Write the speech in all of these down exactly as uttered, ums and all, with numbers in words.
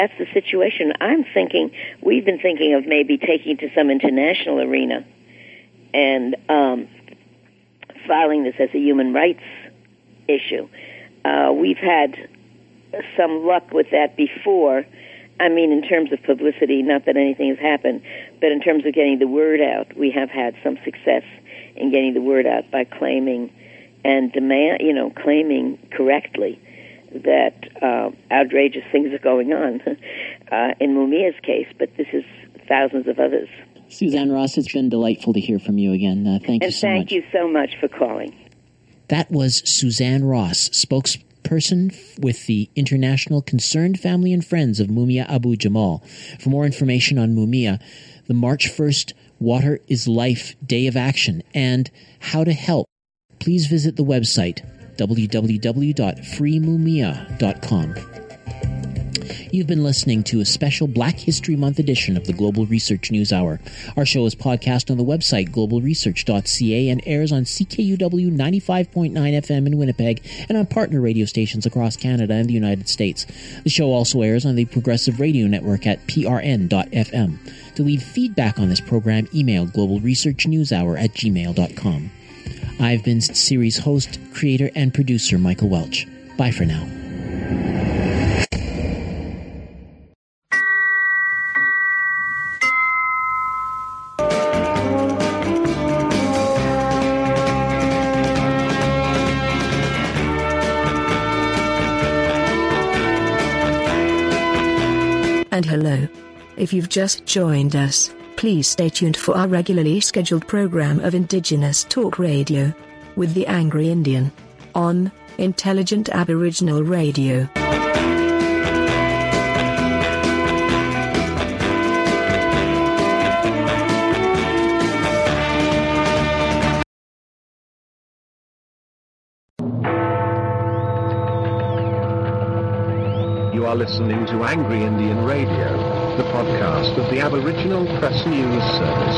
that's the situation. I'm thinking, we've been thinking of maybe taking to some international arena and um, filing this as a human rights issue. Uh, we've had some luck with that before. I mean, in terms of publicity, not that anything has happened, but in terms of getting the word out, we have had some success in getting the word out by claiming and demand, you know, claiming correctly that uh, outrageous things are going on uh, in Mumia's case, but this is thousands of others. Suzanne Ross, it's been delightful to hear from you again. Uh, thank and you so thank much. Thank you so much for calling. That was Suzanne Ross, spokesperson person with the International Concerned Family and Friends of Mumia Abu-Jamal. For more information on Mumia, the March first Water is Life Day of Action, and how to help, please visit the website w w w dot free mumia dot com. You've been listening to a special Black History Month edition of the Global Research News Hour. Our show is podcast on the website global research dot c a and airs on C K U W ninety-five point nine F M in Winnipeg and on partner radio stations across Canada and the United States. The show also airs on the Progressive Radio Network at p r n dot f m. To leave feedback on this program, email global research news hour at gmail dot com. I've been series host, creator, and producer Michael Welch. Bye for now. And hello. If you've just joined us, please stay tuned for our regularly scheduled program of Indigenous Talk Radio with the Angry Indian on Intelligent Aboriginal Radio. You are listening to Angry Indian Radio, the podcast of the Aboriginal Press News Service.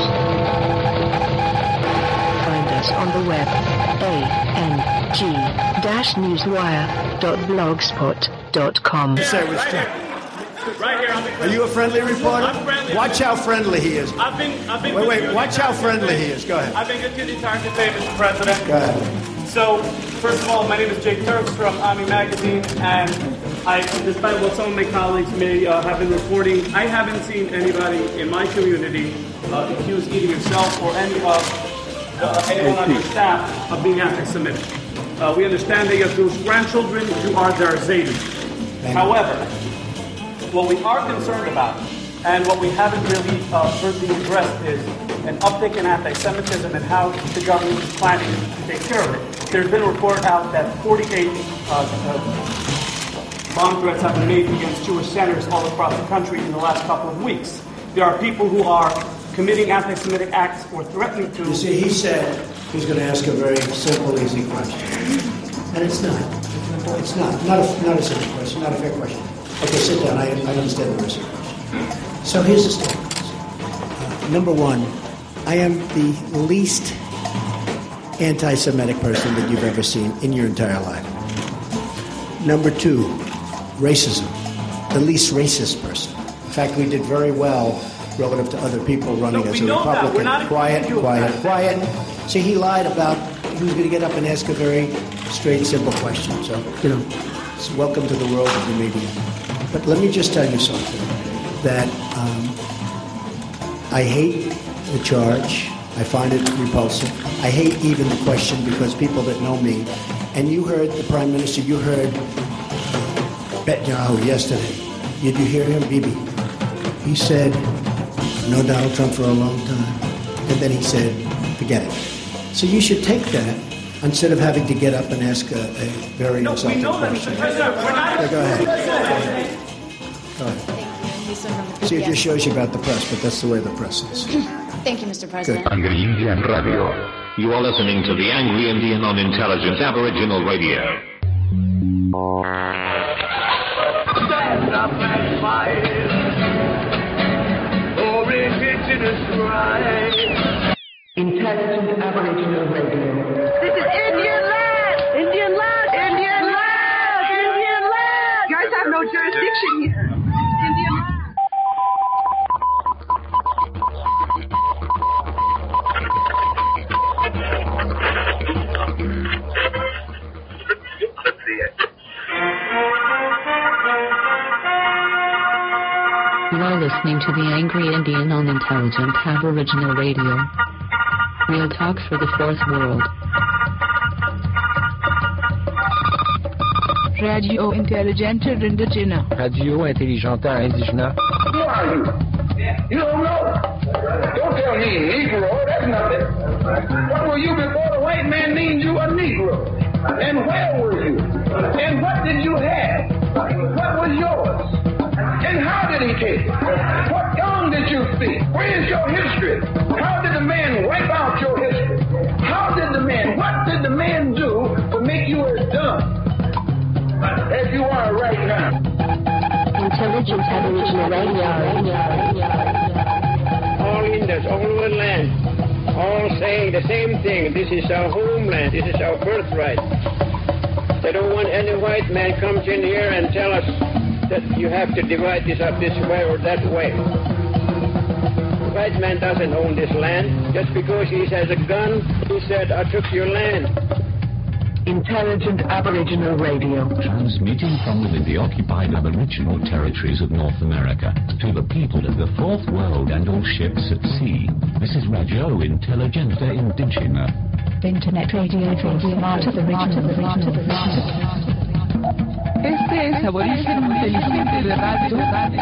Find us on the web, a n g dash newswire dot blogspot dot com. Say Right here, I'm Are you a friendly reporter? I'm friendly. Watch how friendly he is. I've been, I've been Wait, good to wait, you watch the how entire friendly he debate. is. Go ahead. I've been good to you the entire debate, Mister President. Go ahead. So, first of all, my name is Jay Turks from Ami Magazine, and I, despite what some of my colleagues may uh, have been reporting, I haven't seen anybody in my community uh, accuse either yourself or any of uh, anyone on your staff of being anti-Semitic. Uh, we understand that you have Jewish grandchildren who are their Zaydim. However, what we are concerned about, and what we haven't really uh, heard being addressed, is an uptick in anti-Semitism and how the government is planning to take care of it. There's been a report out that forty-eight uh, uh, bomb threats have been made against Jewish centers all across the country in the last couple of weeks. There are people who are committing anti-Semitic acts or threatening to. You see, he said he's going to ask a very simple, easy question. And it's not. It's not. Not a, not a simple question, not a fair question. Okay, sit down. I, I understand the rest of the question. So here's the statement. Uh, number one, I am the least anti-Semitic person that you've ever seen in your entire life. Number two, racism. The least racist person. In fact, we did very well relative to other people running No, as we a know that. Republican. We're not Quiet, accusing you of quiet, that. quiet. See, he lied about he was going to get up and ask a very straight, simple question. So, you know, it's welcome to the world of the media. But let me just tell you something, that um, I hate the charge. I find it repulsive. I hate even the question because people that know me, and you heard the Prime Minister, you heard Netanyahu yesterday. Did you hear him, Bibi? He said, no Donald Trump for a long time. And then he said, forget it. So you should take that instead of having to get up and ask a, a very No, we insulting know that, question. Mister President. We're not. Yeah, go ahead. Go ahead. See, it just shows you about the press, but that's the way the press is. Thank you, Mister President. Angry Indian Radio. You are listening to the Angry Indian on Intelligent Aboriginal Radio. Stand up and fight for Indigenous rights. Intelligent Aboriginal Radio. This is Indian land! Indian land! Indian land! Indian land! You guys have no jurisdiction here. Indian You are listening to The Angry Indian on Intelligent Aboriginal Radio. Real talk for the fourth world. Radio Intelligente Indigena. Radio Intelligente Indigena. Who are you? You don't know. Don't tell me Negro. That's nothing. What were you before the white man named you a Negro? And where were you? And what did you have? What was yours? And how did he take it? What tongue did you speak? Where is your history? How did the man wipe out your history? How did the man, what did the man do to make you as dumb as you are right now? Intelligent Aboriginal Radio. All Indians, all over the land, all saying the same thing. This is our homeland. This is our birthright. They don't want any white man comes in here and tell us that you have to divide this up this way or that way. The white man doesn't own this land. Just because he has a gun, he said, I took your land. Intelligent Aboriginal Radio. Transmitting from within the occupied Aboriginal territories of North America to the people of the fourth world and all ships at sea. This is Radio Intelligente Indigena. Internet Radio for Smart Aboriginal. Este es Aborigen Inteligente de Radio.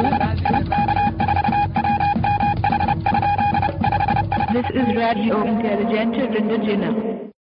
This is Radio Intelligente Indigena.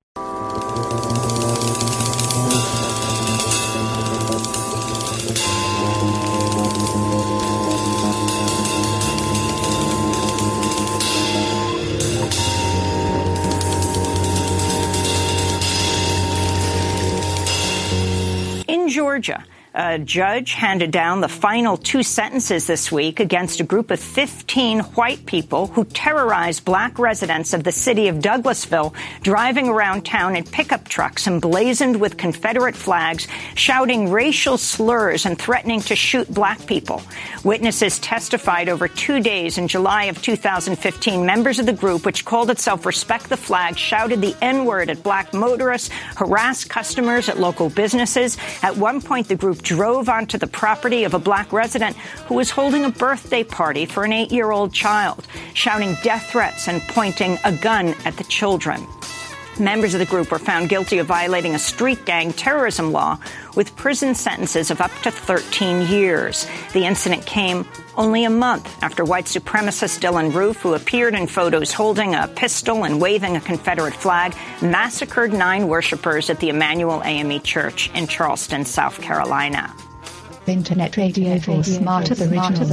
In Georgia, a judge handed down the final two sentences this week against a group of fifteen white people who terrorized black residents of the city of Douglasville, driving around town in pickup trucks emblazoned with Confederate flags, shouting racial slurs and threatening to shoot black people. Witnesses testified over two days in July of two thousand fifteen. Members of the group, which called itself Respect the Flag, shouted the N-word at black motorists, harassed customers at local businesses. At one point, the group drove onto the property of a black resident who was holding a birthday party for an eight-year-old child, shouting death threats and pointing a gun at the children. Members of the group were found guilty of violating a street gang terrorism law with prison sentences of up to thirteen years. The incident came only a month after white supremacist Dylan Roof, who appeared in photos holding a pistol and waving a Confederate flag, massacred nine worshipers at the Emmanuel A M E Church in Charleston, South Carolina. Internet Radio for Smart Aboriginal.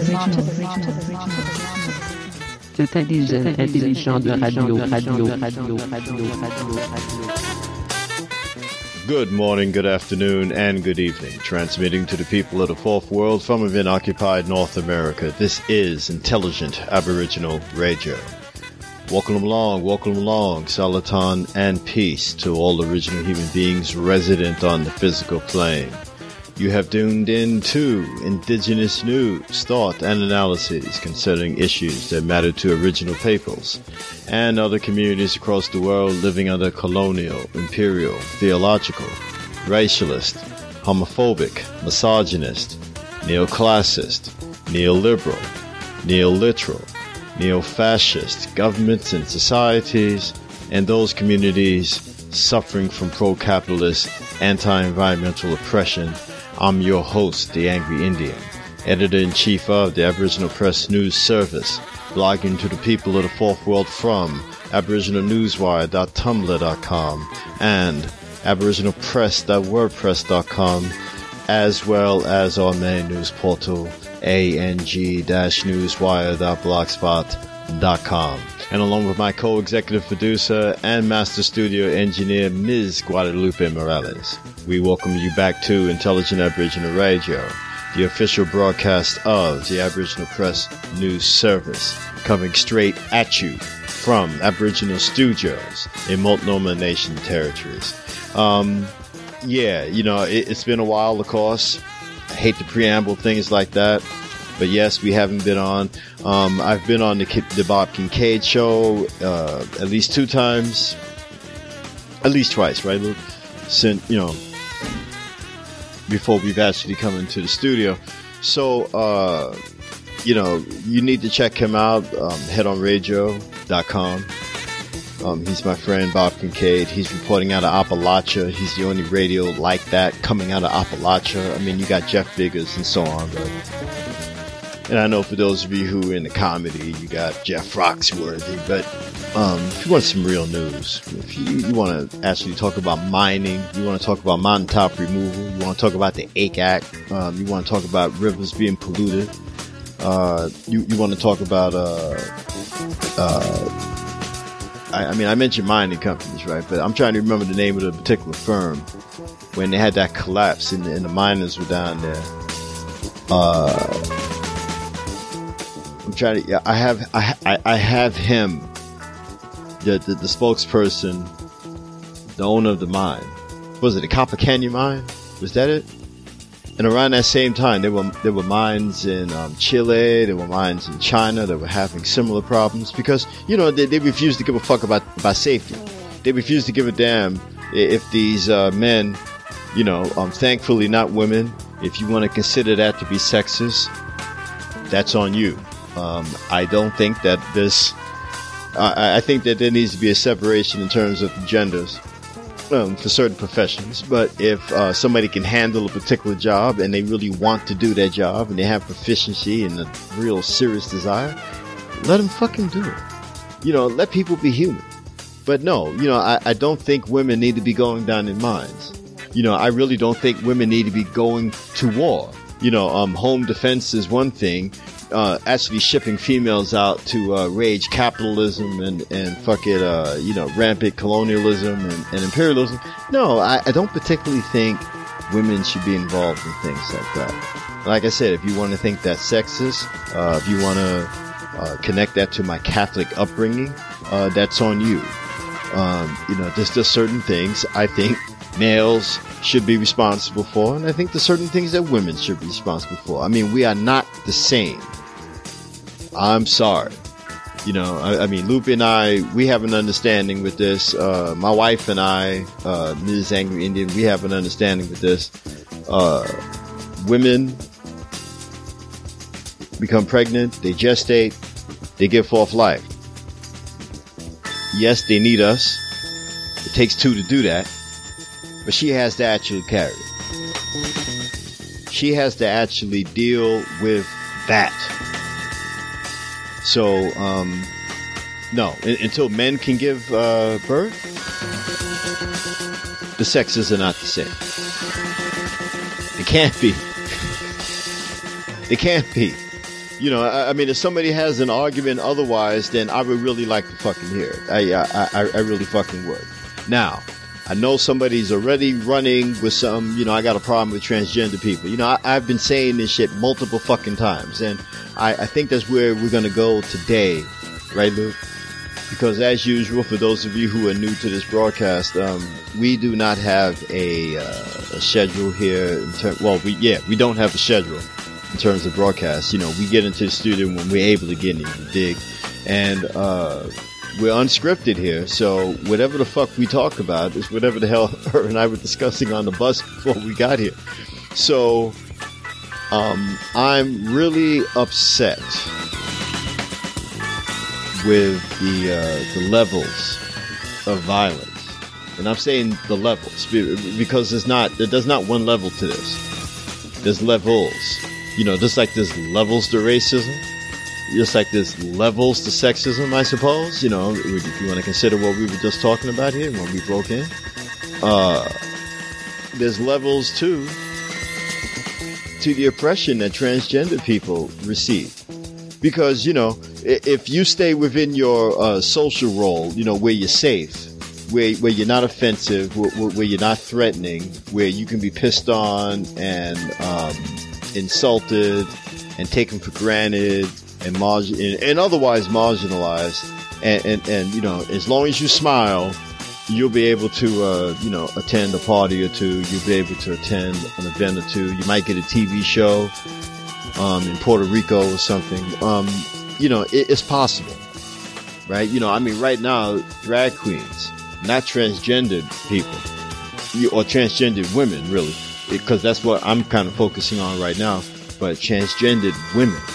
Intelligent Intelligent Radio, Radio, Radio, Radio, Radio. Good morning, good afternoon, and good evening. Transmitting to the people of the fourth world from within occupied North America. This is Intelligent Aboriginal Radio. Welcome along, welcome along, Salaton and peace to all original human beings resident on the physical plane. You have tuned in to Indigenous news, thought, and analyses concerning issues that matter to original peoples and other communities across the world living under colonial, imperial, theological, racialist, homophobic, misogynist, neoclassist, neoliberal, neoliteral, neo-fascist governments and societies, and those communities suffering from pro-capitalist, anti-environmental oppression. I'm your host, The Angry Indian, Editor-in-Chief of the Aboriginal Press News Service, blogging to the people of the fourth world from aboriginal newswire dot tumblr dot com and aboriginal press dot wordpress dot com, as well as our main news portal, a n g dash newswire dot blogspot dot com. And along with my co-executive producer and master studio engineer, Miz Guadalupe Morales, we welcome you back to Intelligent Aboriginal Radio, the official broadcast of the Aboriginal Press News Service, coming straight at you from Aboriginal studios in Multnomah Nation territories. Um, yeah, you know, it, it's been a while, of course. I hate to preamble things like that. But yes, we haven't been on. Um, I've been on the, the Bob Kincaid show uh, at least two times. At least twice, right, Luke? Since, you know, before we've actually come into the studio. So, uh, you know, you need to check him out. Um, head on radio dot com. Um, he's my friend, Bob Kincaid. He's reporting out of Appalachia. He's the only radio like that coming out of Appalachia. I mean, you got Jeff Biggers and so on, but, and I know for those of you who are into comedy, you got Jeff Foxworthy, but, um, if you want some real news, if you, you want to actually talk about mining, you want to talk about mountaintop removal, you want to talk about the A C E Act, um, you want to talk about rivers being polluted, uh, you, you want to talk about, uh, uh, I, I mean, I mentioned mining companies, right? But I'm trying to remember the name of the particular firm when they had that collapse and the, and the miners were down there. Uh, I'm trying to, yeah, I have, I, I have him, the, the, the spokesperson, the owner of the mine. Was it the Copper Canyon mine? Was that it? And around that same time, there were there were mines in um, Chile, there were mines in China that were having similar problems because, you know, they, they refused to give a fuck about, about safety. They refused to give a damn if these uh, men, you know, um, thankfully not women, if you want to consider that to be sexist, that's on you. Um, I don't think that this, I, I think that there needs to be a separation in terms of the genders. Um, for certain professions, but if uh, somebody can handle a particular job and they really want to do that job and they have proficiency and a real serious desire, let them fucking do it. You know, let people be human. But no, you know, I, I don't think women need to be going down in mines. You know, I really don't think women need to be going to war. You know, um, home defense is one thing. Uh, actually shipping females out to, uh, rage capitalism and, and fuck it, uh, you know, rampant colonialism and, and imperialism. No, I, I don't particularly think women should be involved in things like that. Like I said, if you want to think that's sexist, uh, if you want to, uh, connect that to my Catholic upbringing, uh, that's on you. Um, you know, there's just certain things I think males should be responsible for, and I think there's certain things that women should be responsible for. I mean, we are not the same. I'm sorry. You know, I, I mean, Lupe and I, we have an understanding with this. Uh, my wife and I, uh, Miz Angry Indian, we have an understanding with this. Uh, women become pregnant, they gestate, they give forth life. Yes, they need us. It takes two to do that. But she has to actually carry it. She has to actually deal with that. So, um, no, until men can give uh, birth, the sexes are not the same. They can't be. They can't be. You know, I, I mean, if somebody has an argument otherwise, then I would really like to fucking hear it. I, I, I, I really fucking would. Now, I know somebody's already running with some, you know, I got a problem with transgender people. You know, I, I've been saying this shit multiple fucking times, and I, I think that's where we're going to go today, right, Luke? Because as usual, for those of you who are new to this broadcast, um, we do not have a, uh, a schedule here. In ter- well, we yeah, we don't have a schedule in terms of broadcast. You know, we get into the studio when we're able to get in, you dig, and uh, we're unscripted here. So whatever the fuck we talk about is whatever the hell her and I were discussing on the bus before we got here. So. Um, I'm really upset with the uh, the levels of violence, and I'm saying the levels because there's not there's not one level to this. There's levels, you know, just like there's levels to racism, just like there's levels to sexism, I suppose. You know, if you want to consider what we were just talking about here when we broke in, uh, there's levels too. To the oppression that transgender people receive. Because, you know, if you stay within your uh, social role, you know, where you're safe, where where you're not offensive, where, where you're not threatening, where you can be pissed on and um, insulted and taken for granted and, margin- and, and otherwise marginalized, and, and, and, you know, as long as you smile, you'll be able to, uh, you know, attend a party or two. You'll be able to attend an event or two. You might get a T V show, um, in Puerto Rico or something. Um, you know, it, it's possible, right? You know, I mean, right now, drag queens, not transgendered people, or transgendered women, really, because that's what I'm kind of focusing on right now, but transgendered women.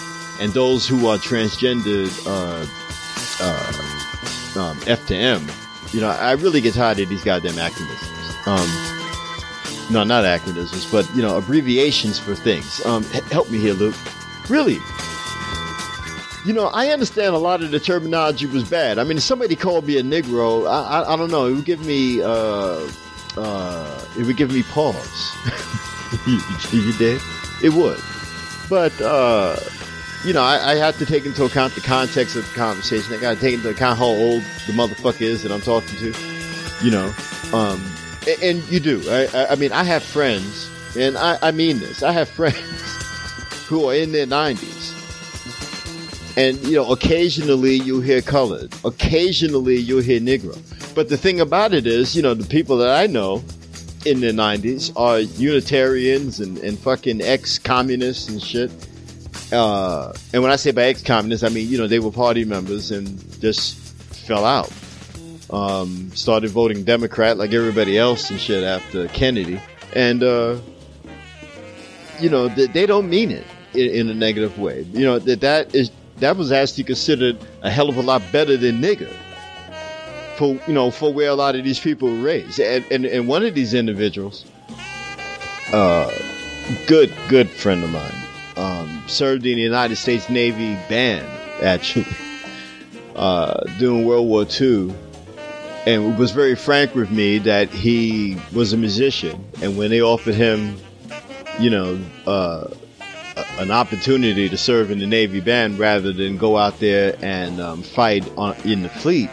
and those who are transgendered, uh, uh, um, F to M, you know, I really get tired of these goddamn acronyms. Um, no, not acronyms, but, you know, abbreviations for things. Um, h- help me here, Luke. Really? You know, I understand a lot of the terminology was bad. I mean, if somebody called me a Negro, I, I, I don't know, it would give me, uh, uh, it would give me pause. you, you did? It would. But, uh, you know, I, I have to take into account the context of the conversation. I got to take into account how old the motherfucker is that I'm talking to. You know, um, and, and you do. I, I mean, I have friends, and I, I mean this. I have friends who are in their nineties. And, you know, occasionally you'll hear colored. Occasionally you'll hear Negro. But the thing about it is, you know, the people that I know in their nineties are Unitarians and, and fucking ex-communists and shit. Uh, and when I say by ex-communists, I mean, you know, they were party members and just fell out. Um, started voting Democrat like everybody else and shit after Kennedy. And, uh, you know, they, they don't mean it in, in a negative way. You know, that that is... That was actually considered a hell of a lot better than nigger for, you know, for where a lot of these people were raised. And, and, and one of these individuals, uh, good, good friend of mine, um, served in the United States Navy band, actually, uh, during World War Two, and was very frank with me that he was a musician. And when they offered him, you know, uh, an opportunity to serve in the Navy band rather than go out there and um, fight on, in the fleet,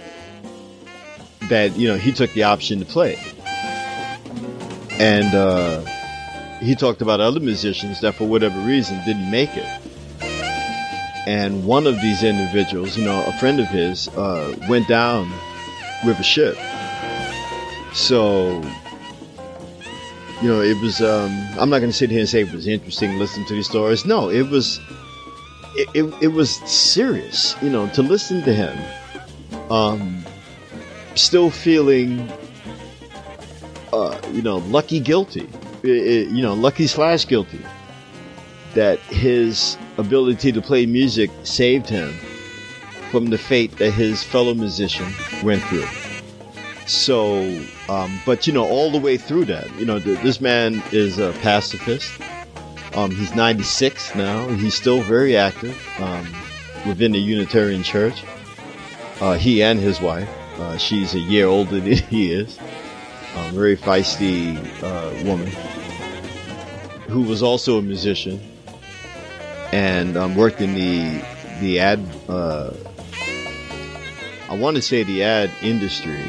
that, you know, he took the option to play. And uh, he talked about other musicians that for whatever reason didn't make it. And one of these individuals, you know, a friend of his, uh, went down with a ship. So, you know, it was, um, I'm not going to sit here and say it was interesting to listen to these stories. No, it was, it, it, it was serious, you know, to listen to him, um, still feeling, uh, you know, lucky guilty, it, it, you know, lucky slash guilty that his ability to play music saved him from the fate that his fellow musician went through. So, um, but, you know, all the way through that, you know, th- this man is a pacifist. Um, he's ninety-six now. He's still very active um, within the Unitarian Church. Uh, he and his wife. Uh, she's a year older than he is. A very feisty uh, woman who was also a musician and um, worked in the the ad. Uh, I want to say the ad industry.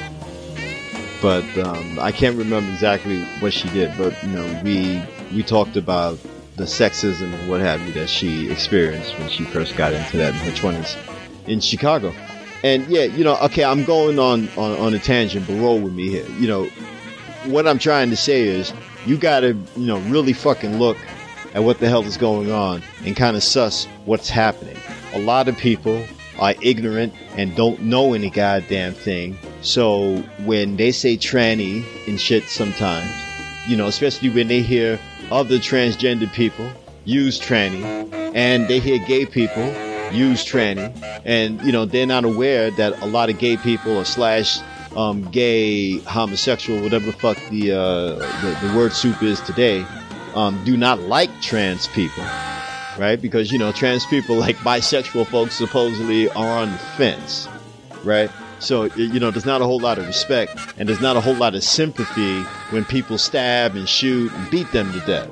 But um, I can't remember exactly what she did. But, you know, we we talked about the sexism and what have you that she experienced when she first got into that in her twenties in Chicago. And, yeah, you know, okay, I'm going on, on, on a tangent, but roll with me here. You know, what I'm trying to say is you got to, you know, really fucking look at what the hell is going on and kind of suss what's happening. A lot of people are ignorant and don't know any goddamn thing. So when they say tranny and shit sometimes, you know, especially when they hear other transgender people use tranny and they hear gay people use tranny, and, you know, they're not aware that a lot of gay people or slash um, gay, homosexual, whatever the fuck the, uh, the, the word soup is today, um, do not like trans people. Right? Because, you know, trans people, like bisexual folks, supposedly are on the fence. Right? So, you know, there's not a whole lot of respect and there's not a whole lot of sympathy when people stab and shoot and beat them to death.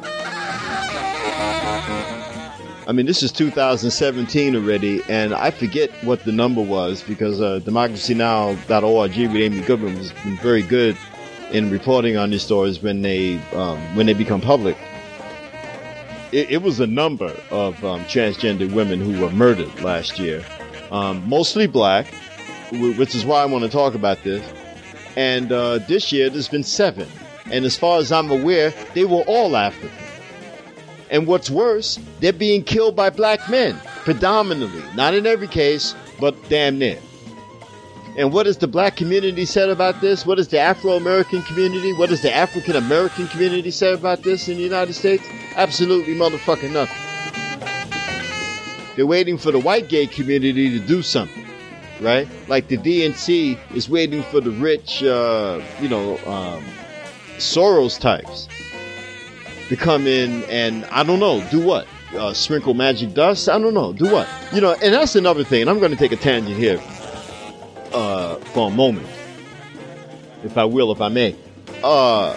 I mean, this is two thousand seventeen already, and I forget what the number was because uh, democracy now dot org with Amy Goodman has been very good in reporting on these stories when they um, when they become public. It, it was a number of um, transgender women who were murdered last year, um, mostly black, which is why I want to talk about this. And uh, this year, there's been seven. And as far as I'm aware, they were all African. And what's worse, they're being killed by black men, predominantly. Not in every case, but damn near. And what has the black community said about this? What has the Afro-American community, what has the African-American community said about this in the United States? Absolutely motherfucking nothing. They're waiting for the white gay community to do something, right? Like the D N C is waiting for the rich, uh, you know, um, Soros types to come in and, I don't know, do what? Uh, sprinkle magic dust? I don't know. Do what? You know, and that's another thing. And I'm going to take a tangent here uh, for a moment, if I will, if I may. Uh,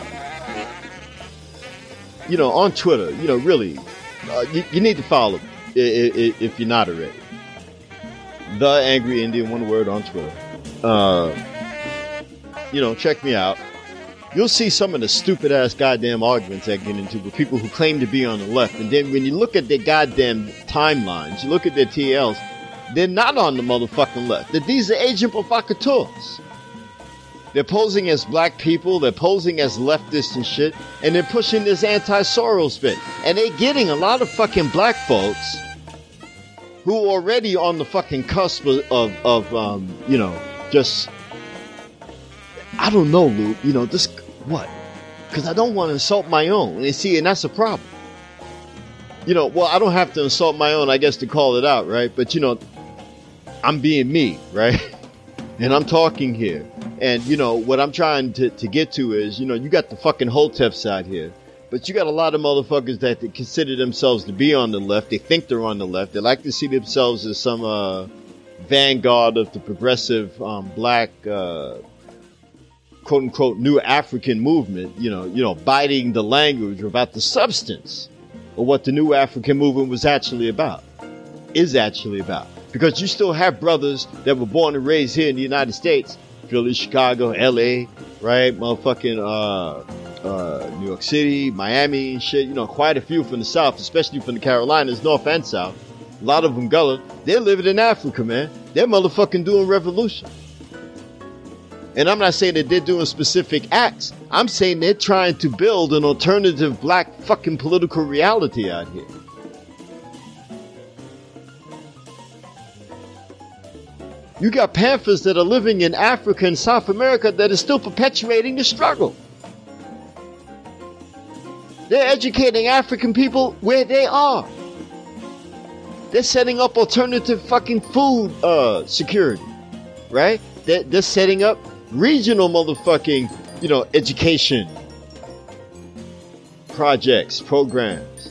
you know, on Twitter, you know, really, uh, you, you need to follow if, if you're not already. The Angry Indian, one word, on Twitter. Uh, you know, check me out. You'll see some of the stupid-ass goddamn arguments I get into with people who claim to be on the left. And then when you look at their goddamn timelines, you look at their T Ls, they're not on the motherfucking left. These are agent provocateurs. They're posing as black people, they're posing as leftists and shit, and they're pushing this anti-Soros bit. And they're getting a lot of fucking black folks who are already on the fucking cusp of, of, of um, you know, just... I don't know, Luke. You know, just what? Because I don't want to insult my own. And see, and that's a problem. You know, well, I don't have to insult my own, I guess, to call it out, right? But, you know, I'm being me, right? And I'm talking here. And, you know, what I'm trying to, to get to is, you know, you got the fucking Hotep side here. But you got a lot of motherfuckers that they consider themselves to be on the left. They think they're on the left. They like to see themselves as some uh, vanguard of the progressive um, black... Uh, quote unquote new African movement, you know, you know, biting the language about the substance of what the new African movement was actually about, is actually about. Because you still have brothers that were born and raised here in the United States, Philly, Chicago, L A, right? Motherfucking, uh, uh, New York City, Miami and shit, you know, quite a few from the South, especially from the Carolinas, North and South. A lot of them Gullah. They're living in Africa, man. They're motherfucking doing revolution. And I'm not saying that they're doing specific acts. I'm saying they're trying to build an alternative black fucking political reality out here. You got Panthers that are living in Africa and South America that are still perpetuating the struggle. They're educating African people where they are. They're setting up alternative fucking food uh, security, right? They're, they're setting up regional motherfucking, you know, education projects, programs.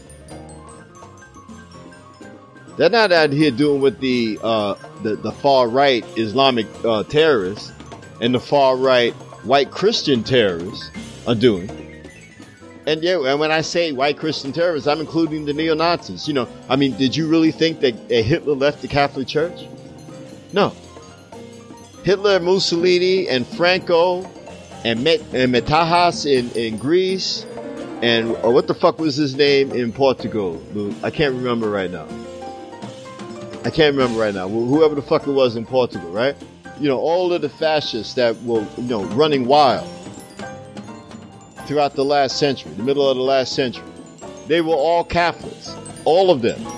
They're not out here doing what the uh, the, the far right Islamic uh, terrorists and the far right white Christian terrorists are doing. And yeah, and when I say white Christian terrorists, I'm including the neo-Nazis. You know, I mean, did you really think that, that Hitler left the Catholic Church? No. Hitler, Mussolini, and Franco, and, Met, and Metajas in, in Greece, and or what the fuck was his name in Portugal? I can't remember right now. I can't remember right now. Whoever the fuck it was in Portugal, right? You know, all of the fascists that were, you know, running wild throughout the last century, the middle of the last century, they were all Catholics, all of them.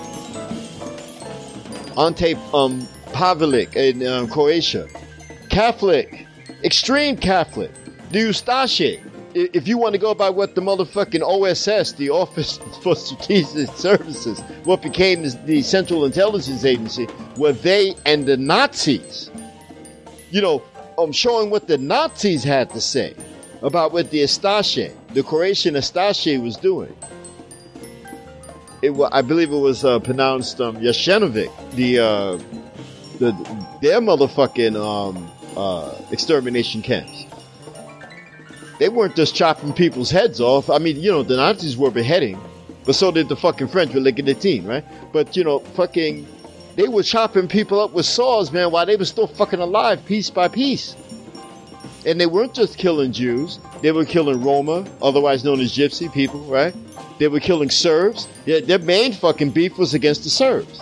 Ante um, Pavelic in um, Croatia. Catholic, extreme Catholic. The Ustaše, if you want to go by what the motherfucking O S S, the Office for Strategic Services, what became the, the Central Intelligence Agency, were they and the Nazis. You know, um, showing what the Nazis had to say about what the Ustaše, the Croatian Ustaše, was doing. It, I believe it was uh, pronounced um, Jasenovic, the, uh, the their motherfucking um, Uh, extermination camps. They weren't just chopping people's heads off. I mean, you know, the Nazis were beheading, but so did the fucking French with Le Guillotine, right? But, you know, fucking, they were chopping people up with saws, man, while they were still fucking alive, piece by piece. And they weren't just killing Jews. They were killing Roma, otherwise known as Gypsy people, right? They were killing Serbs. Yeah, their main fucking beef was against the Serbs.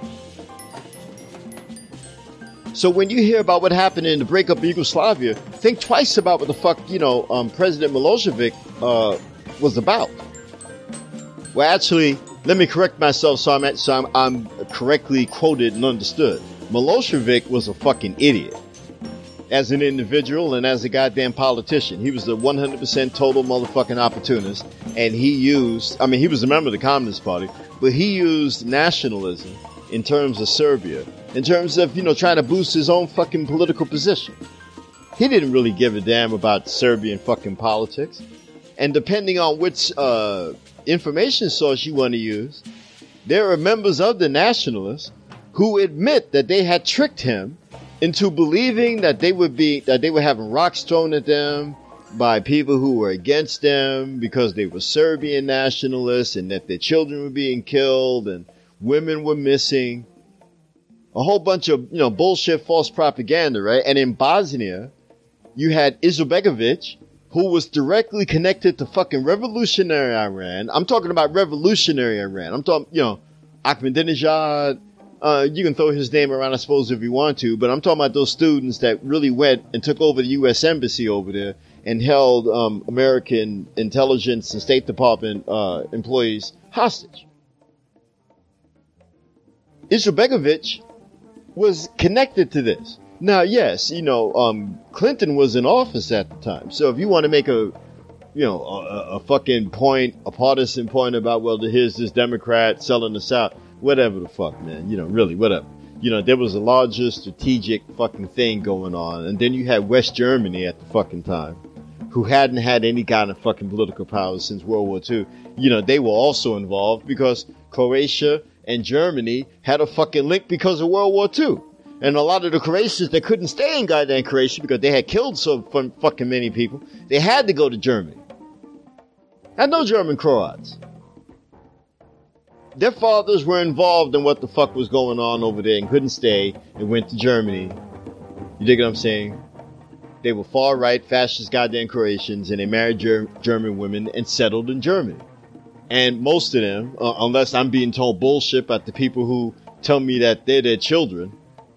So when you hear about what happened in the breakup of Yugoslavia, think twice about what the fuck, you know, um, President Milosevic uh, was about. Well, actually, let me correct myself so I'm, at, so I'm, I'm correctly quoted and understood. Milosevic was a fucking idiot. As an individual and as a goddamn politician. He was a one hundred percent total motherfucking opportunist. And he used, I mean, he was a member of the Communist Party, but he used nationalism in terms of Serbia, in terms of, you know, trying to boost his own fucking political position. He didn't really give a damn about Serbian fucking politics. And depending on which uh, information source you want to use, there are members of the nationalists who admit that they had tricked him into believing that they would be that they were having rocks thrown at them by people who were against them because they were Serbian nationalists, and that their children were being killed and women were missing. A whole bunch of, you know, bullshit, false propaganda, right? And in Bosnia, you had Izetbegovic, who was directly connected to fucking revolutionary Iran. I'm talking about revolutionary Iran. I'm talking, you know, Ahmadinejad. Uh, you can throw his name around, I suppose, if you want to, but I'm talking about those students that really went and took over the U S embassy over there and held um, American intelligence and State Department uh, employees hostage. Izetbegovic was connected to this. Now, yes, you know, um, Clinton was in office at the time. So if you want to make a, you know, a, a fucking point, a partisan point about, well, here's this Democrat selling us out, whatever the fuck, man, you know, really, whatever. You know, there was a larger strategic fucking thing going on. And then you had West Germany at the fucking time, who hadn't had any kind of fucking political power since World War Two. You know, they were also involved because Croatia and Germany had a fucking link because of World War Two. And a lot of the Croatians, they couldn't stay in goddamn Croatia because they had killed so fucking many people. They had to go to Germany. Had no German Croats. Their fathers were involved in what the fuck was going on over there and couldn't stay and went to Germany. You dig what I'm saying? They were far-right, fascist goddamn Croatians, and they married ger- German women and settled in Germany. And most of them, uh, unless I'm being told bullshit by the people who tell me that they're their children,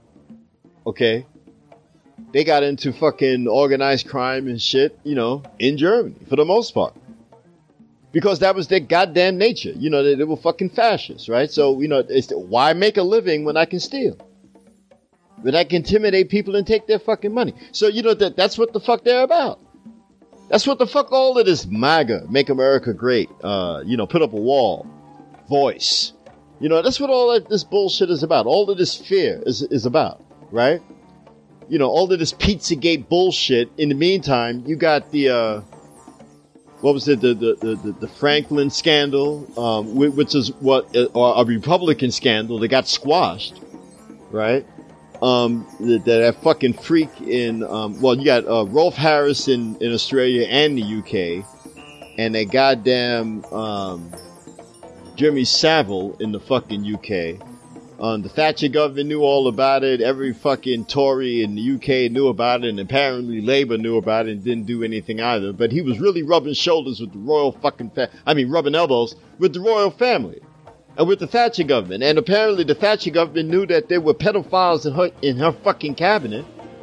okay, they got into fucking organized crime and shit, you know, in Germany, for the most part. Because that was their goddamn nature. You know, they, they were fucking fascists, right? So, you know, it's, why make a living when I can steal? When I can intimidate people and take their fucking money. So, you know, that that's what the fuck they're about. That's what the fuck all of this MAGA, Make America Great, uh, you know, put up a wall, voice. You know, that's what all of this bullshit is about. All of this fear is is about, right? You know, all of this Pizzagate bullshit. In the meantime, you got the, uh, what was it, the the the, the Franklin scandal, um, which is what uh, a Republican scandal that got squashed, right? Um, that, that fucking freak in, um, well, you got uh, Rolf Harris in, in Australia and the U K, and that goddamn um, Jimmy Savile in the fucking U K. Um, the Thatcher government knew all about it. Every fucking Tory in the U K knew about it, and apparently Labour knew about it and didn't do anything either. But he was really rubbing shoulders with the royal fucking, fa- I mean, rubbing elbows with the royal family and with the Thatcher government. And apparently the Thatcher government knew that there were pedophiles in her in her fucking cabinet,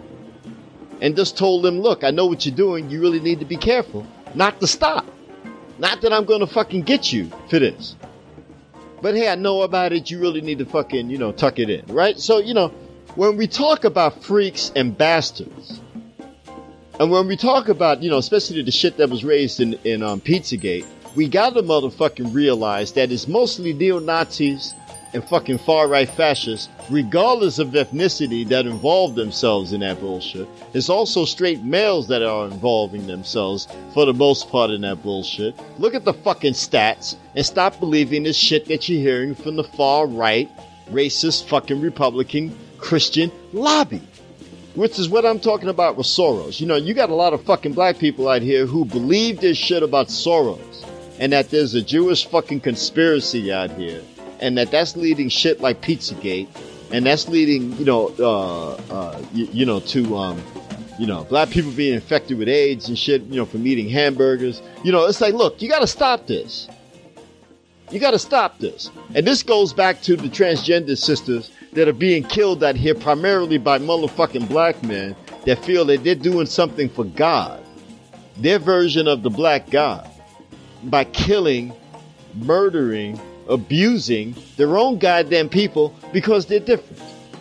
and just told them, "Look, I know what you're doing. You really need to be careful, not to stop. Not that I'm going to fucking get you for this." But hey, I know about it. You really need to fucking, you know, tuck it in, right? So, you know, when we talk about freaks and bastards, and when we talk about, you know, especially the shit that was raised in, in um, Pizzagate, we gotta motherfucking realize that it's mostly neo-Nazis and fucking far-right fascists, regardless of ethnicity, that involve themselves in that bullshit. It's also straight males that are involving themselves, for the most part, in that bullshit. Look at the fucking stats, and stop believing this shit that you're hearing from the far-right, racist, fucking Republican, Christian lobby. Which is what I'm talking about with Soros. You know, you got a lot of fucking black people out here who believe this shit about Soros, and that there's a Jewish fucking conspiracy out here, and that that's leading shit like Pizzagate, and that's leading, you know, uh, uh, you, you know, to, um, you know, black people being infected with AIDS and shit, you know, from eating hamburgers. You know, it's like, look, you gotta stop this. You gotta stop this. And this goes back to the transgender sisters that are being killed out here primarily by motherfucking black men that feel that they're doing something for God. Their version of the black God. By killing, murdering, abusing their own goddamn people because they're different.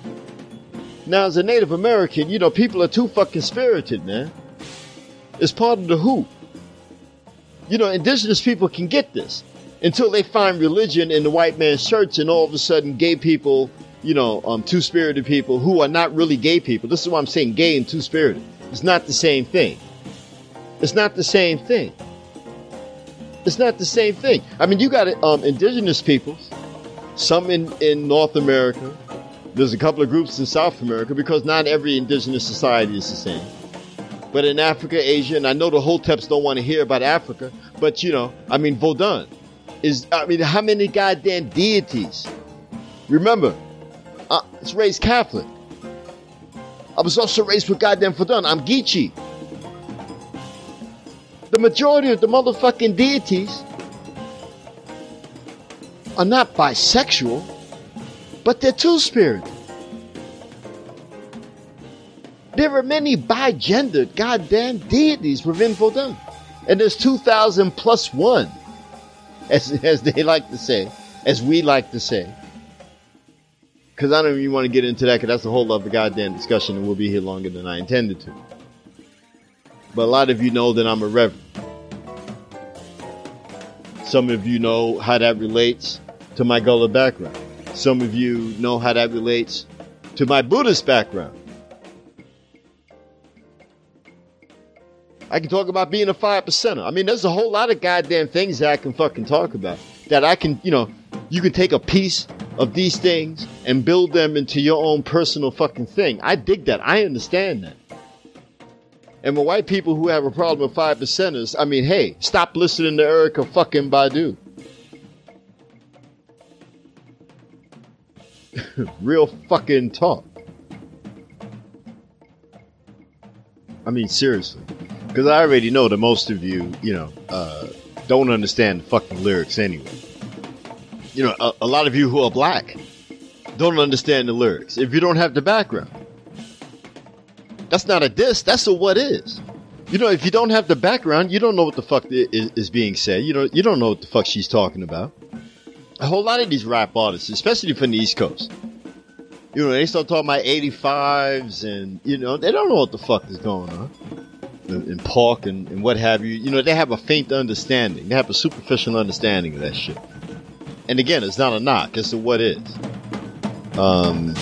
Now, as a Native American, you know, people are too fucking spirited, man. It's part of the who. You know, indigenous people can get this. until they find religion in the white man's church, and all of a sudden gay people, you know, um, two-spirited people who are not really gay people. This is why I'm saying gay and two-spirited. It's not the same thing. It's not the same thing. It's not the same thing. I mean, you got um, indigenous peoples, some in, in North America. There's a couple of groups in South America, because not every indigenous society is the same. But in Africa, Asia, and I know the Hoteps don't want to hear about Africa, but, you know, I mean, Vodun is, I mean, how many goddamn deities? Remember, I was raised Catholic. I was also raised with goddamn Vodun. I'm Geechee. The majority of the motherfucking deities are not bisexual, but they're two-spirited. There are many bi-gendered goddamn deities within Vodun. And there's two thousand plus one, as, as they like to say, as we like to say. Because I don't even want to get into that, because that's a whole other goddamn discussion, and we'll be here longer than I intended to. But a lot of you know that I'm a reverend. Some of you know how that relates to my Gullah background. Some of you know how that relates to my Buddhist background. I can talk about being a five percenter. I mean, there's a whole lot of goddamn things that I can fucking talk about. That I can, you know, you can take a piece of these things and build them into your own personal fucking thing. I dig that. I understand that. And with white people who have a problem with five percenters, I mean, hey, stop listening to Erykah fucking Badu. Real fucking talk. I mean, seriously. Because I already know that most of you, you know, uh, don't understand the fucking lyrics anyway. You know, a, a lot of you who are black don't understand the lyrics if you don't have the background. That's not a diss, that's a what is. You know, if you don't have the background, you don't know what the fuck is, is being said. You know, you don't know what the fuck she's talking about. A whole lot of these rap artists, especially from the East Coast, you know, they start talking about eighty-fives and, you know, they don't know what the fuck is going on. And pork and, and what have you. You know, they have a faint understanding. They have a superficial understanding of that shit. And again, it's not a knock. It's a what is. Um,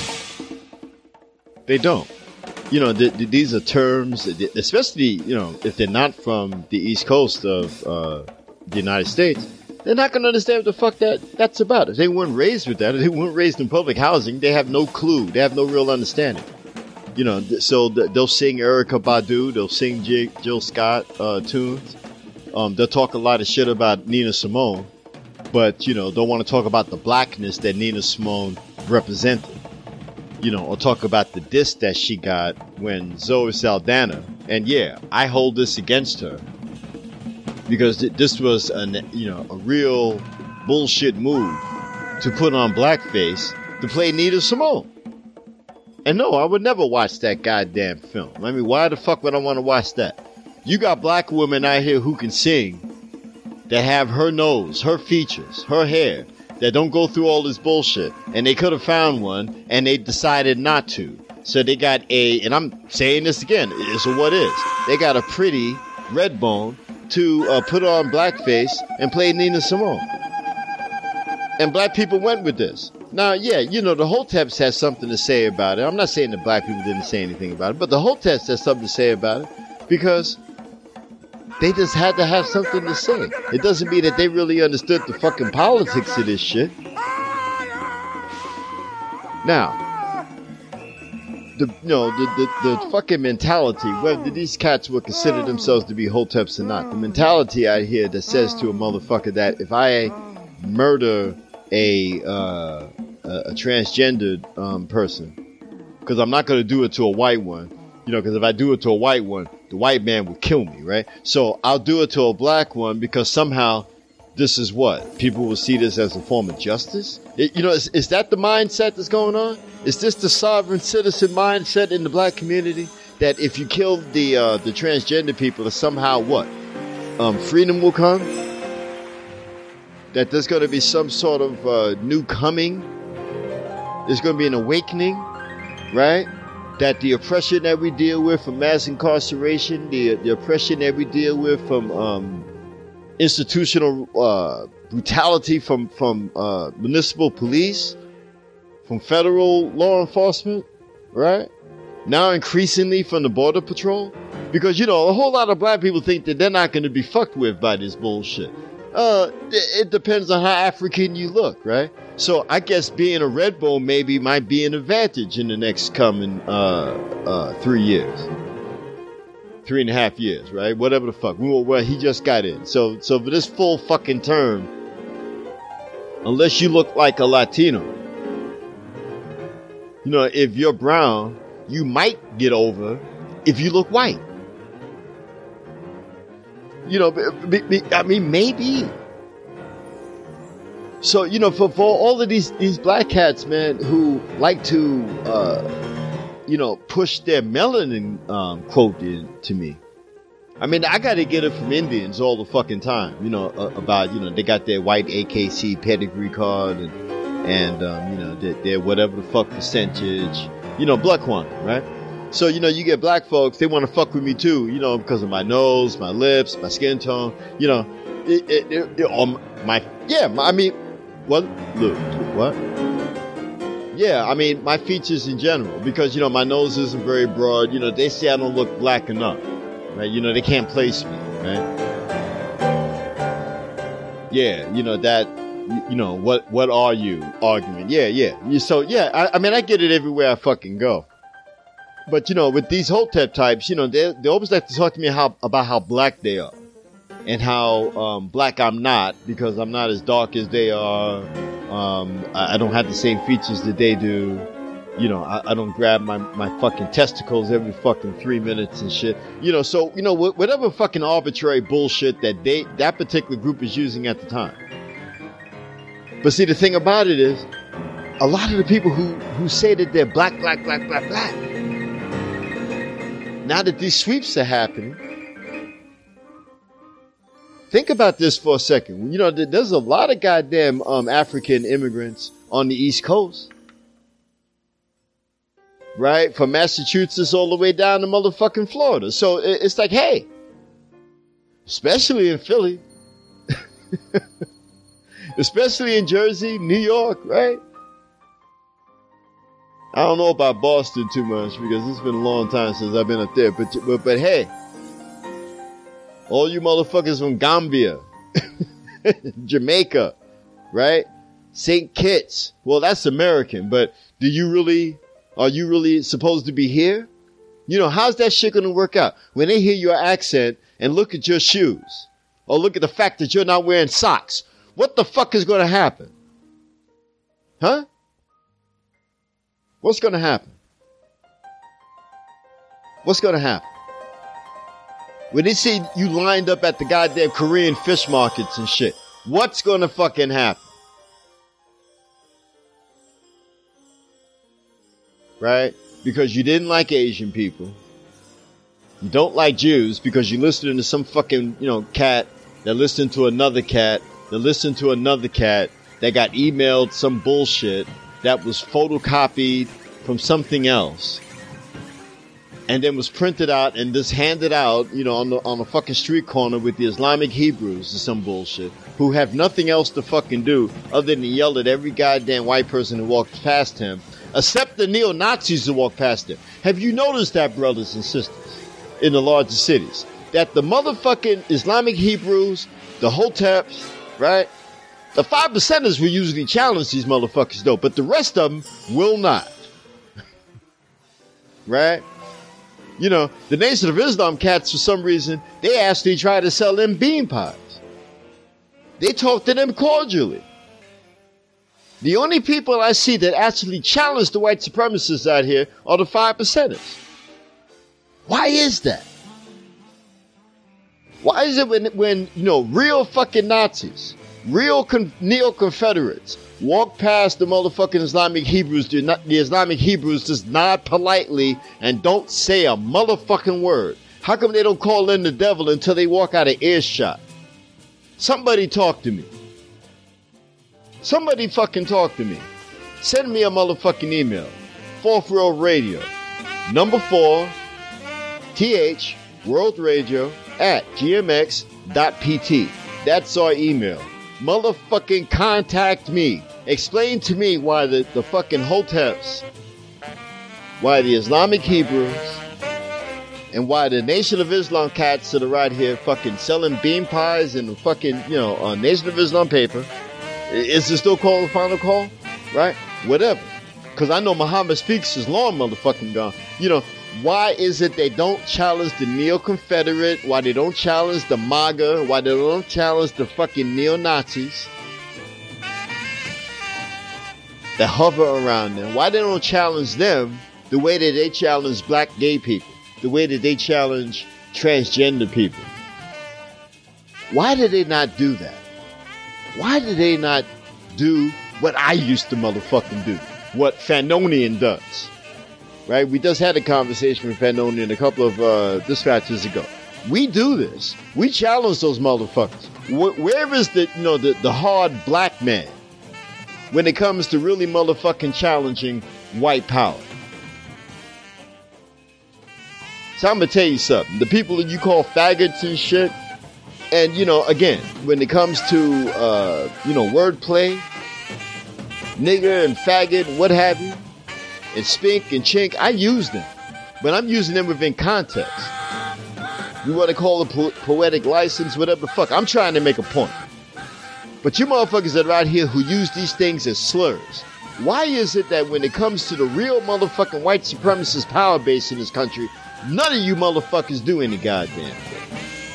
they don't. You know, th- th- these are terms, especially, you know, if they're not from the East Coast of uh, the United States, they're not going to understand what the fuck that, that's about. If they weren't raised with that, if they weren't raised in public housing, they have no clue. They have no real understanding. You know, so they'll sing Erykah Badu, they'll sing J- Jill Scott uh, tunes. Um, they'll talk a lot of shit about Nina Simone, but, you know, don't want to talk about the blackness that Nina Simone represented. You know, or talk about the diss that she got when Zoe Saldana, and yeah, I hold this against her, because th- this was, an, you know, a real bullshit move to put on blackface to play Nina Simone. And no, I would never watch that goddamn film. I mean, why the fuck would I want to watch that? You got black women out here who can sing, that have her nose, her features, her hair, that don't go through all this bullshit. And they could have found one, and they decided not to. So they got a, and I'm saying this again, it's a what is. They got a pretty Redbone to uh, put on blackface and play Nina Simone. And black people went with this. Now, yeah, you know, the Hoteps has something to say about it. I'm not saying that black people didn't say anything about it, but the Hoteps has something to say about it because they just had to have something to say. It doesn't mean that they really understood the fucking politics of this shit. Now, the you know, the, the, the fucking mentality, whether these cats would consider themselves to be Hoteps or not, the mentality out here that says to a motherfucker that if I murder a uh, a transgendered um, person, because I'm not going to do it to a white one, you know, because if I do it to a white one, the white man will kill me, right? So I'll do it to a black one because somehow this is what? People will see this as a form of justice? It, you know, is, is that the mindset that's going on? Is this the sovereign citizen mindset in the black community? That if you kill the uh, the transgender people, that somehow what? Um, freedom will come? That there's going to be some sort of uh, new coming. There's going to be an awakening, right? That the oppression that we deal with from mass incarceration, the the oppression that we deal with from um, institutional uh, brutality from, from uh, municipal police, from federal law enforcement, right? Now increasingly from the Border Patrol. Because, you know, a whole lot of black people think that they're not going to be fucked with by this bullshit. Uh, it, it depends on how African you look, right? So I guess being a red bone maybe might be an advantage in the next coming uh, uh, three years. Three and a half years, right? Whatever the fuck. Well, well, he just got in. So, so for this full fucking term, unless you look like a Latino, you know, if you're brown, you might get over if you look white. You know, I mean, maybe. So, you know, for, for all of these, these black cats, man, who like to, uh, you know, push their melanin um, quote in to me. I mean, I got to get it from Indians all the fucking time, you know, uh, about, you know, they got their white A K C pedigree card and, and um, you know, their, their whatever the fuck percentage, you know, blood quantum, right? So, you know, you get black folks, they want to fuck with me too, you know, because of my nose, my lips, my skin tone, you know, it, it, it, it um, my, yeah, my, I mean, what, look, what? Yeah, I mean, my features in general, because, you know, my nose isn't very broad, you know, they say I don't look black enough, right? You know, they can't place me, right? Yeah, you know, that, you know, what, what are you argument? Yeah, yeah. So, yeah, I, I mean, I get it everywhere I fucking go. But, you know, with these Hotep types, you know, they they always like to talk to me how about how black they are. And how um, black I'm not, because I'm not as dark as they are. Um, I, I don't have the same features that they do. You know, I, I don't grab my, my fucking testicles every fucking three minutes and shit. You know, so, you know, wh- whatever fucking arbitrary bullshit that they that particular group is using at the time. But see, the thing about it is, a lot of the people who, who say that they're black, black, black, black, black, now that these sweeps are happening, think about this for a second. You know, there's a lot of goddamn um, African immigrants on the East Coast. Right? From Massachusetts all the way down to motherfucking Florida. So it's like, hey, especially in Philly, especially in Jersey, New York, right? I don't know about Boston too much because it's been a long time since I've been up there. But but, but hey, all you motherfuckers from Gambia, Jamaica, right? Saint Kitts. Well, that's American, but do you really, are you really supposed to be here? You know, how's that shit going to work out? When they hear your accent and look at your shoes, or look at the fact that you're not wearing socks, what the fuck is going to happen? Huh? What's going to happen? What's going to happen? When they see you lined up at the goddamn Korean fish markets and shit, what's going to fucking happen? Right? Because you didn't like Asian people. You don't like Jews because you listened to some fucking, you know, cat that listened to another cat that listened to another cat that got emailed some bullshit that was photocopied from something else and then was printed out and just handed out, you know, on the on the fucking street corner with the Islamic Hebrews or some bullshit who have nothing else to fucking do other than yell at every goddamn white person who walks past him, except the neo-Nazis who walk past him. Have you noticed that, brothers and sisters, in the larger cities, that the motherfucking Islamic Hebrews, the Hoteps, right? The five percenters will usually challenge these motherfuckers though, but the rest of them will not. Right? You know, the Nation of Islam cats, for some reason, they actually try to sell them bean pies. They talk to them cordially. The only people I see that actually challenge the white supremacists out here are the five percenters. Why is that? Why is it when, when you know, real fucking Nazis, real con- neo-Confederates walk past the motherfucking Islamic Hebrews, the, the Islamic Hebrews just nod politely and don't say a motherfucking word? How come they don't call in the devil until they walk out of earshot? Somebody talk to me. Somebody fucking talk to me. Send me a motherfucking email. Fourth World Radio. Number four, T H, World Radio, at G M X dot P T. That's our email. motherfucking contact me. Explain to me why the, the fucking Hoteps, why the Islamic Hebrews, and why the Nation of Islam cats that are right here fucking selling bean pies and fucking, you know, uh, Nation of Islam paper. Is it still called the final call? Right? Whatever. Because I know Muhammad speaks is long motherfucking gone. You know, why is it they don't challenge the neo-Confederate? Why they don't challenge the MAGA? Why they don't challenge the fucking neo-Nazis that hover around them? Why they don't challenge them the way that they challenge black gay people? The way that they challenge transgender people? Why did they not do that? Why did they not do what I used to motherfucking do? What Fanonian does? Right? We just had a conversation with Fanonian a couple of uh, dispatches ago. We do this. We challenge those motherfuckers. Wh- where is the, you know, the, the hard black man when it comes to really motherfucking challenging white power? So I'm going to tell you something. The people that you call faggots and shit, and, you know, again, when it comes to, uh, you know, wordplay, nigger and faggot, what have you, and spink and chink, I use them. But I'm using them within context. You want to call it po- poetic license, whatever the fuck. I'm trying to make a point. But you motherfuckers that are out here who use these things as slurs, why is it that when it comes to the real motherfucking white supremacist power base in this country, none of you motherfuckers do any goddamn thing?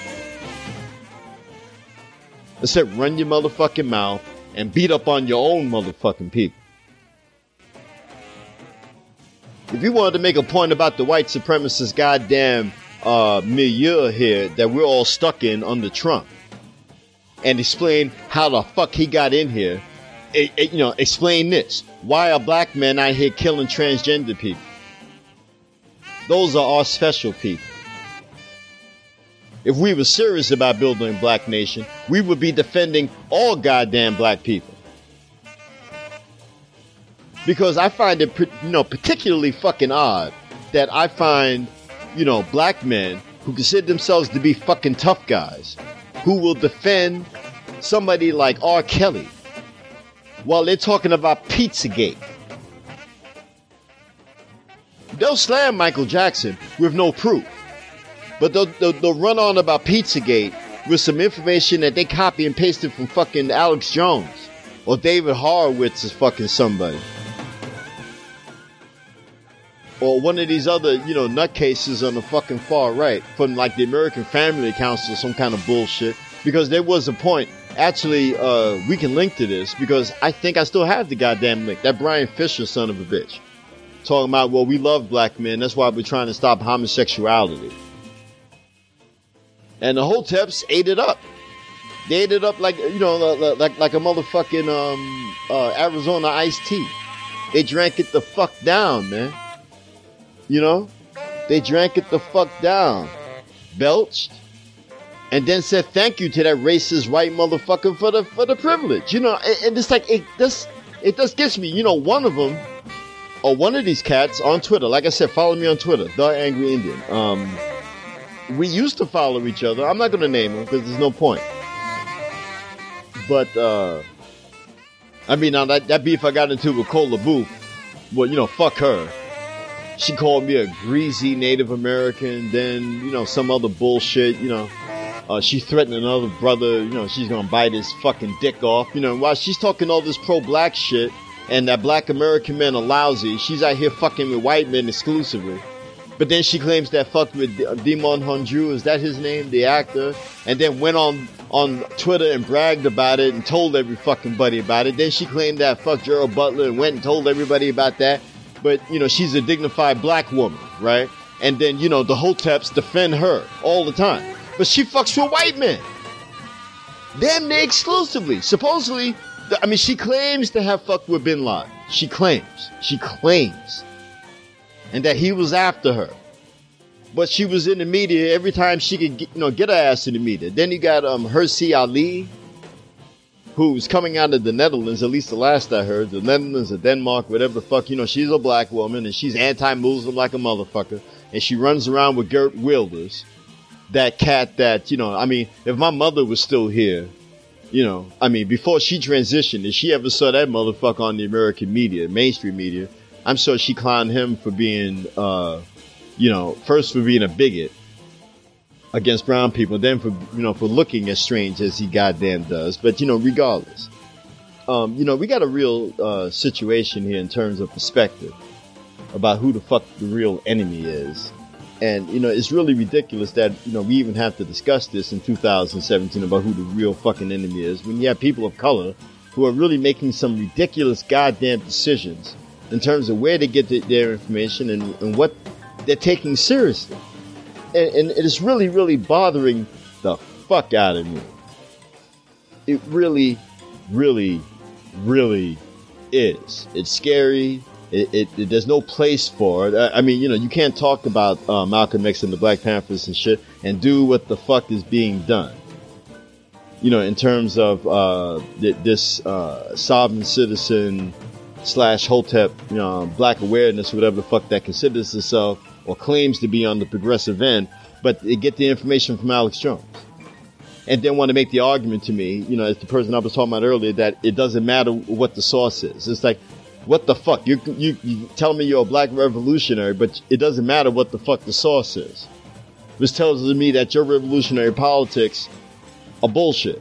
Except run your motherfucking mouth and beat up on your own motherfucking people. If you wanted to make a point about the white supremacist goddamn uh, milieu here that we're all stuck in under Trump, and explain how the fuck he got in here, it, it, you know, explain this. Why are black men out here killing transgender people? Those are our special people. If we were serious about building a black nation, we would be defending all goddamn black people. Because I find it, you know, particularly fucking odd that I find, you know, black men who consider themselves to be fucking tough guys, who will defend somebody like R. Kelly while they're talking about Pizzagate. They'll slam Michael Jackson with no proof, but they'll, they'll, they'll run on about Pizzagate with some information that they copy and pasted from fucking Alex Jones or David Horowitz is fucking somebody. Or one of these other, you know, nutcases on the fucking far right from like the American Family Council or some kind of bullshit. Because there was a point, actually, uh, we can link to this because I think I still have the goddamn link. That Brian Fisher son of a bitch. Talking about, well, we love black men. That's why we're trying to stop homosexuality. And the Hoteps ate it up. They ate it up like, you know, like, like a motherfucking um, uh, Arizona iced tea. They drank it the fuck down, man. You know, they drank it the fuck down, belched, and then said thank you to that racist white motherfucker for the for the privilege. You know, and, and it's like it just it just gets me. You know, one of them or one of these cats on Twitter. Like I said, follow me on Twitter, The Angry Indian. Um, we used to follow each other. I'm not going to name him because there's no point. But uh, I mean, now that that beef I got into with Cola Booth, well, you know, fuck her. She called me a greasy Native American, then, you know, some other bullshit, you know. Uh, she threatened another brother, you know, she's gonna bite his fucking dick off. You know, while she's talking all this pro-black shit, and that black American men are lousy, she's out here fucking with white men exclusively. But then she claims that fucked with Damon Honju, is that his name, the actor? And then went on, on Twitter and bragged about it and told every fucking buddy about it. Then she claimed that fucked Gerald Butler and went and told everybody about that. But, you know, she's a dignified black woman, right? And then, you know, the Hoteps defend her all the time. But she fucks with white men. Damn near exclusively. Supposedly, I mean, she claims to have fucked with Bin Laden. She claims. She claims. And that he was after her. But she was in the media every time she could get, you know, get her ass in the media. Then you got um, Hersi Ali, who's coming out of the Netherlands, at least the last I heard, the Netherlands or Denmark, whatever the fuck, you know, she's a black woman and she's anti-Muslim like a motherfucker. And she runs around with Geert Wilders, that cat that, you know, I mean, if my mother was still here, You know, I mean, before she transitioned, if she ever saw that motherfucker on the American media, mainstream media, I'm sure she clowned him for being, uh, you know, first for being a bigot against brown people, then for, you know, for looking as strange as he goddamn does. But, you know, regardless, um, you know, we got a real uh, situation here in terms of perspective about who the fuck the real enemy is. And, you know, it's really ridiculous that, you know, we even have to discuss this in two thousand seventeen about who the real fucking enemy is when you have people of color who are really making some ridiculous goddamn decisions in terms of where they get the, their information and, and what they're taking seriously. And, and it is really, really bothering the fuck out of me. It really, really, really is. It's scary. It, it, it, there's no place for it. I, I mean, you know, you can't talk about uh, Malcolm X and the Black Panthers and shit and do what the fuck is being done. You know, in terms of uh, th- this uh, sovereign citizen slash Hotep, you know, black awareness, whatever the fuck that considers itself or claims to be on the progressive end, but they get the information from Alex Jones. And then want to make the argument to me, you know, as the person I was talking about earlier, that it doesn't matter what the source is. It's like, what the fuck? You, you, you tell me you're a black revolutionary, but it doesn't matter what the fuck the source is. This tells me that your revolutionary politics are bullshit.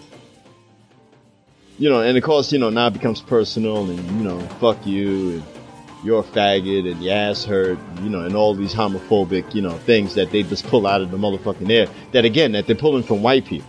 You know, and of course, you know, now it becomes personal and, you know, fuck you and you're a faggot and your ass hurt, you know, and all these homophobic, you know, things that they just pull out of the motherfucking air. That again, that they're pulling from white people.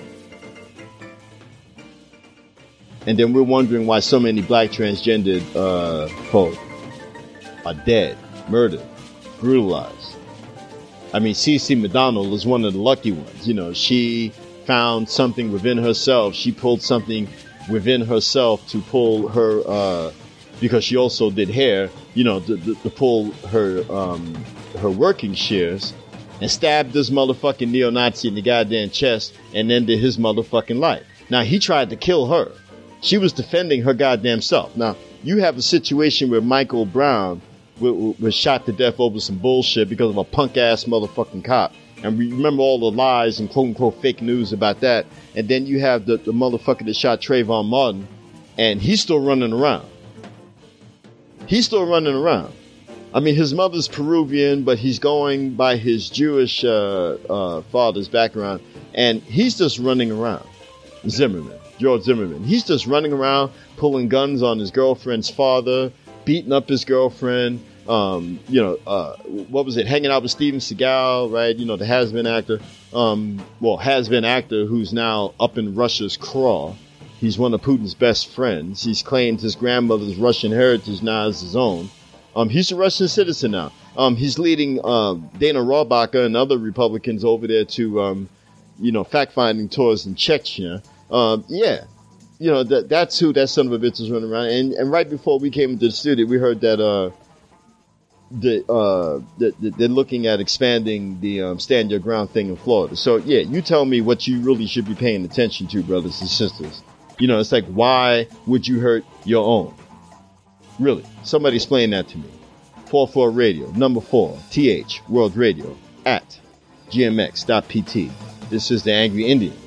And then we're wondering why so many black transgendered uh, folk are dead, murdered, brutalized. I mean, Cece McDonald is one of the lucky ones. You know, she found something within herself. She pulled something within herself to pull her, uh, because she also did hair, you know, to, to, to pull her um, her working shears and stabbed this motherfucking neo-Nazi in the goddamn chest and ended his motherfucking life. Now, he tried to kill her. She was defending her goddamn self. Now, you have a situation where Michael Brown was, was shot to death over some bullshit because of a punk-ass motherfucking cop. And we remember all the lies and quote-unquote fake news about that. And then you have the, the motherfucker that shot Trayvon Martin, and he's still running around. He's still running around. I mean, his mother's Peruvian, but he's going by his Jewish uh, uh, father's background, and he's just running around. Zimmerman. George Zimmerman. He's just running around, pulling guns on his girlfriend's father, beating up his girlfriend, um, you know, uh, what was it, hanging out with Steven Seagal, right? You know, the has-been actor, um, well, has-been actor who's now up in Russia's craw. He's one of Putin's best friends. He's claimed his grandmother's Russian heritage now as his own. Um, he's a Russian citizen now. Um, he's leading uh, Dana Rohrabacher and other Republicans over there to, um, you know, fact-finding tours in Chechnya. Um, yeah, you know, that that's who that son of a bitch is running around. And, and right before we came into the studio, we heard that, uh, the, uh, the, the, they're looking at expanding the, um, Stand Your Ground thing in Florida. So yeah, you tell me what you really should be paying attention to, brothers and sisters. You know, it's like, why would you hurt your own? Really? Somebody explain that to me. four four Radio, number four, T H, World Radio, at G M X dot P T. This is the Angry Indian.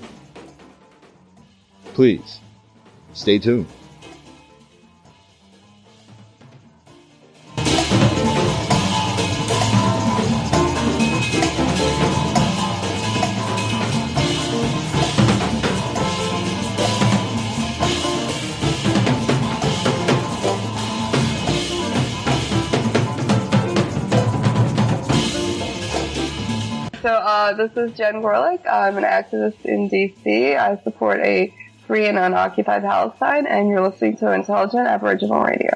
Please, stay tuned. So uh, this is Jen Gorlick. I'm an activist in D C. I support a free and unoccupied Palestine, and you're listening to Intelligent Aboriginal Radio.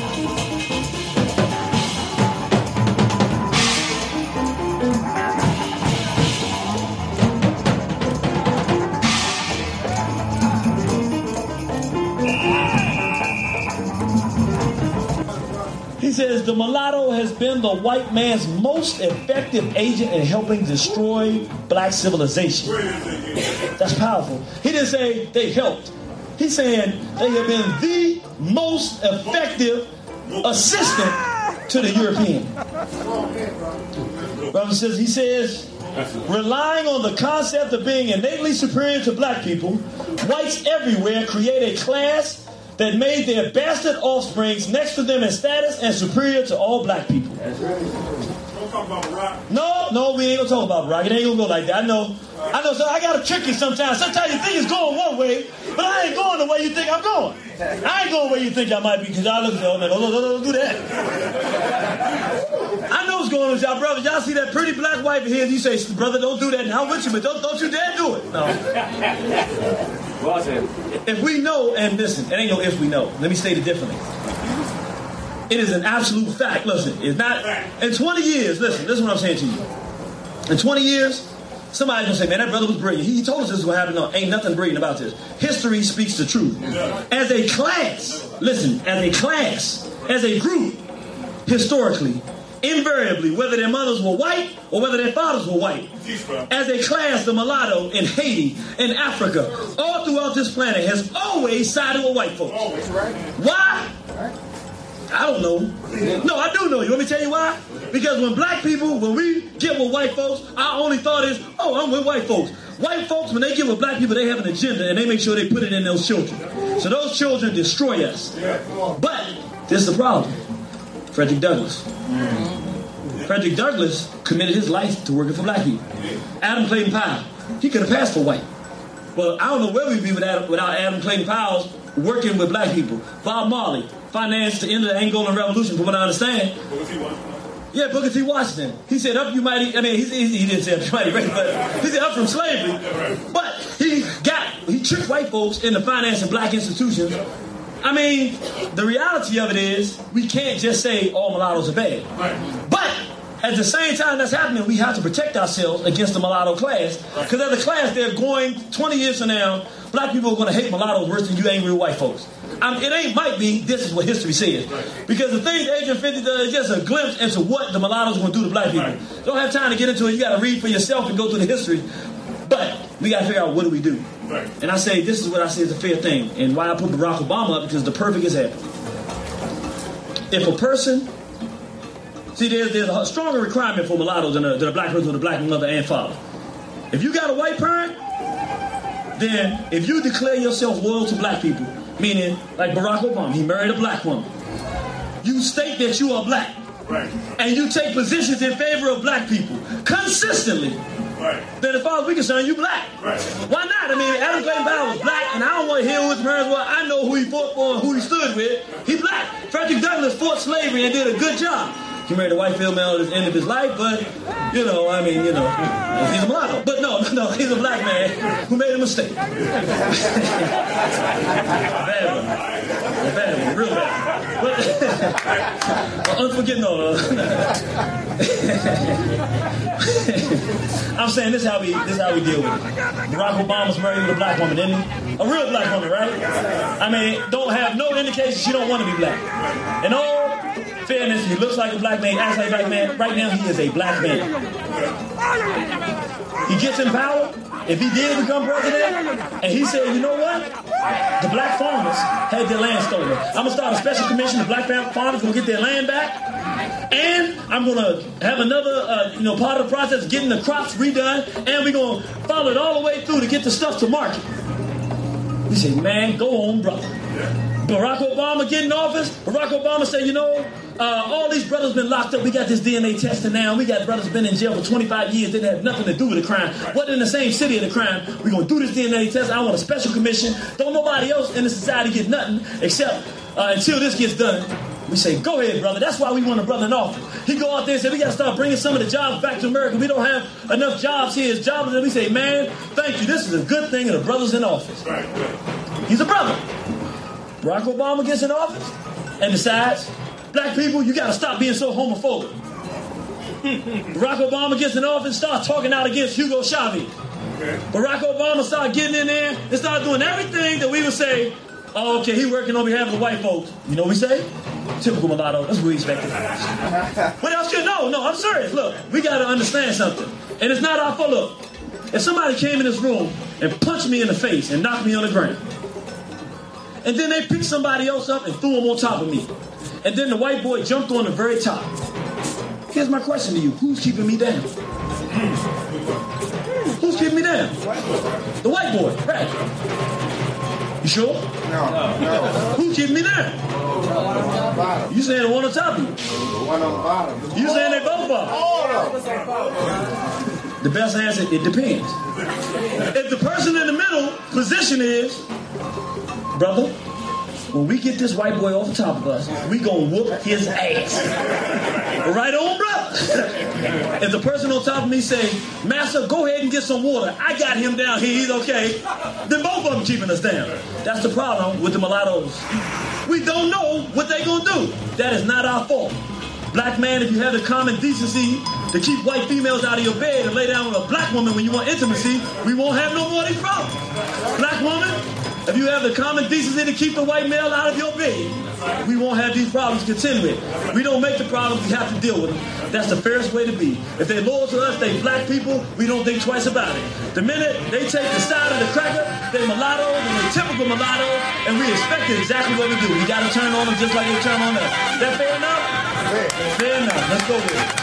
He says the mulatto has been the white man's most effective agent in helping destroy black civilization. That's powerful. He didn't say they helped. He's saying they have been the most effective assistant to the European. Brother says he says Relying on the concept of being innately superior to black people, whites everywhere create a class that made their bastard offsprings next to them in status and superior to all black people. That's right. Don't talk about Barack. No, no, we ain't gonna talk about Barack. It ain't gonna go like that. I know, I know. So I gotta trick you sometimes. Sometimes you think it's going one way, but I ain't going the way you think I'm going. I ain't going the way you think I might be because y'all look at oh, no, no, no, no, don't do that. I know what's going on with y'all brothers. Y'all see that pretty black wife here, and you say, brother, don't do that. And I'm with you, but don't, don't you dare do it. No. If we know, and listen, it ain't no if we know. Let me state it differently. It is an absolute fact. Listen, it's not. In twenty years, listen, this is what I'm saying to you. In twenty years, somebody's gonna say, man, that brother was brilliant. He, he told us this was gonna happen. No, ain't nothing brilliant about this. History speaks the truth. As a class, listen, as a class, as a group, historically, invariably, whether their mothers were white or whether their fathers were white, as a class, the mulatto in Haiti, in Africa, all throughout this planet has always sided with white folks. Why? I don't know. No, I do know. You want me to tell you why? Because when black people, when we get with white folks, our only thought is, oh, I'm with white folks. White folks, when they get with black people, they have an agenda and they make sure they put it in those children. So those children destroy us. But this is the problem. Frederick Douglass. Frederick Douglass committed his life to working for black people. Adam Clayton Powell, he could have passed for white. Well, I don't know where we'd be without, without Adam Clayton Powell working with black people. Bob Marley financed the end of the Angolan Revolution, from what I understand. Yeah, Booker T. Washington. He said up you mighty, I mean, he, he, he didn't say up you mighty race, but he said up from slavery. But he got, he tricked white folks into financing black institutions. I mean, the reality of it is, we can't just say all mulattoes are bad. But at the same time that's happening, we have to protect ourselves against the mulatto class. Because as a class, they're going, twenty years from now, black people are going to hate mulattoes worse than you angry white folks. I mean, it ain't might be, this is what history says. Because the thing Agent fifty does is just a glimpse into what the mulattoes are going to do to black people. Don't have time to get into it. You got to read for yourself and go through the history. But we got to figure out, what do we do? And I say, this is what I say is a fair thing. And why I put Barack Obama up, because the perfect example. If a person, see, there's, there's a stronger requirement for mulattoes than a, than a black person with a black mother and father. If you got a white parent, then if you declare yourself loyal to black people, meaning like Barack Obama, he married a black woman, you state that you are black, right, and you take positions in favor of black people consistently, right, then as far as we're concerned, you black. Right. Why not? I mean, Adam Clayton Powell was black, and I don't want to hear who his parents were. I know who he fought for and who he stood with. He black. Frederick Douglass fought slavery and did a good job. He married a white female at the end of his life, but, you know, I mean, you know, he's a mulatto. But no, no, he's a black man who made a mistake. Bad one. A bad one, real bad. But, unforgettable. I'm saying this is how we this is how we deal with it. Barack Obama's married with a black woman, isn't he? A real black woman, right? I mean, don't have no indication she don't want to be black. In all fairness, he looks like a black man, acts like a black man. Right now, he is a black man. He gets in power. If he did become president, and he said, you know what? The black farmers had their land stolen. I'm going to start a special commission. The black farmers going to get their land back. And I'm going to have another, uh, you know, part of the process of getting the crops redone. And we're going to follow it all the way through to get the stuff to market. We say, man, go on, brother. Barack Obama get in office. Barack Obama said, you know, uh, all these brothers been locked up. We got this D N A testing now. We got brothers been in jail for twenty-five years. Didn't have nothing to do with the crime. Wasn't in the same city of the crime. We're going to do this D N A test. I want a special commission. Don't nobody else in the society get nothing except uh, until this gets done. We say, go ahead, brother. That's why we want a brother in office. He go out there and say, we got to start bringing some of the jobs back to America. We don't have enough jobs here. It's jobs. And we say, man, thank you. This is a good thing, and the brother's in office. He's a brother. Barack Obama gets in office and decides, black people, you got to stop being so homophobic. Barack Obama gets in office and starts talking out against Hugo Chavez. Barack Obama started getting in there and started doing everything that we would say, oh, okay, he working on behalf of the white folks. You know what we say? Typical mulatto. That's what we expected. What else could? No, no, I'm serious. Look, we got to understand something. And it's not our fault. Look, if somebody came in this room and punched me in the face and knocked me on the ground, and then they picked somebody else up and threw him on top of me, and then the white boy jumped on the very top, here's my question to you. Who's keeping me down? Who's keeping me down? The white boy, Pratt. You sure? No. no. Who's keeping me down? You saying the one on top of you? The one on the bottom. You saying they both are? All of them. The best answer, it depends. If the person in the middle position is, brother, when we get this white boy off the top of us, we gonna whoop his ass. Right on, brother. If the person on top of me say, Master, go ahead and get some water. I got him down here, he's okay. Then both of them keeping us down. That's the problem with the mulattoes. We don't know what they gonna do. That is not our fault. Black man, if you have the common decency to keep white females out of your bed and lay down with a black woman when you want intimacy, we won't have no more of these problems. Black woman, if you have the common decency to keep the white male out of your bed, we won't have these problems continuing. We don't make the problems, we have to deal with them. That's the fairest way to be. If they loyal to us, they black people, we don't think twice about it. The minute they take the side of the cracker, they mulattoes and they typical mulattoes, and we expect exactly what we do. We got to turn on them just like they turn on us. That fair enough? Fair. Fair enough. Let's go with it.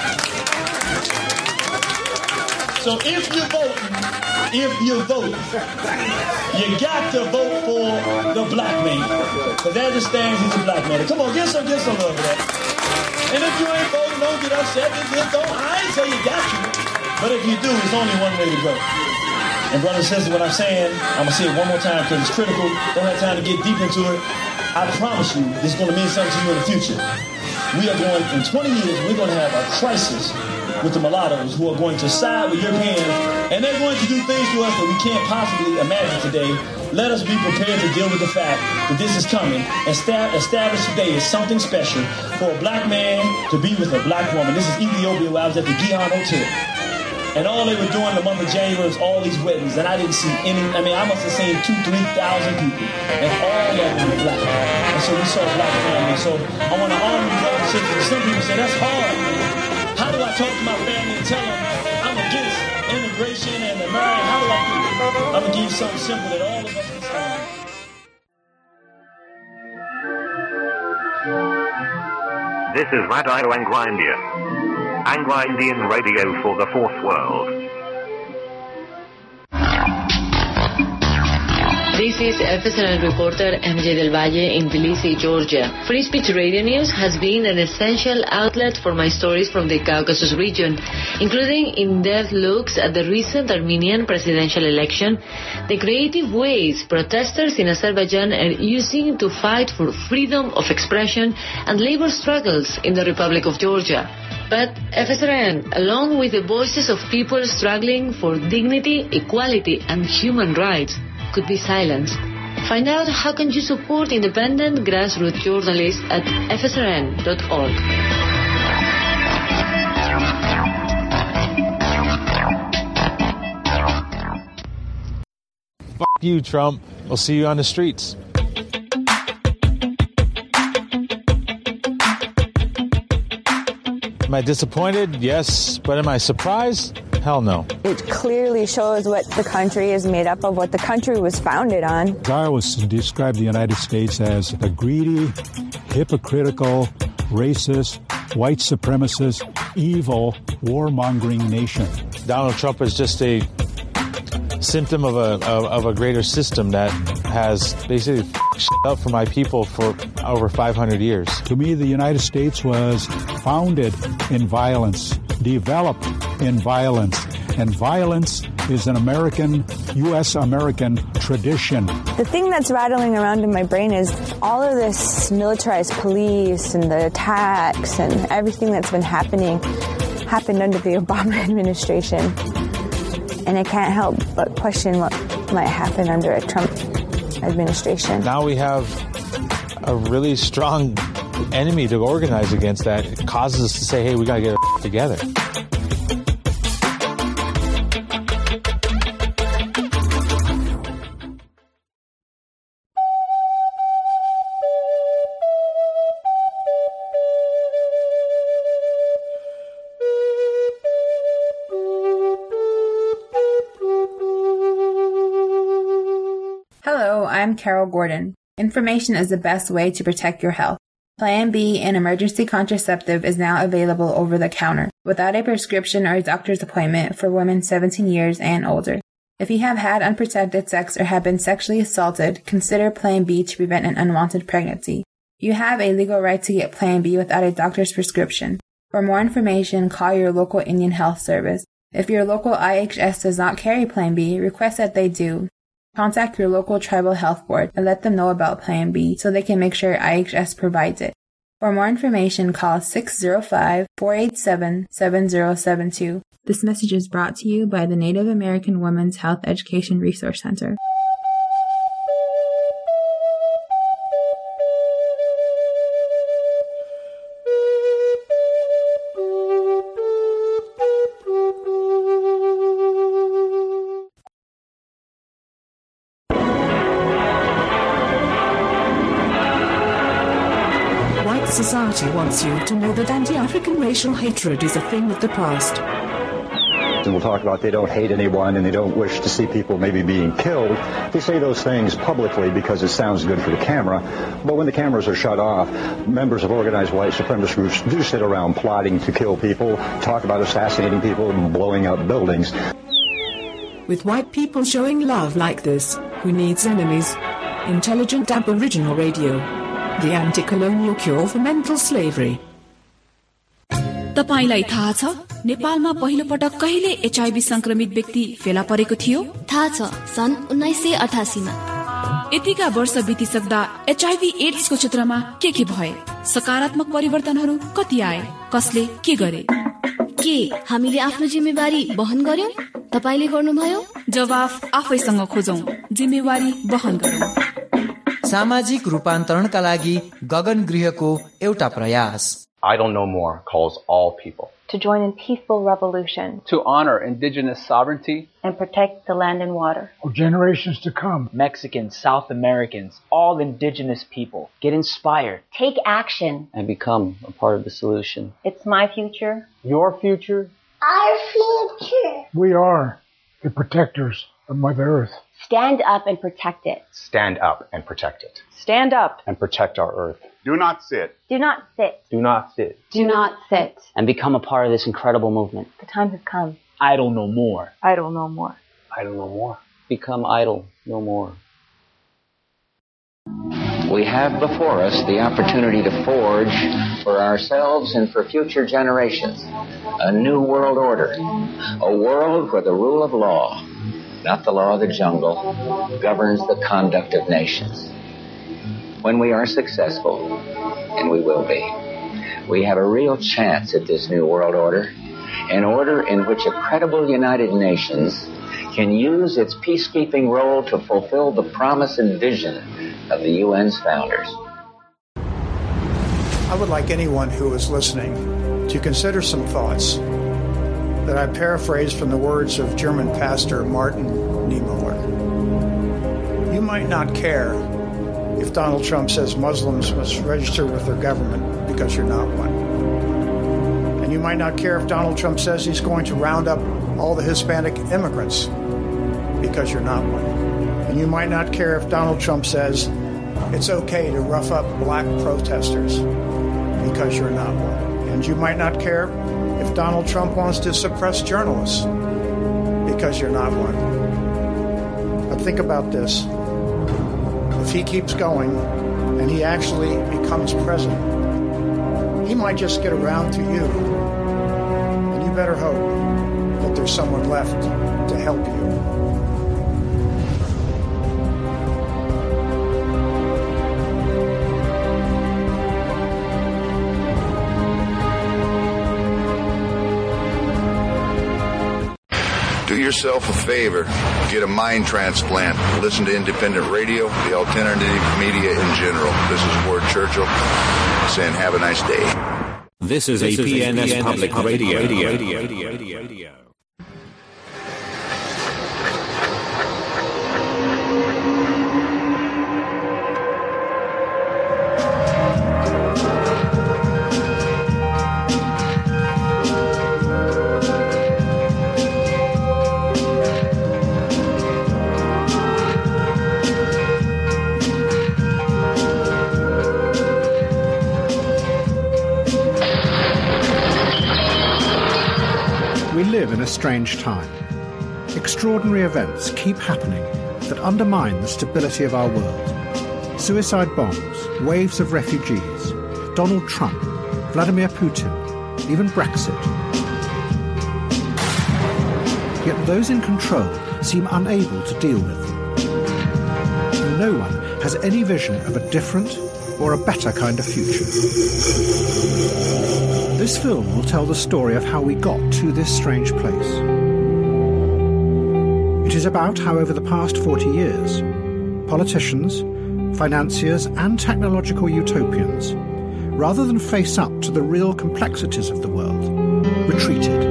So if you're voting, if you vote, you got to vote for the black man. Because as it stands, he's a black man. Come on, get some, get some love of that. And if you ain't voting, don't get upset. Just don't. I ain't say you got to. But if you do, it's only one way to go. And brothers and sisters, what I'm saying, I'm going to say it one more time because it's critical. Don't have time to get deep into it. I promise you, this is going to mean something to you in the future. We are going, in twenty years, we're going to have a crisis with the mulattoes who are going to side with Europeans, and they're going to do things to us that we can't possibly imagine today. Let us be prepared to deal with the fact that this is coming. And established today is something special for a black man to be with a black woman. This is Ethiopia, where I was at the Gihon Hotel. And all they were doing in the month of January was all these weddings, and I didn't see any. I mean, I must have seen two, three thousand people, and all of them were black. And so we saw black families. So I want to honor you, brothers and sisters. Some people say that's hard. How do I talk to my family and tell them I'm against immigration and America? How do I do it? I'm gonna give you something simple that all of us can say. This is Radio Anglo Indian. Anglo Indian Radio for the Fourth World. This is F S R N reporter M J Del Valle in Tbilisi, Georgia. Free Speech Radio News has been an essential outlet for my stories from the Caucasus region, including in-depth looks at the recent Armenian presidential election, the creative ways protesters in Azerbaijan are using to fight for freedom of expression, and labor struggles in the Republic of Georgia. But F S R N, along with the voices of people struggling for dignity, equality, and human rights, could be silenced. Find out how can you support independent grassroots journalists at F S R N dot org. Fuck you, Trump. We'll see you on the streets. Am I disappointed? Yes. But am I surprised? Hell no. It clearly shows what the country is made up of, what the country was founded on. Garros described the United States as a greedy, hypocritical, racist, white supremacist, evil, warmongering nation. Donald Trump is just a symptom of a of, of a greater system that has basically f***ed shit up for my people for over five hundred years. To me, the United States was founded in violence, developed in violence, and violence is an American, U S American tradition. The thing that's rattling around in my brain is all of this militarized police and the attacks and everything that's been happening happened under the Obama administration. And I can't help but question what might happen under a Trump administration. Now we have a really strong enemy to organize against that. It causes us to say, hey, we got to get our together. Hello, I'm Carol Gordon. Information is the best way to protect your health. Plan B, an emergency contraceptive, is now available over the counter, without a prescription or a doctor's appointment for women seventeen years and older. If you have had unprotected sex or have been sexually assaulted, consider Plan B to prevent an unwanted pregnancy. You have a legal right to get Plan B without a doctor's prescription. For more information, call your local Indian Health Service. If your local I H S does not carry Plan B, request that they do. Contact your local tribal health board and let them know about Plan B so they can make sure I H S provides it. For more information, call six zero five, four eight seven, seven zero seven two. This message is brought to you by the Native American Women's Health Education Resource Center. Society wants you to know that anti-African racial hatred is a thing of the past. And we'll talk about they don't hate anyone and they don't wish to see people maybe being killed. They say those things publicly because it sounds good for the camera. But when the cameras are shut off, members of organized white supremacist groups do sit around plotting to kill people, talk about assassinating people and blowing up buildings. With white people showing love like this, who needs enemies? Intelligent Aboriginal Radio. The anti-colonial cure for mental slavery. तपाईलाई थाहा छ नेपालमा पहिलो पटक कहिले HIV संक्रमित व्यक्ति फेला परेको थियो? थाहा छ, सन् उन्नाइस सय अठासी मा। यतिका वर्ष बितिसक्दा एचआईभी एड्स को क्षेत्रमा के के भए? सकारात्मक परिवर्तनहरू कति आए? कसले के गरे? के हामीले आफ्नो जिम्मेवारी वहन गर्यौं? तपाईले गर्नुभयो? जवाफ आफैसँग खोजौं, जिम्मेवारी वहन गरौं। सामाजिक रूपान्तरणका लागि गगन गृहको एउटा प्रयास। I Don't Know More calls all people to join in peaceful revolution, to honor indigenous sovereignty and protect the land and water for generations to come. Mexicans, South Americans, all indigenous people, get inspired, take action, and become a part of the solution. It's my future, your future, our future. We are the protectors of Mother Earth. Stand up and protect it. Stand up and protect it. Stand up and protect our Earth. Do not sit. Do not sit. Do not sit. Do not sit. And become a part of this incredible movement. The time has come. Idle no more. Idle no more. Idle no more. Become idle no more. We have before us the opportunity to forge for ourselves and for future generations a new world order, a world where the rule of law, not the law of the jungle, governs the conduct of nations. When we are successful, and we will be, we have a real chance at this new world order, an order in which a credible United Nations can use its peacekeeping role to fulfill the promise and vision of the U N's founders. I would like anyone who is listening to consider some thoughts that I paraphrase from the words of German pastor Martin Niemöller. You might not care if Donald Trump says Muslims must register with their government because you're not one. And you might not care if Donald Trump says he's going to round up all the Hispanic immigrants because you're not one. And you might not care if Donald Trump says it's okay to rough up black protesters because you're not one. And you might not care if Donald Trump wants to suppress journalists because you're not one. But think about this. If he keeps going and he actually becomes president, he might just get around to you. And you better hope that there's someone left to help you. Do yourself a favor, get a mind transplant, listen to independent radio, the alternative media in general. This is Ward Churchill saying have a nice day. This is this A P N S, A P N S Public, Public Radio. Radio. Radio. Radio. Radio. Radio. We live in a strange time. Extraordinary events keep happening that undermine the stability of our world. Suicide bombs, waves of refugees, Donald Trump, Vladimir Putin, even Brexit. Yet those in control seem unable to deal with them. And no one has any vision of a different or a better kind of future. This film will tell the story of how we got to this strange place. It is about how over the past forty years, politicians, financiers and technological utopians, rather than face up to the real complexities of the world, retreated.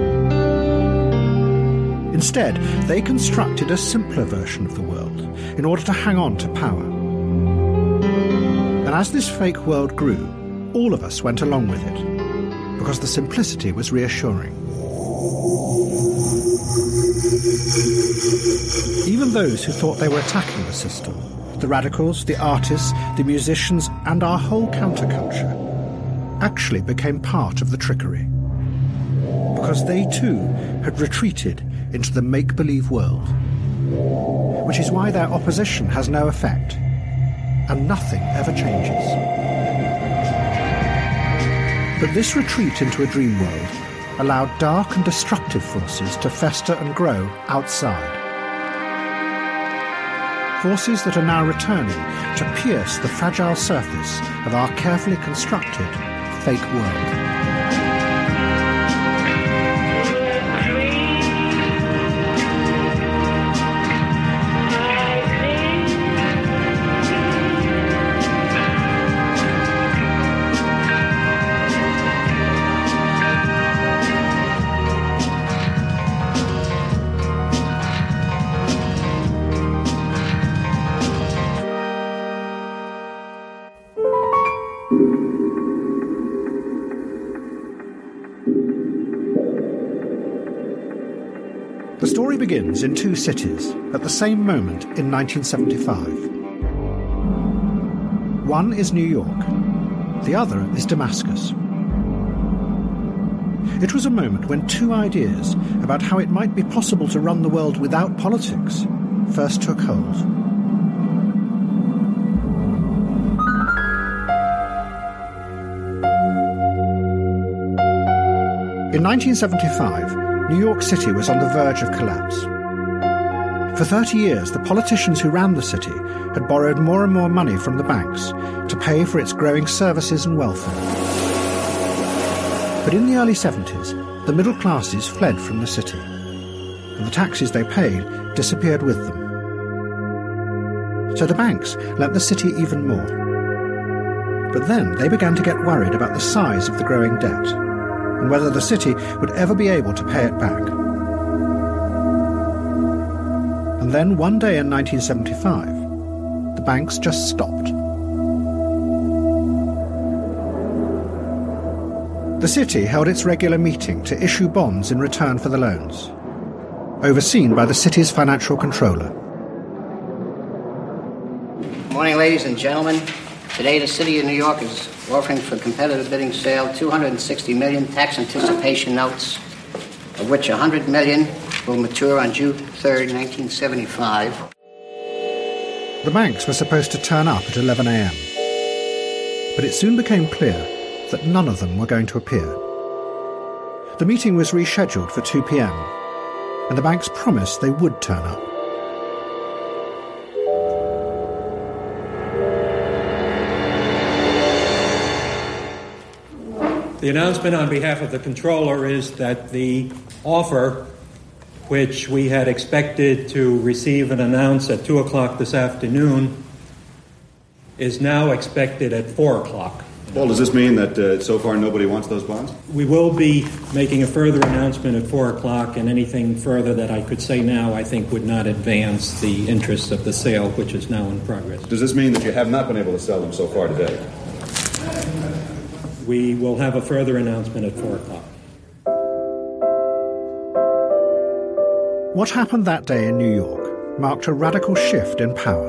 Instead, they constructed a simpler version of the world in order to hang on to power. And as this fake world grew, all of us went along with it, because the simplicity was reassuring. Even those who thought they were attacking the system, the radicals, the artists, the musicians, and our whole counterculture, actually became part of the trickery. Because they too had retreated into the make-believe world. Which is why their opposition has no effect, and nothing ever changes. But this retreat into a dream world allowed dark and destructive forces to fester and grow outside. Forces that are now returning to pierce the fragile surface of our carefully constructed fake world. The story begins in two cities at the same moment in nineteen seventy-five. One is New York, the other is Damascus. It was a moment when two ideas about how it might be possible to run the world without politics first took hold. In nineteen seventy-five, New York City was on the verge of collapse. For thirty years, the politicians who ran the city had borrowed more and more money from the banks to pay for its growing services and welfare. But in the early seventies, the middle classes fled from the city, and the taxes they paid disappeared with them. So the banks lent the city even more. But then they began to get worried about the size of the growing debt, and whether the city would ever be able to pay it back. And then one day in nineteen seventy-five, the banks just stopped. The city held its regular meeting to issue bonds in return for the loans, overseen by the city's financial controller. Good morning, ladies and gentlemen. Today, the City of New York is offering for competitive bidding sale two hundred sixty million tax anticipation notes, of which one hundred million will mature on June third, nineteen seventy-five. The banks were supposed to turn up at eleven a.m., but it soon became clear that none of them were going to appear. The meeting was rescheduled for two p.m., and the banks promised they would turn up. The announcement on behalf of the Comptroller is that the offer, which we had expected to receive and announce at two o'clock this afternoon, is now expected at four o'clock. Well, does this mean that uh, so far nobody wants those bonds? We will be making a further announcement at four o'clock, and anything further that I could say now I think would not advance the interests of the sale, which is now in progress. Does this mean that you have not been able to sell them so far today? We will have a further announcement at four o'clock. What happened that day in New York marked a radical shift in power.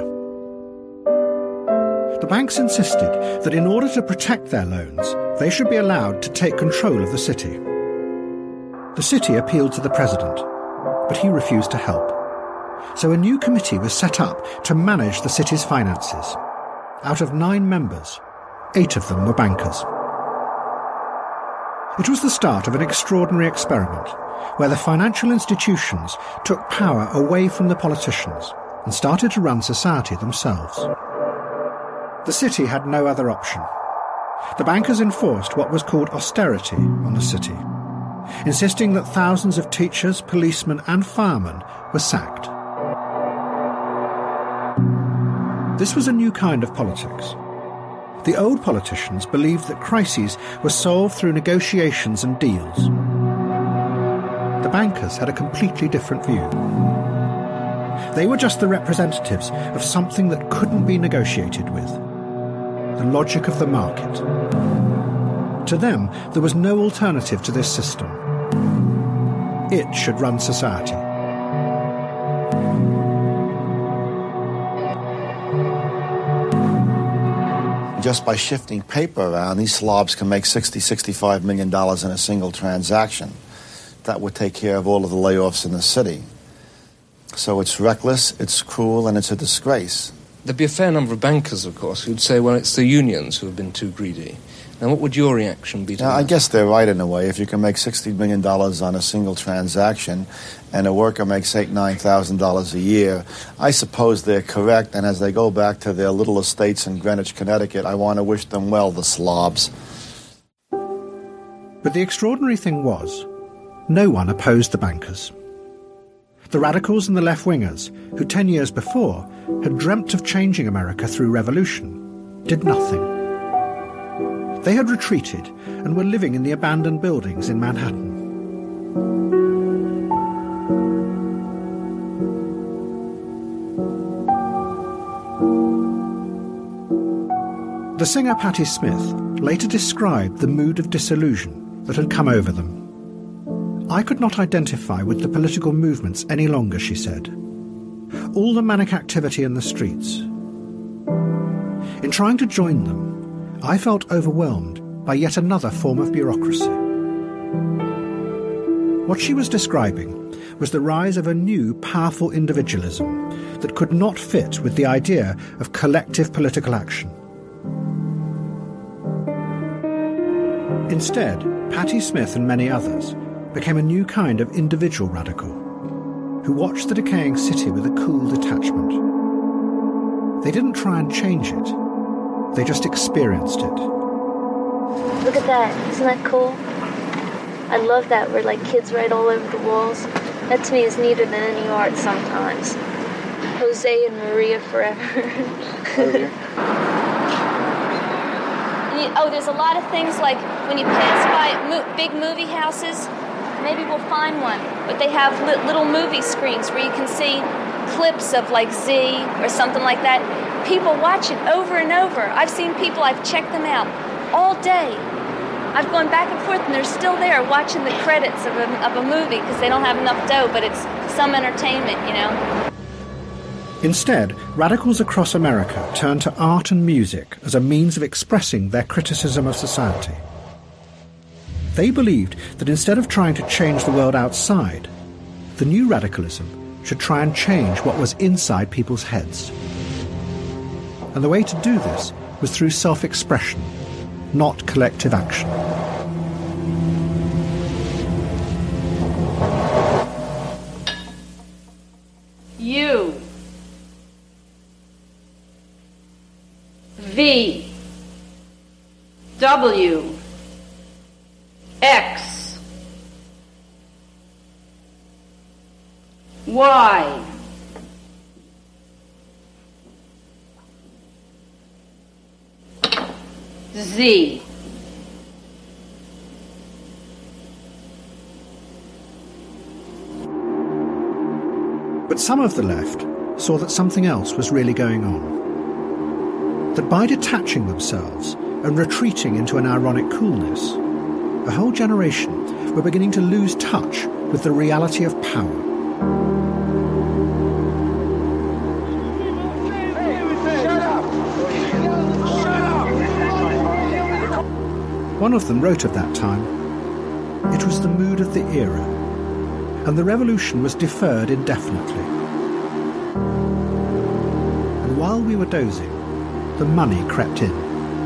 The banks insisted that in order to protect their loans, they should be allowed to take control of the city. The city appealed to the president, but he refused to help. So a new committee was set up to manage the city's finances. Out of nine members, eight of them were bankers. It was the start of an extraordinary experiment where the financial institutions took power away from the politicians and started to run society themselves. The city had no other option. The bankers enforced what was called austerity on the city, insisting that thousands of teachers, policemen and firemen were sacked. This was a new kind of politics. The old politicians believed that crises were solved through negotiations and deals. The bankers had a completely different view. They were just the representatives of something that couldn't be negotiated with, the logic of the market. To them, there was no alternative to this system. It should run society. Just by shifting paper around, these slobs can make sixty, sixty-five million dollars in a single transaction. That would take care of all of the layoffs in the city. So it's reckless, it's cruel, and it's a disgrace. There'd be a fair number of bankers, of course, who'd say, well, it's the unions who have been too greedy. Now, what would your reaction be to now, that? I guess they're right in a way. If you can make sixty million dollars on a single transaction and a worker makes eight thousand dollars, nine thousand dollars a year, I suppose they're correct, and as they go back to their little estates in Greenwich, Connecticut, I want to wish them well, the slobs. But the extraordinary thing was, no one opposed the bankers. The radicals and the left-wingers, who ten years before had dreamt of changing America through revolution, did nothing. They had retreated and were living in the abandoned buildings in Manhattan. The singer Patti Smith later described the mood of disillusion that had come over them. I could not identify with the political movements any longer, she said. All the manic activity in the streets. In trying to join them, I felt overwhelmed by yet another form of bureaucracy. What she was describing was the rise of a new, powerful individualism that could not fit with the idea of collective political action. Instead, Patti Smith and many others became a new kind of individual radical who watched the decaying city with a cool detachment. They didn't try and change it. They just experienced it. Look at that. Isn't that cool? I love that where like kids write all over the walls. That to me is neater than any art sometimes. Jose and Maria forever. you, oh, there's a lot of things like when you pass by mo- big movie houses, maybe we'll find one, but they have li- little movie screens where you can see clips of like Z or something like that. People watch it over and over. I've seen people, I've checked them out all day. I've gone back and forth and they're still there watching the credits of a, of a movie because they don't have enough dough, but it's some entertainment, you know. Instead, radicals across America turned to art and music as a means of expressing their criticism of society. They believed that instead of trying to change the world outside, the new radicalism should try and change what was inside people's heads. And the way to do this was through self-expression, not collective action. U V W X Y Z. But some of the left saw that something else was really going on. That by detaching themselves and retreating into an ironic coolness, a whole generation were beginning to lose touch with the reality of power. One of them wrote of that time, It was the mood of the era, and the revolution was deferred indefinitely. And while we were dozing, the money crept in.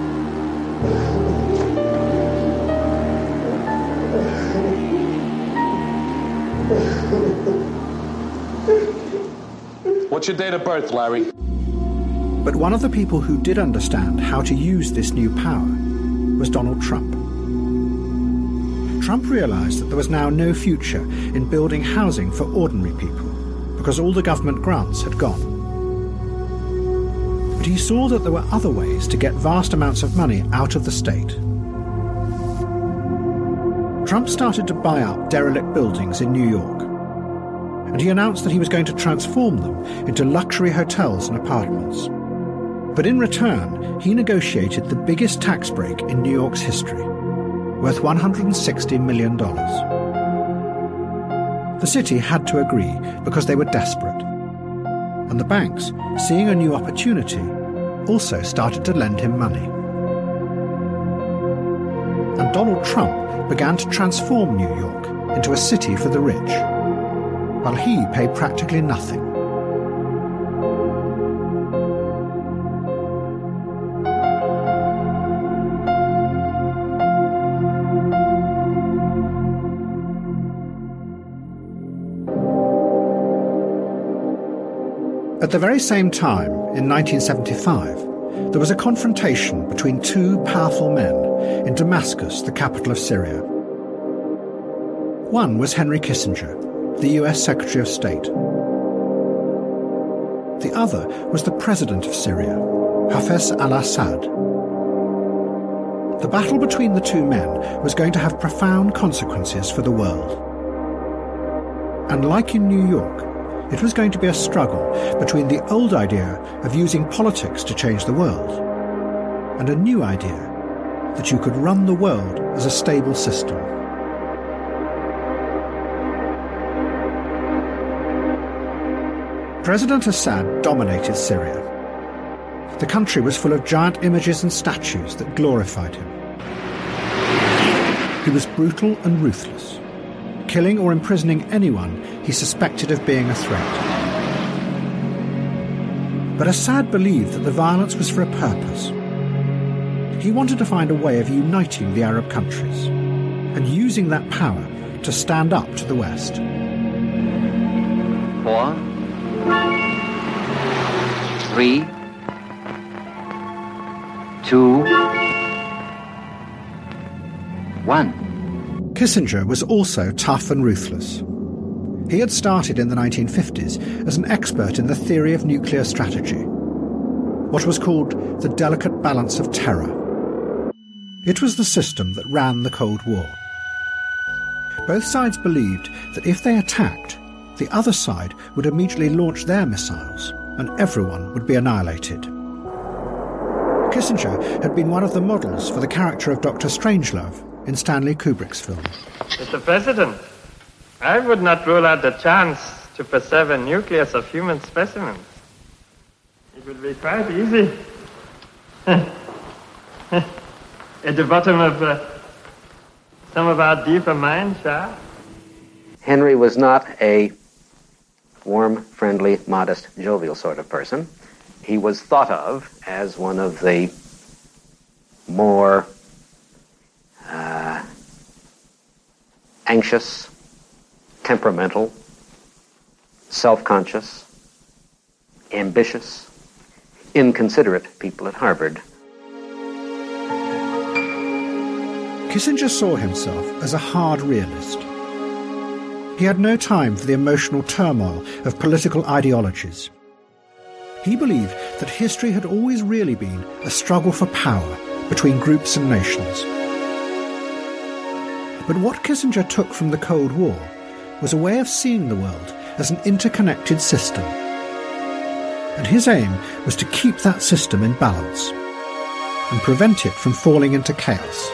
What's your date of birth, Larry? But one of the people who did understand how to use this new power was Donald Trump. Trump realized that there was now no future in building housing for ordinary people because all the government grants had gone. But he saw that there were other ways to get vast amounts of money out of the state. Trump started to buy up derelict buildings in New York, and he announced that he was going to transform them into luxury hotels and apartments. But in return, he negotiated the biggest tax break in New York's history, worth one hundred sixty million dollars. The city had to agree because they were desperate. And the banks, seeing a new opportunity, also started to lend him money. And Donald Trump began to transform New York into a city for the rich, while he paid practically nothing. At the very same time, in nineteen seventy-five, there was a confrontation between two powerful men in Damascus, the capital of Syria. One was Henry Kissinger, the U S Secretary of State. The other was the President of Syria, Hafez al-Assad. The battle between the two men was going to have profound consequences for the world. And like in New York, it was going to be a struggle between the old idea of using politics to change the world and a new idea that you could run the world as a stable system. President Assad dominated Syria. The country was full of giant images and statues that glorified him. He was brutal and ruthless, killing or imprisoning anyone he suspected of being a threat. But Assad believed that the violence was for a purpose. He wanted to find a way of uniting the Arab countries and using that power to stand up to the West. Four, three, two, one. Kissinger was also tough and ruthless. He had started in the nineteen fifties as an expert in the theory of nuclear strategy, what was called the delicate balance of terror. It was the system that ran the Cold War. Both sides believed that if they attacked, the other side would immediately launch their missiles and everyone would be annihilated. Kissinger had been one of the models for the character of Doctor Strangelove in Stanley Kubrick's film. Mister President, I would not rule out the chance to preserve a nucleus of human specimens. It would be quite easy. At the bottom of uh, some of our deeper minds, huh? Henry was not a warm, friendly, modest, jovial sort of person. He was thought of as one of the more uh, anxious, temperamental, self-conscious, ambitious, inconsiderate people at Harvard. Kissinger saw himself as a hard realist. He had no time for the emotional turmoil of political ideologies. He believed that history had always really been a struggle for power between groups and nations. But what Kissinger took from the Cold War was a way of seeing the world as an interconnected system. And his aim was to keep that system in balance and prevent it from falling into chaos.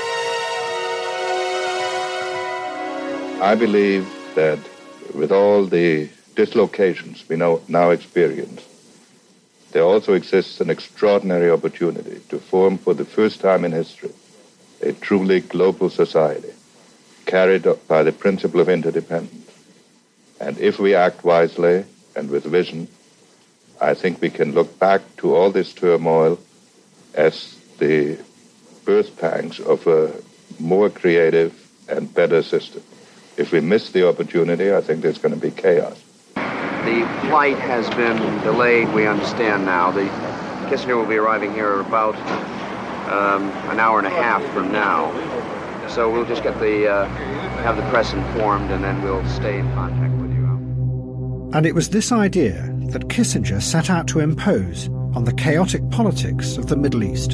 I believe that with all the dislocations we now, now experience, there also exists an extraordinary opportunity to form for the first time in history a truly global society, carried by the principle of interdependence. And if we act wisely and with vision, I think we can look back to all this turmoil as the birth pangs of a more creative and better system. If we miss the opportunity, I think there's going to be chaos. The flight has been delayed, we understand now. The Kissinger will be arriving here about um, an hour and a half from now. So we'll just get the, uh, have the press informed, and then we'll stay in contact with you. And it was this idea that Kissinger set out to impose on the chaotic politics of the Middle East.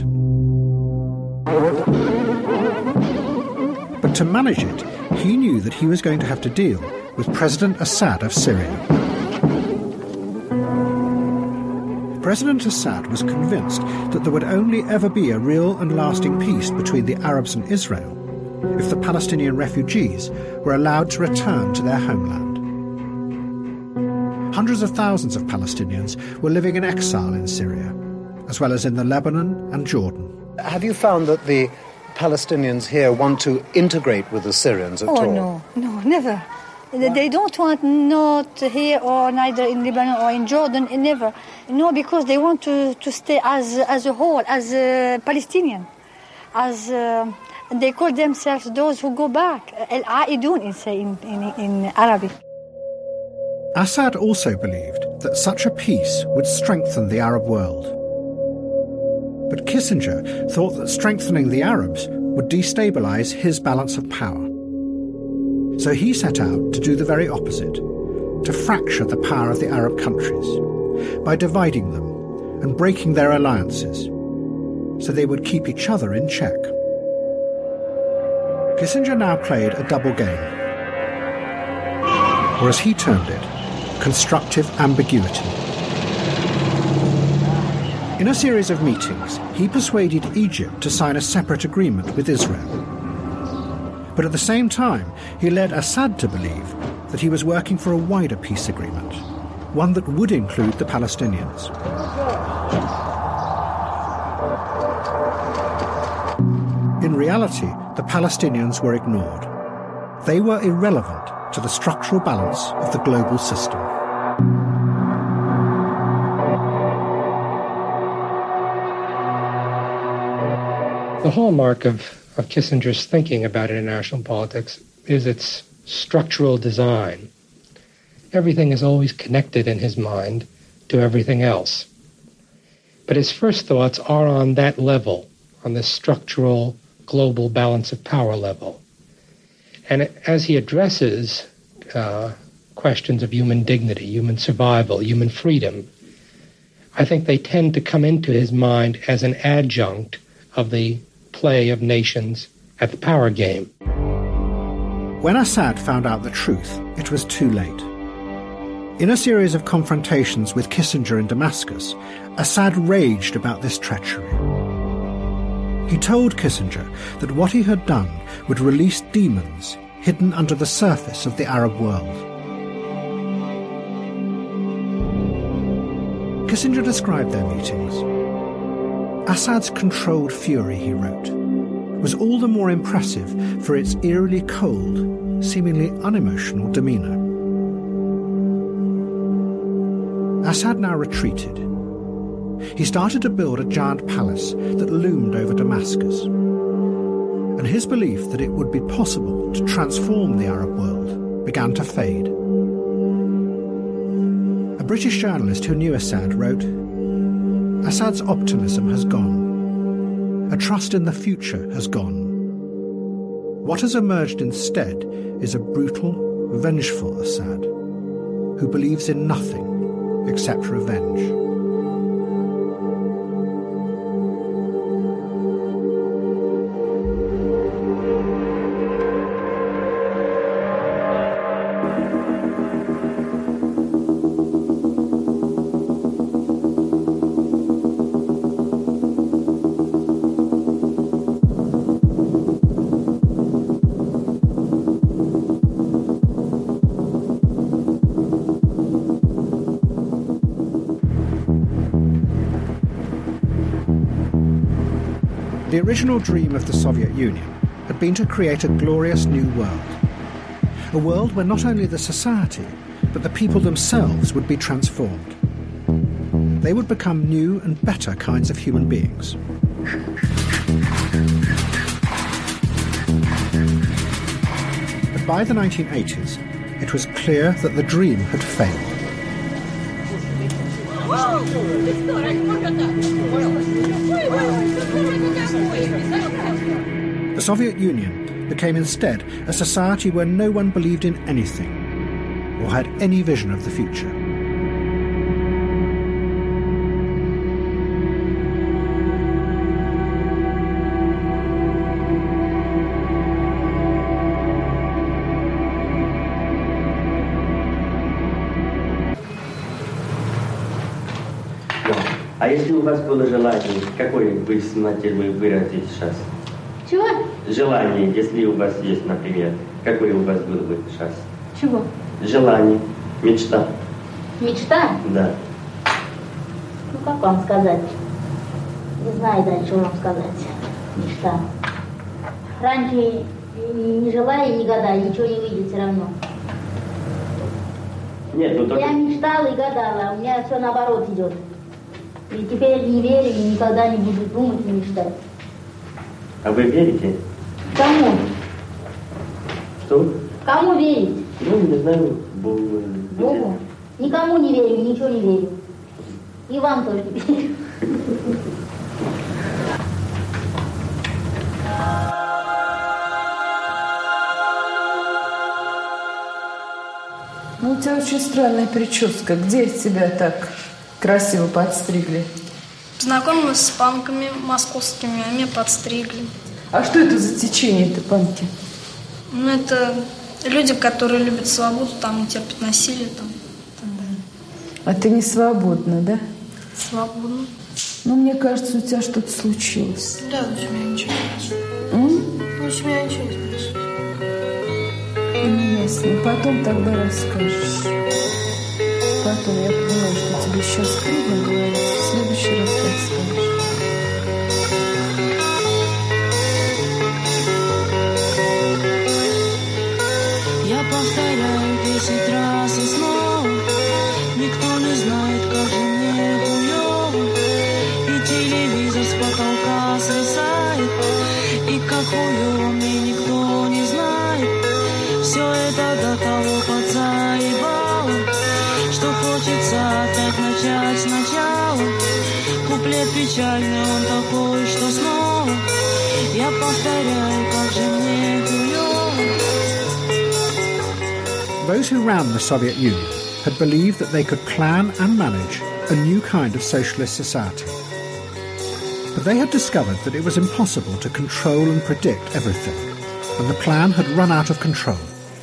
But to manage it, he knew that he was going to have to deal with President Assad of Syria. President Assad was convinced that there would only ever be a real and lasting peace between the Arabs and Israel if the Palestinian refugees were allowed to return to their homeland. Hundreds of thousands of Palestinians were living in exile in Syria, as well as in the Lebanon and Jordan. Have you found that the Palestinians here want to integrate with the Syrians at oh, all? Oh, no, no, never. They don't want, not here or neither in Lebanon or in Jordan, never. No, because they want to, to stay as as a whole, as a Palestinian. As uh, they call themselves those who go back. Al-Aidun in, in, in Arabic. Assad also believed that such a peace would strengthen the Arab world. But Kissinger thought that strengthening the Arabs would destabilize his balance of power. So he set out to do the very opposite, to fracture the power of the Arab countries by dividing them and breaking their alliances so they would keep each other in check. Kissinger now played a double game, or as he termed it, constructive ambiguity. In a series of meetings, he persuaded Egypt to sign a separate agreement with Israel. But at the same time, he led Assad to believe that he was working for a wider peace agreement, one that would include the Palestinians. In reality, the Palestinians were ignored. They were irrelevant to the structural balance of the global system. The hallmark of, of Kissinger's thinking about international politics is its structural design. Everything is always connected in his mind to everything else. But his first thoughts are on that level, on this structural global balance of power level. And as he addresses uh, questions of human dignity, human survival, human freedom, I think they tend to come into his mind as an adjunct of the play of nations at the power game. When Assad found out the truth, it was too late. In a series of confrontations with Kissinger in Damascus, Assad raged about this treachery. He told Kissinger that what he had done would release demons hidden under the surface of the Arab world. Kissinger described their meetings. Assad's controlled fury, he wrote, was all the more impressive for its eerily cold, seemingly unemotional demeanour. Assad now retreated. He started to build a giant palace that loomed over Damascus, and his belief that it would be possible to transform the Arab world began to fade. A British journalist who knew Assad wrote, "Assad's optimism has gone. A trust in the future has gone. What has emerged instead is a brutal, vengeful Assad, who believes in nothing except revenge." The original dream of the Soviet Union had had been to create a glorious new world. A world where not only the society, but the people themselves would be transformed. They would become new and better kinds of human beings. But by the nineteen eighties, it was clear that the dream had failed. The Soviet Union became instead a society where no one believed in anything or had any vision of the future. А если у вас было желание, какое вы смотрели, вы выразите сейчас? Чего? Желание, если у вас есть, например, какое у вас было бы сейчас? Чего? Желание, мечта. Мечта? Да. Ну, как вам сказать? Не знаю дальше, что вам сказать. Мечта. Раньше не желая, не гадая, ничего не выйдет все равно. Нет, ну только... Я мечтала и гадала, а у меня все наоборот идет. И теперь не верю и никогда не буду думать и мечтать. А вы верите? Кому? Что? Кому верить? Ну, не знаю, Богу. Богу? Никому не верю, ничего не верю. И вам тоже не верю. Ну, у тебя очень странная прическа. Где тебя так красиво подстригли? Знакомилась с панками московскими, а меня подстригли. А что это за течение-то, панки? Ну, это люди, которые любят свободу, там, не терпят насилие, там. А ты не свободна, да? Свободна. Ну, мне кажется, у тебя что-то случилось. Да, у меня ничего не М? Ну, у меня ничего не происходит. Ну, ясно. Потом тогда расскажешь. Потом я понимаю, что тебе сейчас трудно говорить. В следующий раз расскажешь. Я повторяю десять раз и снова. Никто не знает, как же мне хуёво. И телевизор с потолка свисает. И как хуёво мне никто не знает. Все это до того подзаебало, что хочется опять начать сначала. Куплет печальный, он такой, что снова я повторяю, как же мне хуёво. Those who ran the Soviet Union had believed that they could plan and manage a new kind of socialist society. But they had discovered that it was impossible to control and predict everything, and the plan had run out of control.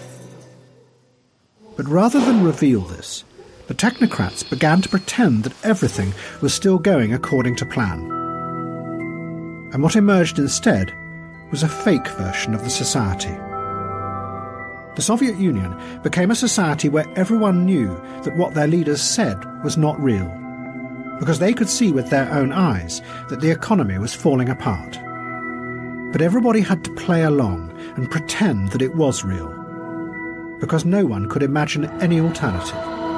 But rather than reveal this, the technocrats began to pretend that everything was still going according to plan. And what emerged instead was a fake version of the society. The Soviet Union became a society where everyone knew that what their leaders said was not real, because they could see with their own eyes that the economy was falling apart. But everybody had to play along and pretend that it was real, because no one could imagine any alternative.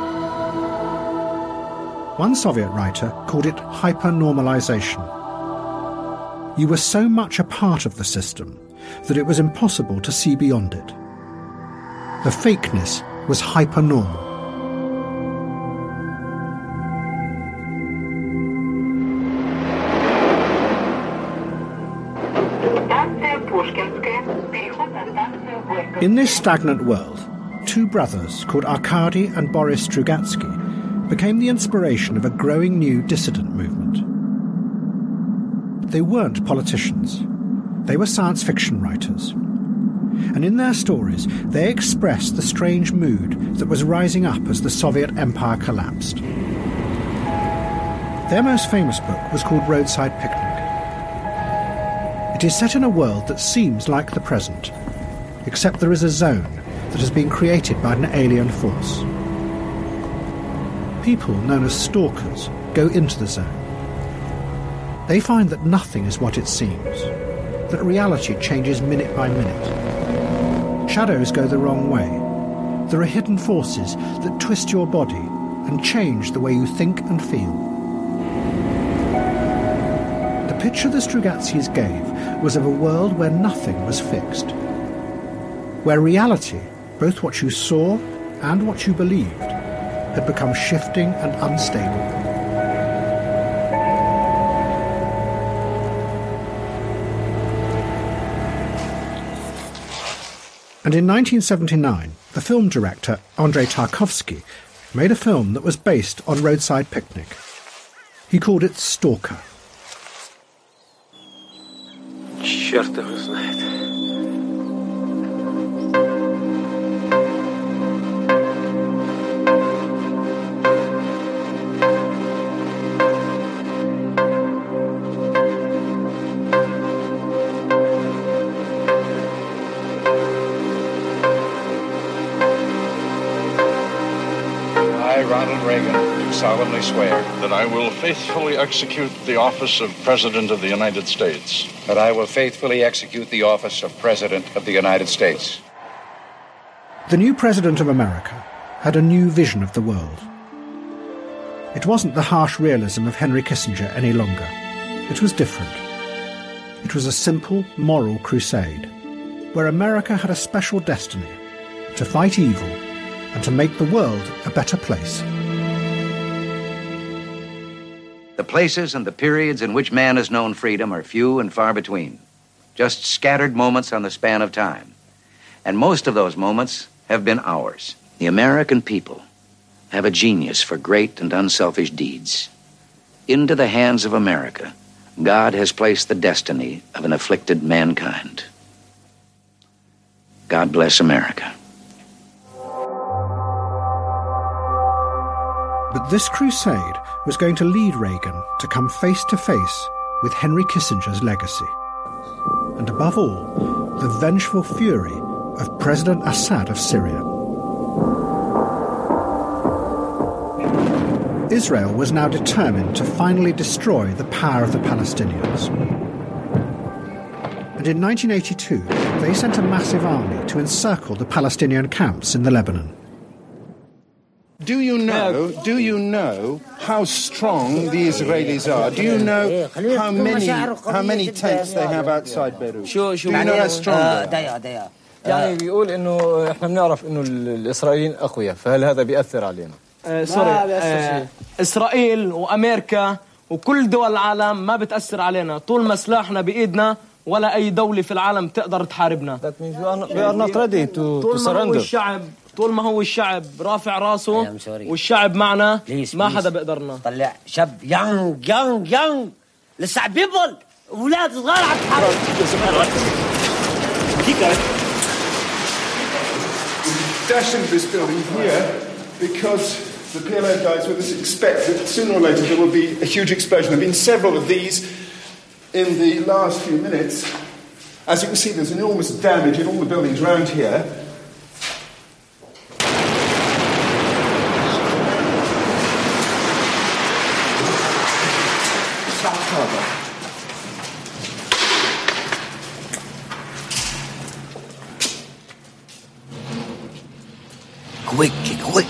One Soviet writer called it hyper-normalization. You were so much a part of the system that it was impossible to see beyond it. The fakeness was hyper-normal. In this stagnant world, two brothers called Arkady and Boris Strugatsky became the inspiration of a growing new dissident movement. But they weren't politicians. They were science fiction writers. And in their stories, they expressed the strange mood that was rising up as the Soviet Empire collapsed. Their most famous book was called Roadside Picnic. It is set in a world that seems like the present, except there is a zone that has been created by an alien force. People known as stalkers go into the zone. They find that nothing is what it seems, that reality changes minute by minute. Shadows go the wrong way. There are hidden forces that twist your body and change the way you think and feel. The picture the Strugatzis gave was of a world where nothing was fixed, where reality, both what you saw and what you believed, had become shifting and unstable. And in nineteen seventy-nine, the film director Andrei Tarkovsky made a film that was based on Roadside Picnic. He called it Stalker. Черт его знает. Ronald Reagan, do solemnly swear that I will faithfully execute the office of President of the United States. That I will faithfully execute the office of President of the United States. The new President of America had a new vision of the world. It wasn't the harsh realism of Henry Kissinger any longer. It was different. It was a simple, moral crusade, where America had a special destiny, to fight evil and to make the world a better place. The places and the periods in which man has known freedom are few and far between, just scattered moments on the span of time. And most of those moments have been ours. The American people have a genius for great and unselfish deeds. Into the hands of America, God has placed the destiny of an afflicted mankind. God bless America. But this crusade was going to lead Reagan to come face to face with Henry Kissinger's legacy. And above all, the vengeful fury of President Assad of Syria. Israel was now determined to finally destroy the power of the Palestinians. And in nineteen eighty-two, they sent a massive army to encircle the Palestinian camps in the Lebanon. Do you know, do you know how strong the Israelis are? Do you know how many, how many tanks they have outside Beirut? Do you know how strong they are? يعني بيقول إنه إحنا بنعرف إنه الإسرائيليين أقوياء، فهل هذا بيأثر علينا؟ سوري إسرائيل وأمريكا وكل دول العالم ما بتأثر علينا طول ما سلاحنا بإيدنا ولا أي دولة في العالم تقدر تحاربنا. That means we are not, we are not ready to, to surrender. الشعب طول ما هو الشعب رافع راسه والشعب معنا ما حدا بيقدرنا. طلع شاب يانج يانج يانج لسه بيبل أولاد صغار عم تحارب. Dash into this building here because the P L O guys with us expect that sooner or later there will be a huge explosion. There have been several of these in the last few minutes. As you can see, there's enormous damage in all the buildings around here. Quick, quick.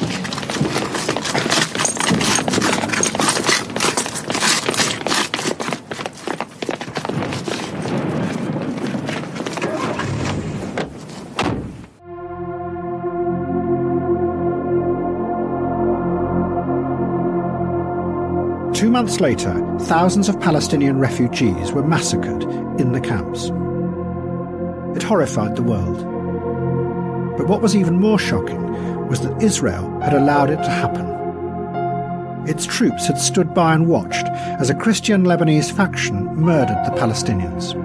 Two months later, thousands of Palestinian refugees were massacred in the camps. It horrified the world. But what was even more shocking was that Israel had allowed it to happen. Its troops had stood by and watched as a Christian Lebanese faction murdered the Palestinians.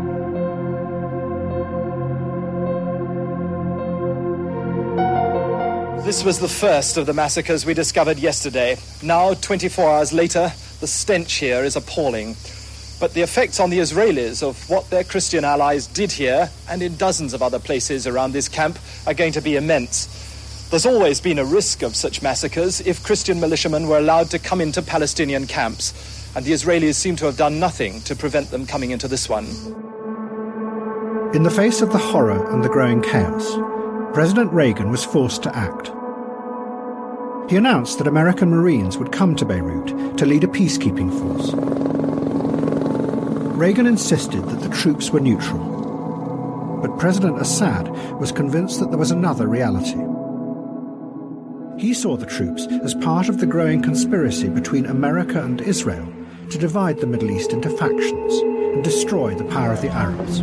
This was the first of the massacres we discovered yesterday. Now, twenty-four hours later, the stench here is appalling. But the effects on the Israelis of what their Christian allies did here and in dozens of other places around this camp are going to be immense. There's always been a risk of such massacres if Christian militiamen were allowed to come into Palestinian camps, and the Israelis seem to have done nothing to prevent them coming into this one. In the face of the horror and the growing chaos, President Reagan was forced to act. He announced that American Marines would come to Beirut to lead a peacekeeping force. Reagan insisted that the troops were neutral, but President Assad was convinced that there was another reality. He saw the troops as part of the growing conspiracy between America and Israel to divide the Middle East into factions and destroy the power of the Arabs.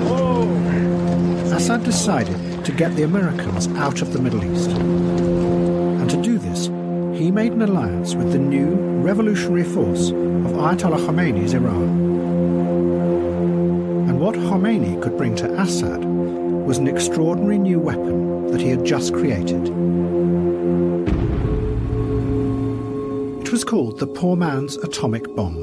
Assad decided to get the Americans out of the Middle East. And to do this, he made an alliance with the new revolutionary force of Ayatollah Khomeini's Iran. And what Khomeini could bring to Assad was an extraordinary new weapon that he had just created. It was called the poor man's atomic bomb.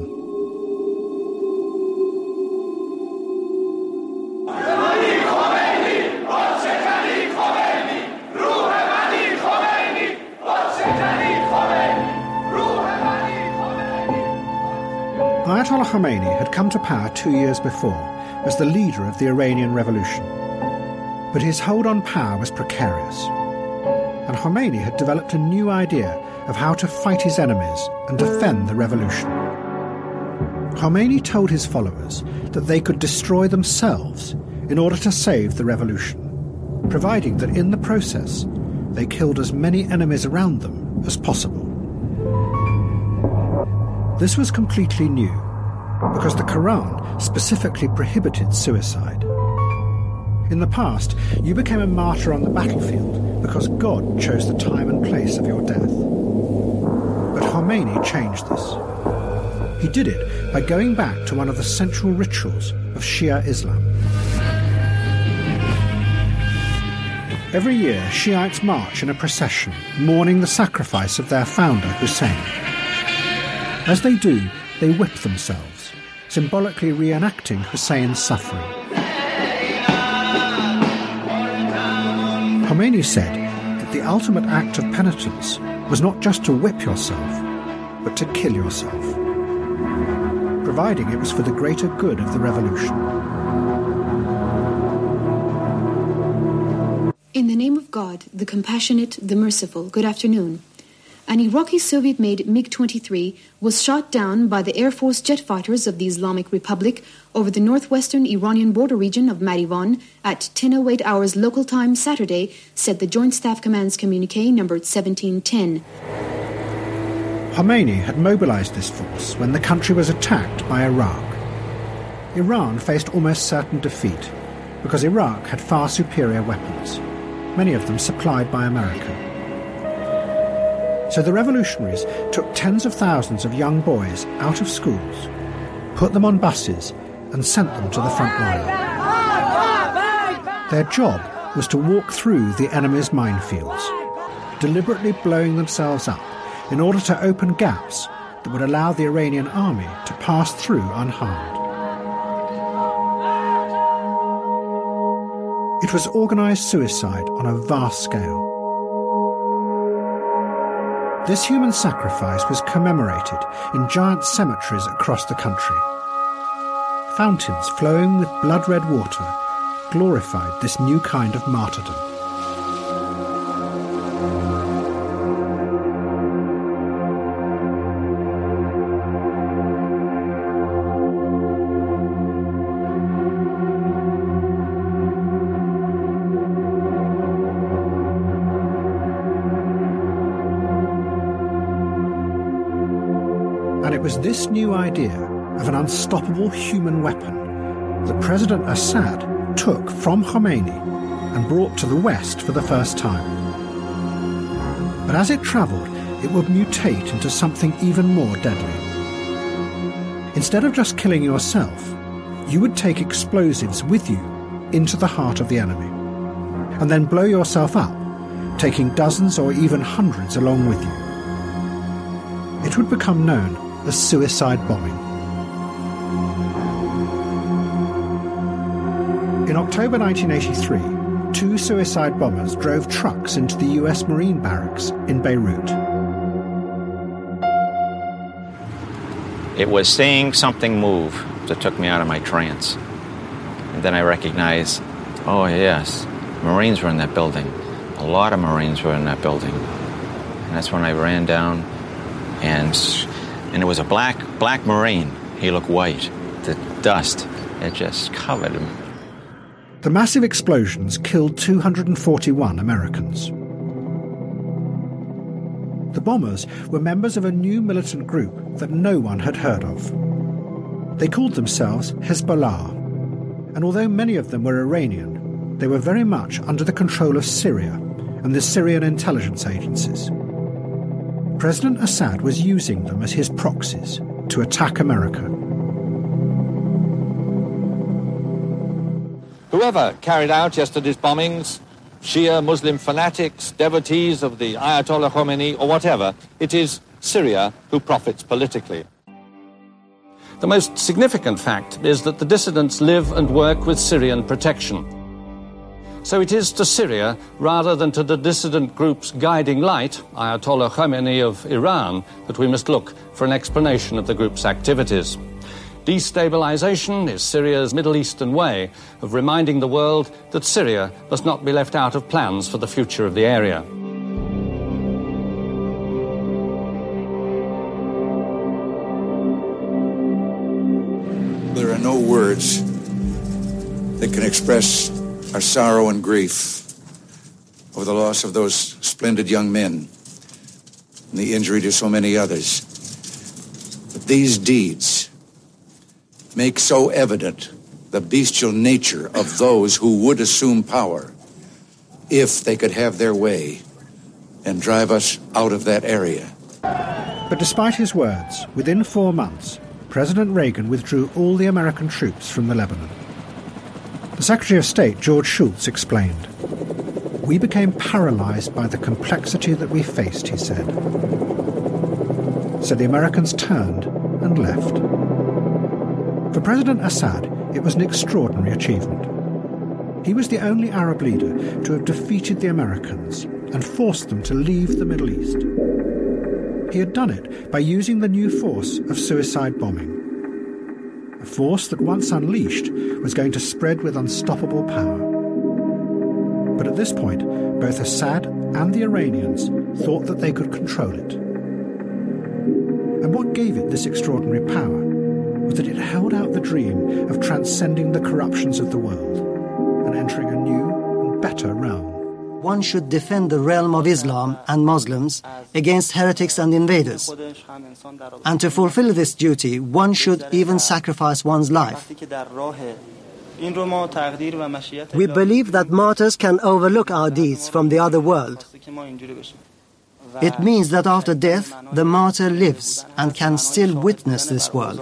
Ayatollah Khomeini had come to power two years before as the leader of the Iranian Revolution. But his hold on power was precarious. And Khomeini had developed a new idea of how to fight his enemies and defend the revolution. Khomeini told his followers that they could destroy themselves in order to save the revolution, providing that in the process they killed as many enemies around them as possible. This was completely new, because the Quran specifically prohibited suicide. In the past, you became a martyr on the battlefield because God chose the time and place of your death. But Khomeini changed this. He did it by going back to one of the central rituals of Shia Islam. Every year, Shiites march in a procession, mourning the sacrifice of their founder, Hussein. As they do, they whip themselves, symbolically reenacting Hussein's suffering. Khomeini said that the ultimate act of penitence was not just to whip yourself, but to kill yourself, providing it was for the greater good of the revolution. In the name of God, the compassionate, the merciful, good afternoon. An Iraqi Soviet-made MiG twenty-three was shot down by the Air Force jet fighters of the Islamic Republic over the northwestern Iranian border region of Marivan at ten oh eight hours local time Saturday, said the Joint Staff Command's communique numbered seventeen ten. Khomeini had mobilized this force when the country was attacked by Iraq. Iran faced almost certain defeat because Iraq had far superior weapons, many of them supplied by America. So the revolutionaries took tens of thousands of young boys out of schools, put them on buses, and sent them to the front line. Their job was to walk through the enemy's minefields, deliberately blowing themselves up in order to open gaps that would allow the Iranian army to pass through unharmed. It was organized suicide on a vast scale. This human sacrifice was commemorated in giant cemeteries across the country. Fountains flowing with blood-red water glorified this new kind of martyrdom. And it was this new idea of an unstoppable human weapon that President Assad took from Khomeini and brought to the West for the first time. But as it travelled, it would mutate into something even more deadly. Instead of just killing yourself, you would take explosives with you into the heart of the enemy, and then blow yourself up, taking dozens or even hundreds along with you. It would become known as suicide bombing. In October nineteen eighty-three, two suicide bombers drove trucks into the U S Marine barracks in Beirut. It was seeing something move that took me out of my trance. And then I recognized, oh yes, Marines were in that building. A lot of Marines were in that building. And that's when I ran down, and and it was a black black Marine. He looked white. The dust, it just covered him. The massive explosions killed two hundred forty-one Americans. The bombers were members of a new militant group that no one had heard of. They called themselves Hezbollah, and although many of them were Iranian, they were very much under the control of Syria and the Syrian intelligence agencies. President Assad was using them as his proxies to attack America. Whoever carried out yesterday's bombings, Shia Muslim fanatics, devotees of the Ayatollah Khomeini, or whatever, it is Syria who profits politically. The most significant fact is that the dissidents live and work with Syrian protection. So it is to Syria, rather than to the dissident group's guiding light, Ayatollah Khomeini of Iran, that we must look for an explanation of the group's activities. Destabilization is Syria's Middle Eastern way of reminding the world that Syria must not be left out of plans for the future of the area. There are no words that can express our sorrow and grief over the loss of those splendid young men and the injury to so many others. But these deeds make so evident the bestial nature of those who would assume power if they could have their way and drive us out of that area. But despite his words, within four months, President Reagan withdrew all the American troops from the Lebanon. The Secretary of State, George Shultz, explained, "We became paralyzed by the complexity that we faced," he said. So the Americans turned and left. For President Assad, it was an extraordinary achievement. He was the only Arab leader to have defeated the Americans and forced them to leave the Middle East. He had done it by using the new force of suicide bombing. A force that once unleashed was going to spread with unstoppable power. But at this point, both Assad and the Iranians thought that they could control it. And what gave it this extraordinary power was that it held out the dream of transcending the corruptions of the world and entering a new and better realm. One should defend the realm of Islam and Muslims against heretics and invaders. And to fulfill this duty, one should even sacrifice one's life. We believe that martyrs can overlook our deeds from the other world. It means that after death, the martyr lives and can still witness this world.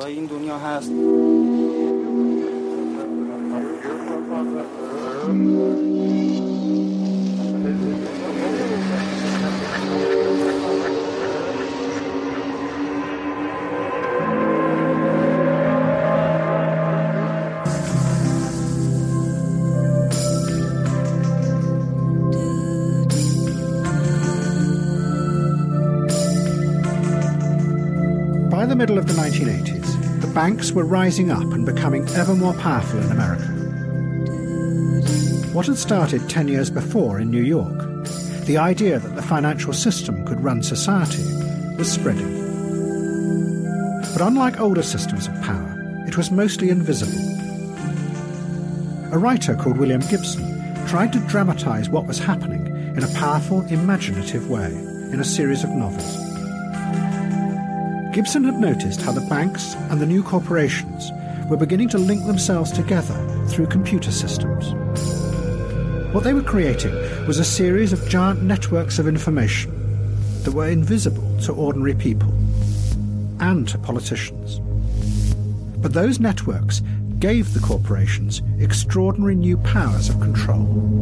By the middle of the nineteen eighties, the banks were rising up and becoming ever more powerful in America. What had started ten years before in New York, the idea that the financial system could run society, was spreading. But unlike older systems of power, it was mostly invisible. A writer called William Gibson tried to dramatize what was happening in a powerful, imaginative way in a series of novels. Gibson had noticed how the banks and the new corporations were beginning to link themselves together through computer systems. What they were creating was a series of giant networks of information that were invisible to ordinary people and to politicians. But those networks gave the corporations extraordinary new powers of control.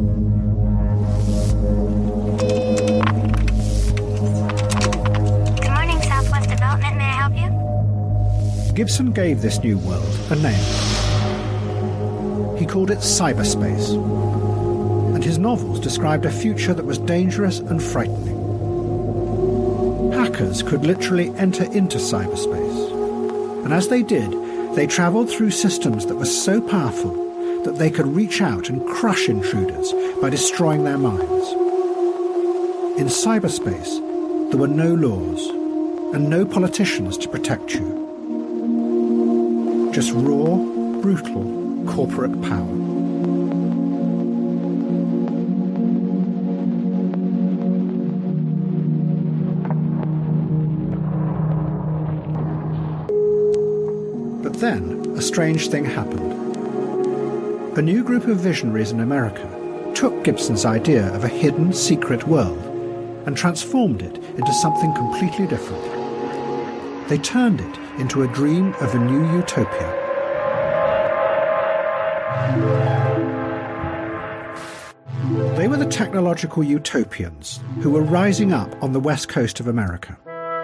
Gibson gave this new world a name. He called it cyberspace, and his novels described a future that was dangerous and frightening. Hackers could literally enter into cyberspace, and as they did, they travelled through systems that were so powerful that they could reach out and crush intruders by destroying their minds. In cyberspace, there were no laws and no politicians to protect you. Just raw, brutal, corporate power. But then, a strange thing happened. A new group of visionaries in America took Gibson's idea of a hidden, secret world and transformed it into something completely different. They turned it into a dream of a new utopia. They were the technological utopians who were rising up on the west coast of America.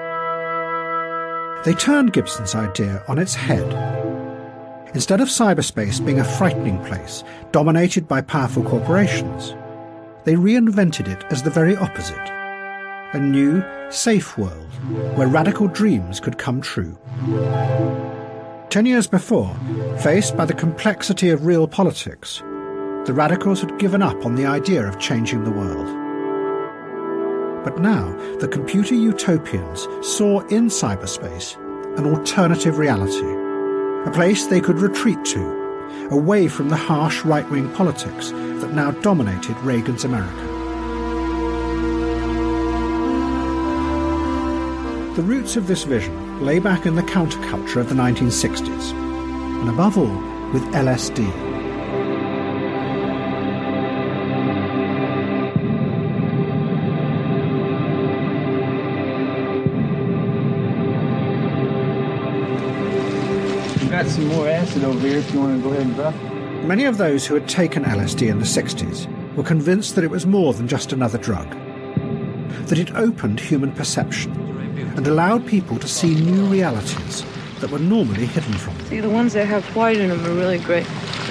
They turned Gibson's idea on its head. Instead of cyberspace being a frightening place, dominated by powerful corporations, they reinvented it as the very opposite. A new, safe world where radical dreams could come true. Ten years before, faced by the complexity of real politics, the radicals had given up on the idea of changing the world. But now, the computer utopians saw in cyberspace an alternative reality, a place they could retreat to, away from the harsh right-wing politics that now dominated Reagan's America. The roots of this vision lay back in the counterculture of the nineteen sixties, and above all, with L S D. We've got some more acid over here if you want to go ahead and drop it. Many of those who had taken L S D in the sixties were convinced that it was more than just another drug, that it opened human perception and allowed people to see new realities that were normally hidden from them. See, the ones that have white in them are really great.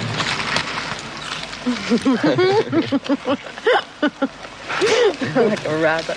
Like a rabbit.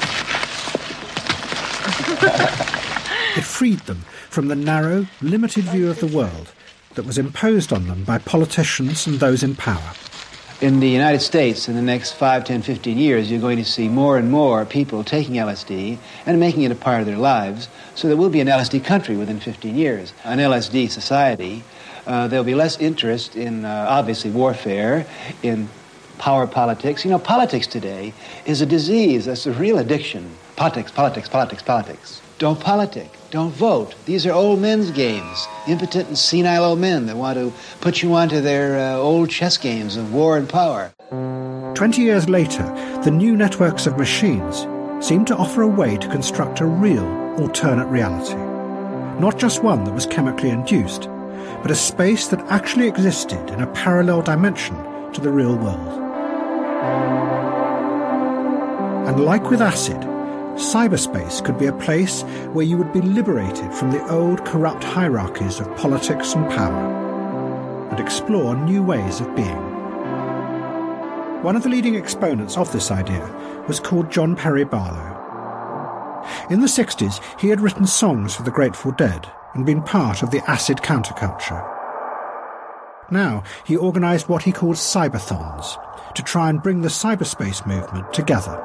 It freed them from the narrow, limited view of the world that was imposed on them by politicians and those in power. In the United States, in the next five, ten, fifteen years, you're going to see more and more people taking L S D and making it a part of their lives. So there will be an L S D country within fifteen years, an L S D society. Uh, there'll be less interest in, uh, obviously, warfare, in power politics. You know, politics today is a disease. That's a real addiction. Politics, politics, politics, politics. Don't politic. Don't vote. These are old men's games. Impotent and senile old men that want to put you onto their uh, old chess games of war and power. Twenty years later, the new networks of machines seemed to offer a way to construct a real alternate reality. Not just one that was chemically induced, but a space that actually existed in a parallel dimension to the real world. And like with acid, cyberspace could be a place where you would be liberated from the old corrupt hierarchies of politics and power and explore new ways of being. One of the leading exponents of this idea was called John Perry Barlow. In the sixties, he had written songs for the Grateful Dead and been part of the acid counterculture. Now, he organised what he called cyberthons to try and bring the cyberspace movement together.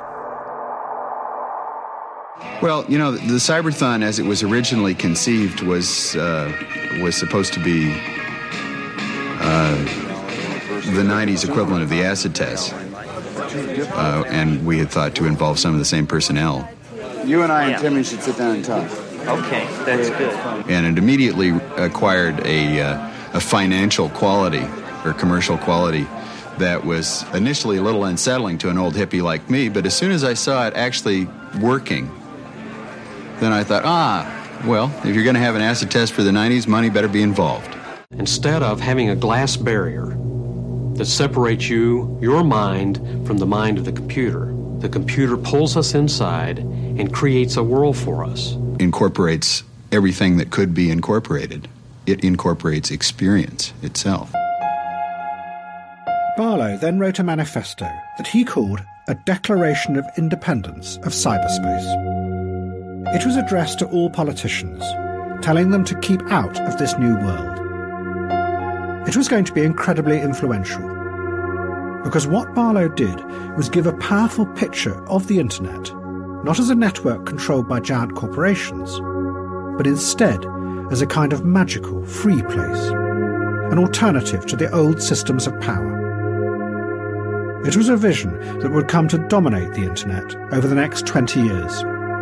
Well, you know, the Cyberthon, as it was originally conceived, was uh, was supposed to be uh, the nineties equivalent of the acid test, uh, and we had thought to involve some of the same personnel. You and I and Timmy should sit down and talk. Okay, that's good. And it immediately acquired a uh, a financial quality or commercial quality that was initially a little unsettling to an old hippie like me, but as soon as I saw it actually working, then I thought, ah, well, if you're going to have an acid test for the nineties, money better be involved. Instead of having a glass barrier that separates you, your mind, from the mind of the computer, the computer pulls us inside and creates a world for us. Incorporates everything that could be incorporated. It incorporates experience itself. Barlow then wrote a manifesto that he called a Declaration of Independence of Cyberspace. It was addressed to all politicians, telling them to keep out of this new world. It was going to be incredibly influential, because what Barlow did was give a powerful picture of the internet, not as a network controlled by giant corporations, but instead as a kind of magical, free place, an alternative to the old systems of power. It was a vision that would come to dominate the internet over the next twenty years.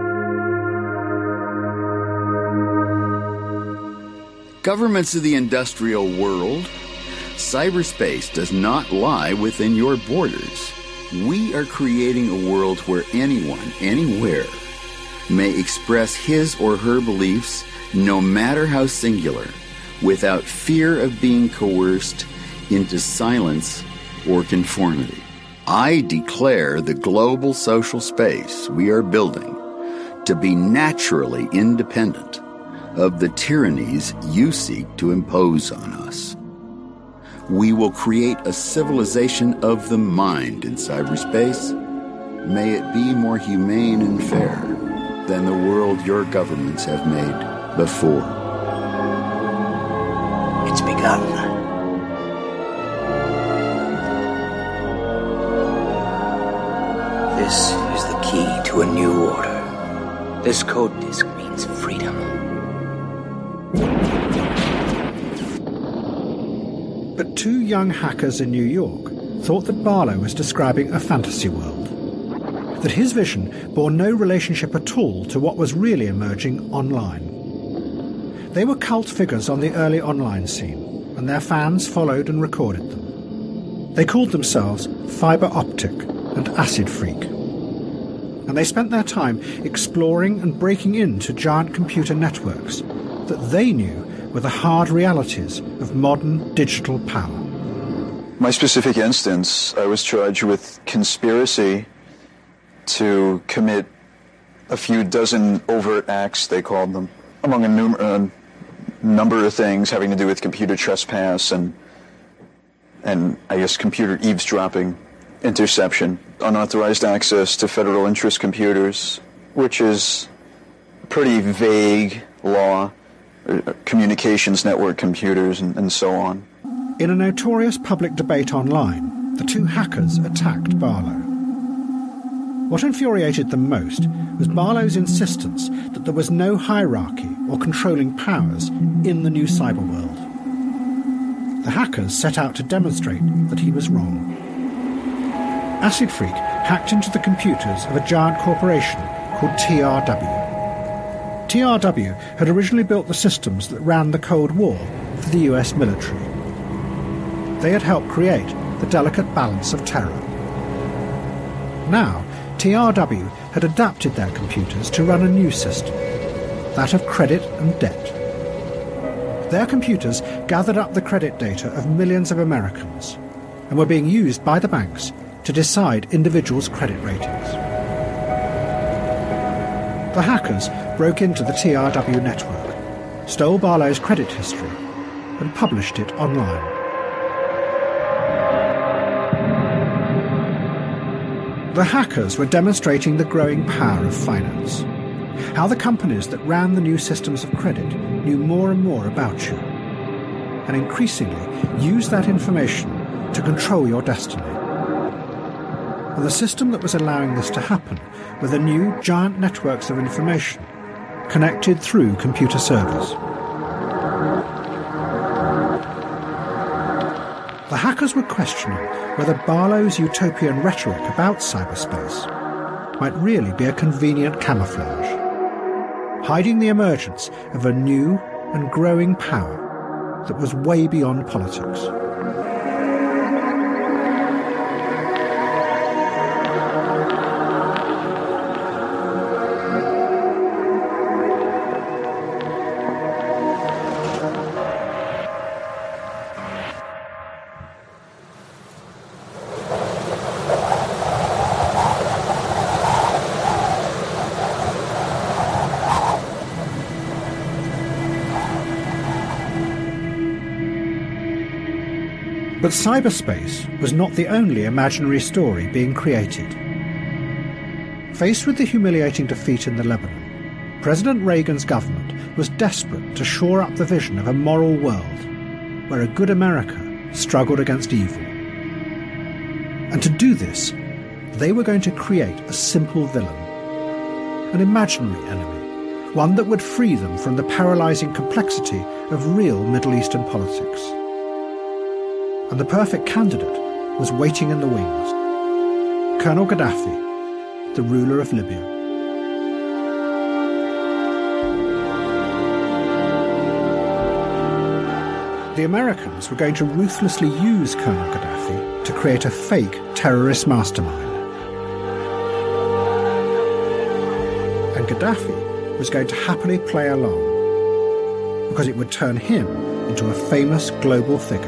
Governments of the industrial world, cyberspace does not lie within your borders. We are creating a world where anyone, anywhere, may express his or her beliefs, no matter how singular, without fear of being coerced into silence or conformity. I declare the global social space we are building to be naturally independent of the tyrannies you seek to impose on us. We will create a civilization of the mind in cyberspace. May it be more humane and fair than the world your governments have made before. It's begun. This is the key to a new order. This code disk means freedom. But two young hackers in New York thought that Barlow was describing a fantasy world, that his vision bore no relationship at all to what was really emerging online. They were cult figures on the early online scene, and their fans followed and recorded them. They called themselves Fiber Optic and Acid Freak, and they spent their time exploring and breaking into giant computer networks that they knew were the hard realities of modern digital power. My specific instance, I was charged with conspiracy to commit a few dozen overt acts, they called them, among a num- uh, number of things having to do with computer trespass and, and I guess, computer eavesdropping, interception, unauthorized access to federal interest computers, which is a pretty vague law, communications network computers, and, and so on. In a notorious public debate online, the two hackers attacked Barlow. What infuriated them most was Barlow's insistence that there was no hierarchy or controlling powers in the new cyber world. The hackers set out to demonstrate that he was wrong. Acid Freak hacked into the computers of a giant corporation called T R W. T R W had originally built the systems that ran the Cold War for the U S military. They had helped create the delicate balance of terror. Now, T R W had adapted their computers to run a new system, that of credit and debt. Their computers gathered up the credit data of millions of Americans and were being used by the banks to decide individuals' credit ratings. The hackers broke into the T R W network, stole Barlow's credit history, and published it online. The hackers were demonstrating the growing power of finance, how the companies that ran the new systems of credit knew more and more about you, and increasingly used that information to control your destiny. And the system that was allowing this to happen were the new giant networks of information connected through computer servers. The hackers were questioning whether Barlow's utopian rhetoric about cyberspace might really be a convenient camouflage, hiding the emergence of a new and growing power that was way beyond politics. But cyberspace was not the only imaginary story being created. Faced with the humiliating defeat in the Lebanon, President Reagan's government was desperate to shore up the vision of a moral world where a good America struggled against evil. And to do this, they were going to create a simple villain, an imaginary enemy, one that would free them from the paralysing complexity of real Middle Eastern politics. And the perfect candidate was waiting in the wings. Colonel Gaddafi, the ruler of Libya. The Americans were going to ruthlessly use Colonel Gaddafi to create a fake terrorist mastermind. And Gaddafi was going to happily play along, because it would turn him into a famous global figure.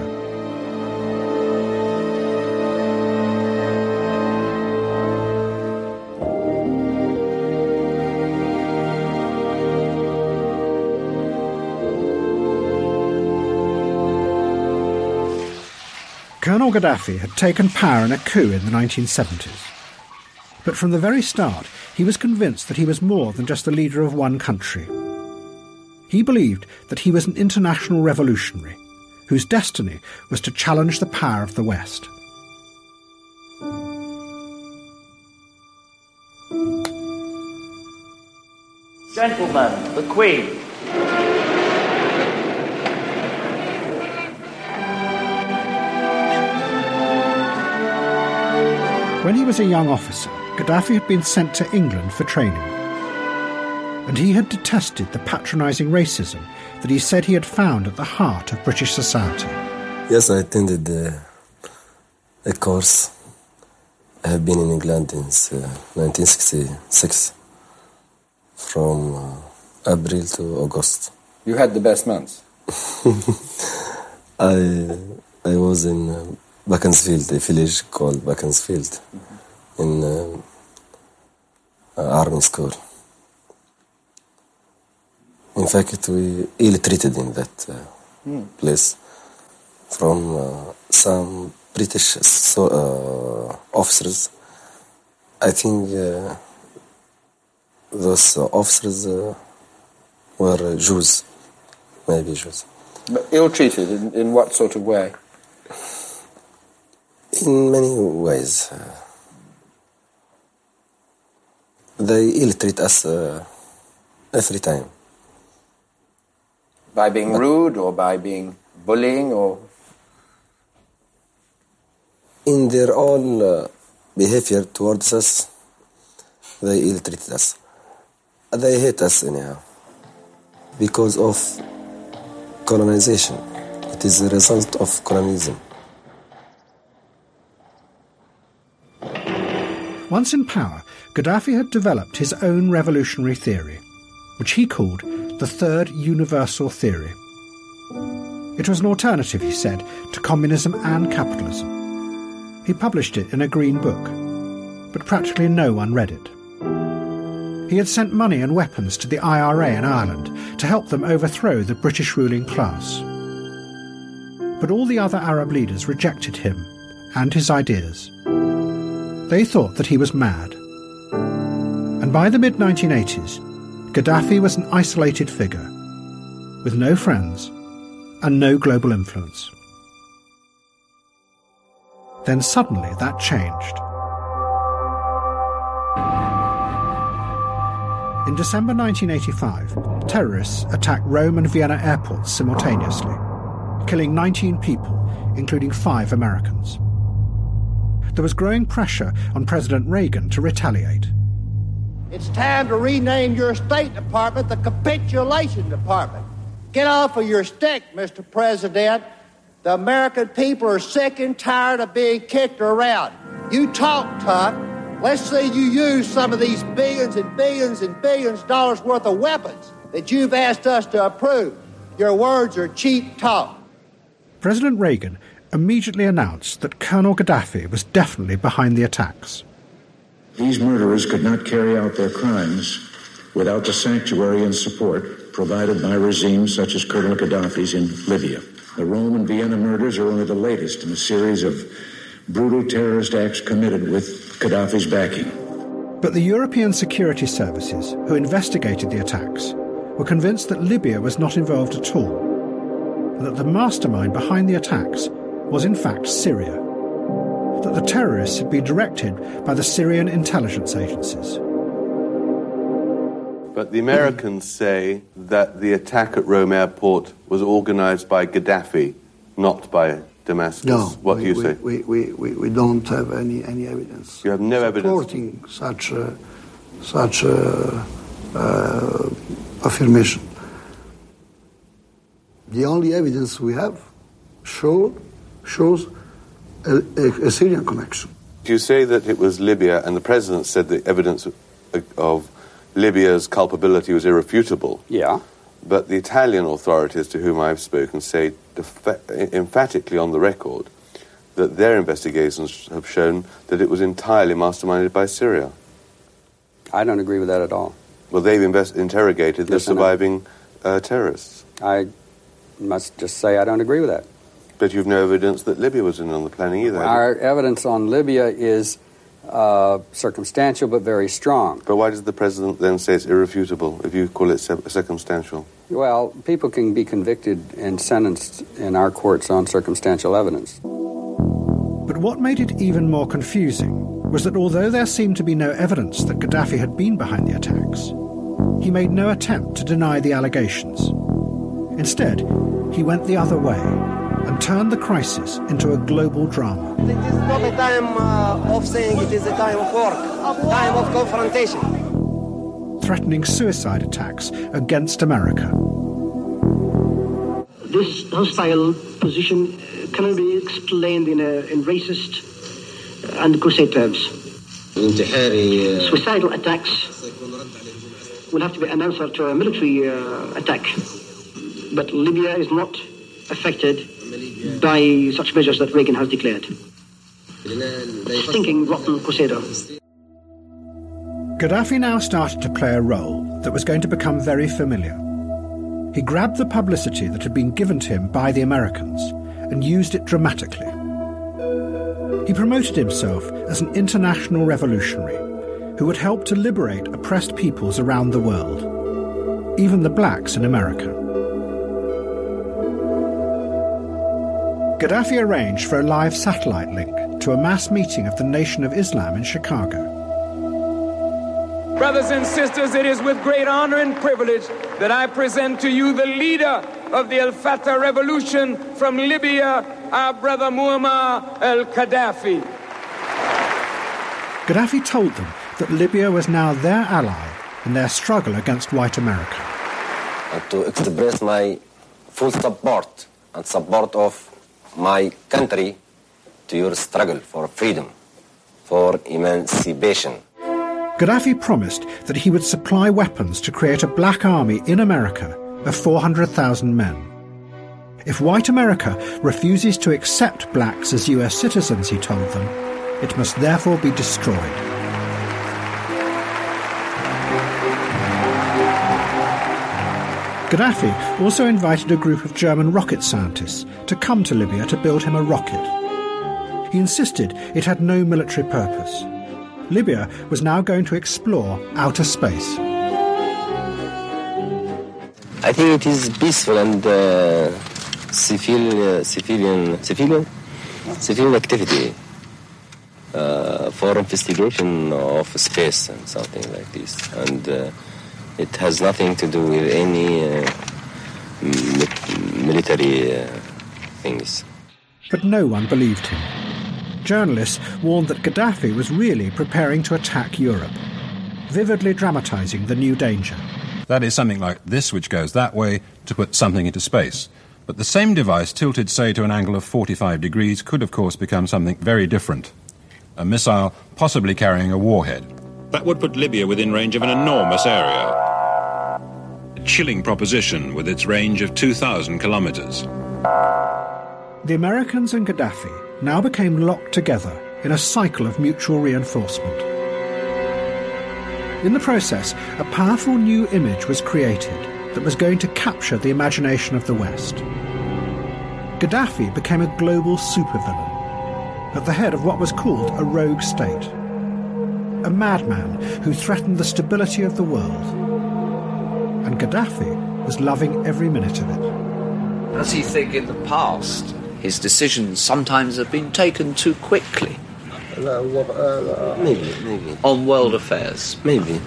Colonel Gaddafi had taken power in a coup in the nineteen seventies. But from the very start, he was convinced that he was more than just the leader of one country. He believed that he was an international revolutionary, whose destiny was to challenge the power of the West. Gentlemen, the Queen. When he was a young officer, Gaddafi had been sent to England for training. And he had detested the patronising racism that he said he had found at the heart of British society. Yes, I attended uh, a course. I have been in England since uh, nineteen sixty-six, from uh, April to August. You had the best months. I I was in uh, Beaconsfield, a village called Beaconsfield, mm-hmm. in uh, uh, Army School. In fact, we ill-treated in that uh, mm. place from uh, some British so, uh, officers. I think uh, those uh, officers uh, were uh, Jews, maybe Jews. But ill-treated in, in what sort of way? In many ways. Uh, they ill-treat us uh, every time. By being but rude or by being bullying or? In their all uh, behavior towards us, they ill-treat us. They hate us anyhow because of colonization. It is a result of colonialism. Once in power, Gaddafi had developed his own revolutionary theory, which he called the Third Universal Theory. It was an alternative, he said, to communism and capitalism. He published it in a green book, but practically no one read it. He had sent money and weapons to the I R A in Ireland to help them overthrow the British ruling class. But all the other Arab leaders rejected him and his ideas. They thought that he was mad. And by the mid nineteen eighties, Gaddafi was an isolated figure, with no friends and no global influence. Then suddenly that changed. In December nineteen eighty-five, terrorists attacked Rome and Vienna airports simultaneously, killing nineteen people, including five Americans. There was growing pressure on President Reagan to retaliate. It's time to rename your State Department the Capitulation Department. Get off of your stick, Mister President. The American people are sick and tired of being kicked around. You talk tough. Let's see you use some of these billions and billions and billions of dollars worth of weapons that you've asked us to approve. Your words are cheap talk. President Reagan immediately announced that Colonel Gaddafi was definitely behind the attacks. These murderers could not carry out their crimes without the sanctuary and support provided by regimes such as Colonel Gaddafi's in Libya. The Rome and Vienna murders are only the latest in a series of brutal terrorist acts committed with Gaddafi's backing. But the European security services who investigated the attacks were convinced that Libya was not involved at all. and that the mastermind behind the attacks was in fact Syria, that the terrorists had been directed by the Syrian intelligence agencies. But the Americans say that the attack at Rome airport was organised by Gaddafi, not by Damascus. No. What we, do you we, say? We, we, we, we don't have any, any evidence. You have no evidence? Supporting such a, such a, uh, affirmation. The only evidence we have show, shows a, a, a Syrian connection. You say that it was Libya, and the President said the evidence of, of Libya's culpability was irrefutable. Yeah. But the Italian authorities to whom I've spoken say emphatically on the record that their investigations have shown that it was entirely masterminded by Syria. I don't agree with that at all. Well, they've invest- interrogated the Yes, surviving uh, terrorists. I must just say I don't agree with that. But you've no evidence that Libya was in on the planning either. Our evidence on Libya is uh, circumstantial but very strong. But why does the President then say it's irrefutable if you call it circumstantial? Well, people can be convicted and sentenced in our courts on circumstantial evidence. But what made it even more confusing was that although there seemed to be no evidence that Gaddafi had been behind the attacks, he made no attempt to deny the allegations. Instead, he went the other way and turned the crisis into a global drama. It is not a time uh, of saying it is a time of work, time of confrontation. Threatening suicide attacks against America. This hostile position cannot be explained in, a, in racist and crusade terms. Suicidal attacks will have to be an answer to a military uh, attack. But Libya is not affected by such measures that Reagan has declared. Stinking, rotten crusader. Gaddafi now started to play a role that was going to become very familiar. He grabbed the publicity that had been given to him by the Americans and used it dramatically. He promoted himself as an international revolutionary who would help to liberate oppressed peoples around the world, even the blacks in America. Gaddafi arranged for a live satellite link to a mass meeting of the Nation of Islam in Chicago. Brothers and sisters, it is with great honor and privilege that I present to you the leader of the Al-Fatah revolution from Libya, our brother Muammar al-Gaddafi. Gaddafi told them that Libya was now their ally in their struggle against white America. And to express my full support and support of my country to your struggle for freedom, for emancipation. Gaddafi promised that he would supply weapons to create a black army in America of four hundred thousand men. If white America refuses to accept blacks as U S citizens, he told them, it must therefore be destroyed. Gaddafi also invited a group of German rocket scientists to come to Libya to build him a rocket. He insisted it had no military purpose. Libya was now going to explore outer space. I think it is peaceful and uh, civil, uh, civilian, civilian, civilian activity uh, for investigation of space and something like this. And uh, it has nothing to do with any uh, mi- military uh, things. But no one believed him. Journalists warned that Gaddafi was really preparing to attack Europe, vividly dramatising the new danger. That is something like this, which goes that way, to put something into space. But the same device, tilted, say, to an angle of forty-five degrees, could, of course, become something very different. A missile possibly carrying a warhead. That would put Libya within range of an enormous area. A chilling proposition with its range of two thousand kilometres. The Americans and Gaddafi now became locked together in a cycle of mutual reinforcement. In the process, a powerful new image was created that was going to capture the imagination of the West. Gaddafi became a global supervillain, at the head of what was called a rogue state, a madman who threatened the stability of the world. And Gaddafi was loving every minute of it. Does he think in the past his decisions sometimes have been taken too quickly? Maybe, maybe. On world affairs? Maybe.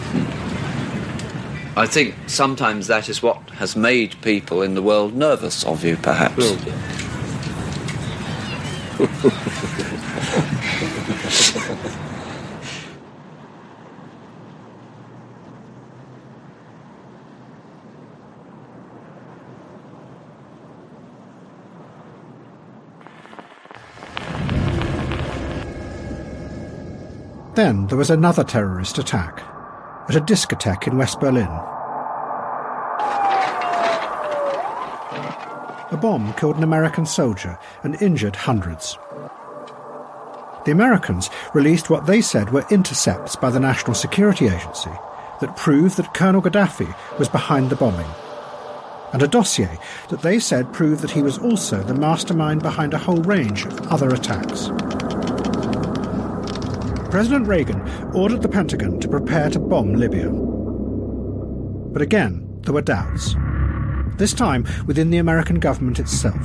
I think sometimes that is what has made people in the world nervous of you, perhaps. Maybe. Then there was another terrorist attack at a discotheque in West Berlin. A bomb killed an American soldier and injured hundreds. The Americans released what they said were intercepts by the National Security Agency that proved that Colonel Gaddafi was behind the bombing, and a dossier that they said proved that he was also the mastermind behind a whole range of other attacks. President Reagan ordered the Pentagon to prepare to bomb Libya. But again, there were doubts, this time within the American government itself.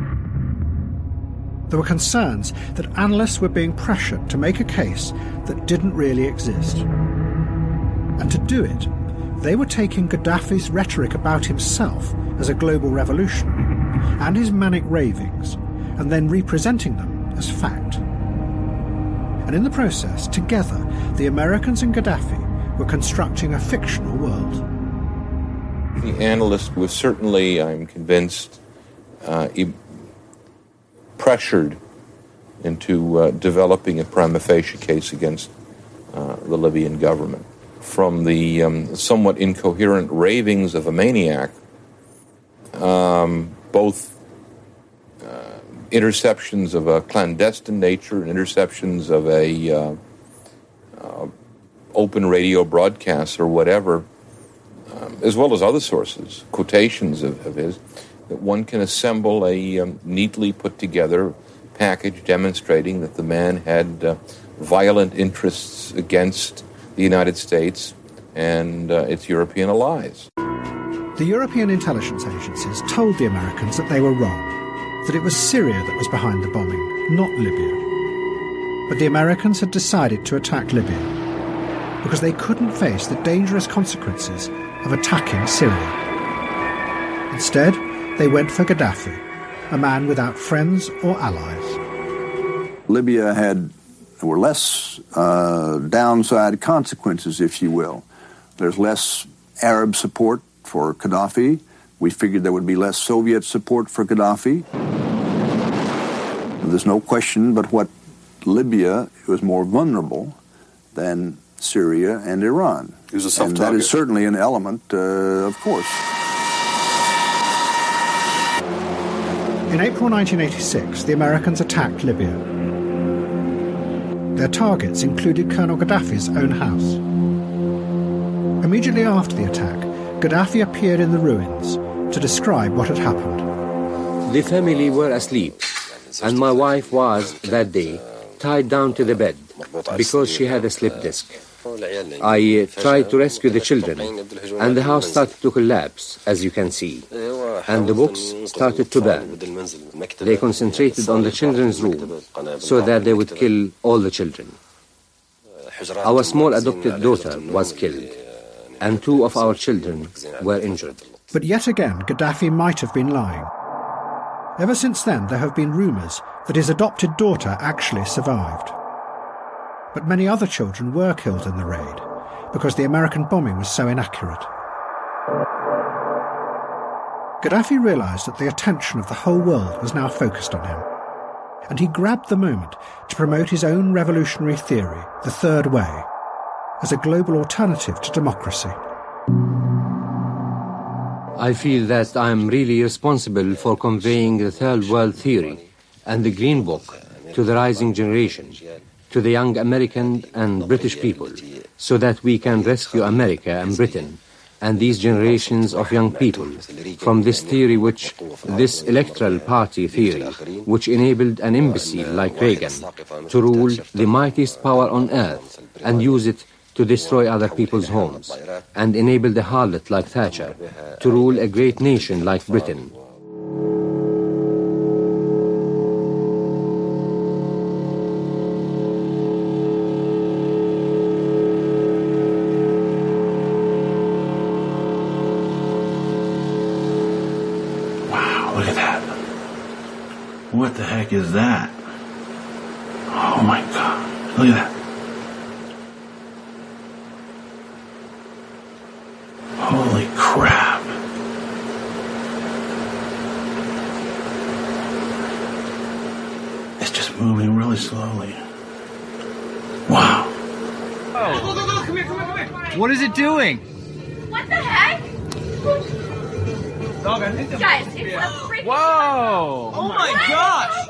There were concerns that analysts were being pressured to make a case that didn't really exist. And to do it, they were taking Gaddafi's rhetoric about himself as a global revolutionary and his manic ravings, and then representing them as fact. And in the process, together, the Americans and Gaddafi were constructing a fictional world. The analyst was certainly, I'm convinced, uh, pressured into uh, developing a prima facie case against uh, the Libyan government. From the um, somewhat incoherent ravings of a maniac, um, both uh, interceptions of a clandestine nature and interceptions of a uh, uh, open radio broadcasts or whatever, um, as well as other sources, quotations of, of his, that one can assemble a um, neatly put together package demonstrating that the man had uh, violent interests against the United States and uh, its European allies. The European intelligence agencies told the Americans that they were wrong, that it was Syria that was behind the bombing, not Libya. But the Americans had decided to attack Libya because they couldn't face the dangerous consequences of attacking Syria. Instead, they went for Gaddafi, a man without friends or allies. Libya had There were less uh, downside consequences, if you will. There's less Arab support for Gaddafi. We figured there would be less Soviet support for Gaddafi. There's no question but what Libya was more vulnerable than Syria and Iran. It was a soft and target. that is certainly an element, uh, of course. In April nineteen eighty-six, the Americans attacked Libya. Their targets included Colonel Gaddafi's own house. Immediately after the attack, Gaddafi appeared in the ruins to describe what had happened. The family were asleep, and my wife was, that day, tied down to the bed because she had a slip disc. I uh, tried to rescue the children, and the house started to collapse, as you can see, and the books started to burn. They concentrated on the children's room so that they would kill all the children. Our small adopted daughter was killed, and two of our children were injured. But yet again, Gaddafi might have been lying. Ever since then, there have been rumours that his adopted daughter actually survived. But many other children were killed in the raid because the American bombing was so inaccurate. Gaddafi realised that the attention of the whole world was now focused on him, and he grabbed the moment to promote his own revolutionary theory, the Third Way, as a global alternative to democracy. I feel that I am really responsible for conveying the Third World Theory and the Green Book to the rising generation, to the young American and British people, so that we can rescue America and Britain and these generations of young people from this theory which, this electoral party theory, which enabled an imbecile like Reagan to rule the mightiest power on earth and use it to destroy other people's homes, and enabled a harlot like Thatcher to rule a great nation like Britain. What the heck is that? Oh my God. Look at that. Holy crap. It's just moving really slowly. Wow. Oh. Go, go, go, come here, come here, come here. What is it doing? What the heck? Guys, it's a freaking... Whoa! Oh my gosh!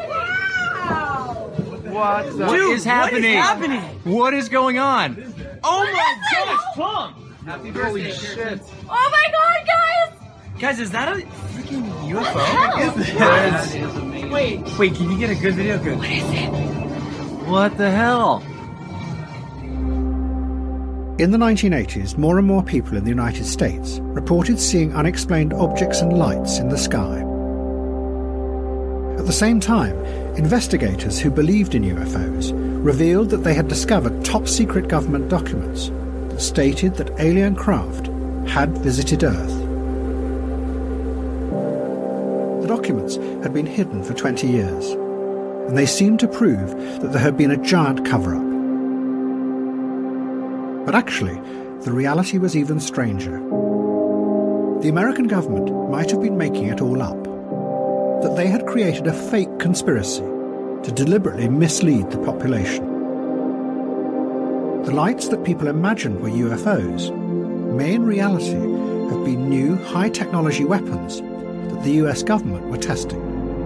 What the Dude, is happening? What is happening? What is going on? Oh What my is it? gosh, Tom! Holy shit. Oh my god, guys! Guys, is that a freaking U F O? What the hell? Wait. Wait, can you get a good video? Good. What is it? What the hell? In the nineteen eighties, more and more people in the United States reported seeing unexplained objects and lights in the sky. At the same time, investigators who believed in U F Os revealed that they had discovered top-secret government documents that stated that alien craft had visited Earth. The documents had been hidden for twenty years, and they seemed to prove that there had been a giant cover-up. But actually, the reality was even stranger. The American government might have been making it all up, that they had created a fake conspiracy to deliberately mislead the population. The lights that people imagined were U F Os may in reality have been new high-technology weapons that the U S government were testing.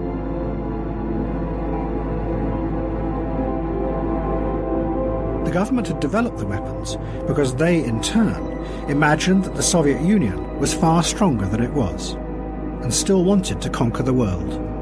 The government had developed the weapons because they, in turn, imagined that the Soviet Union was far stronger than it was, and still wanted to conquer the world.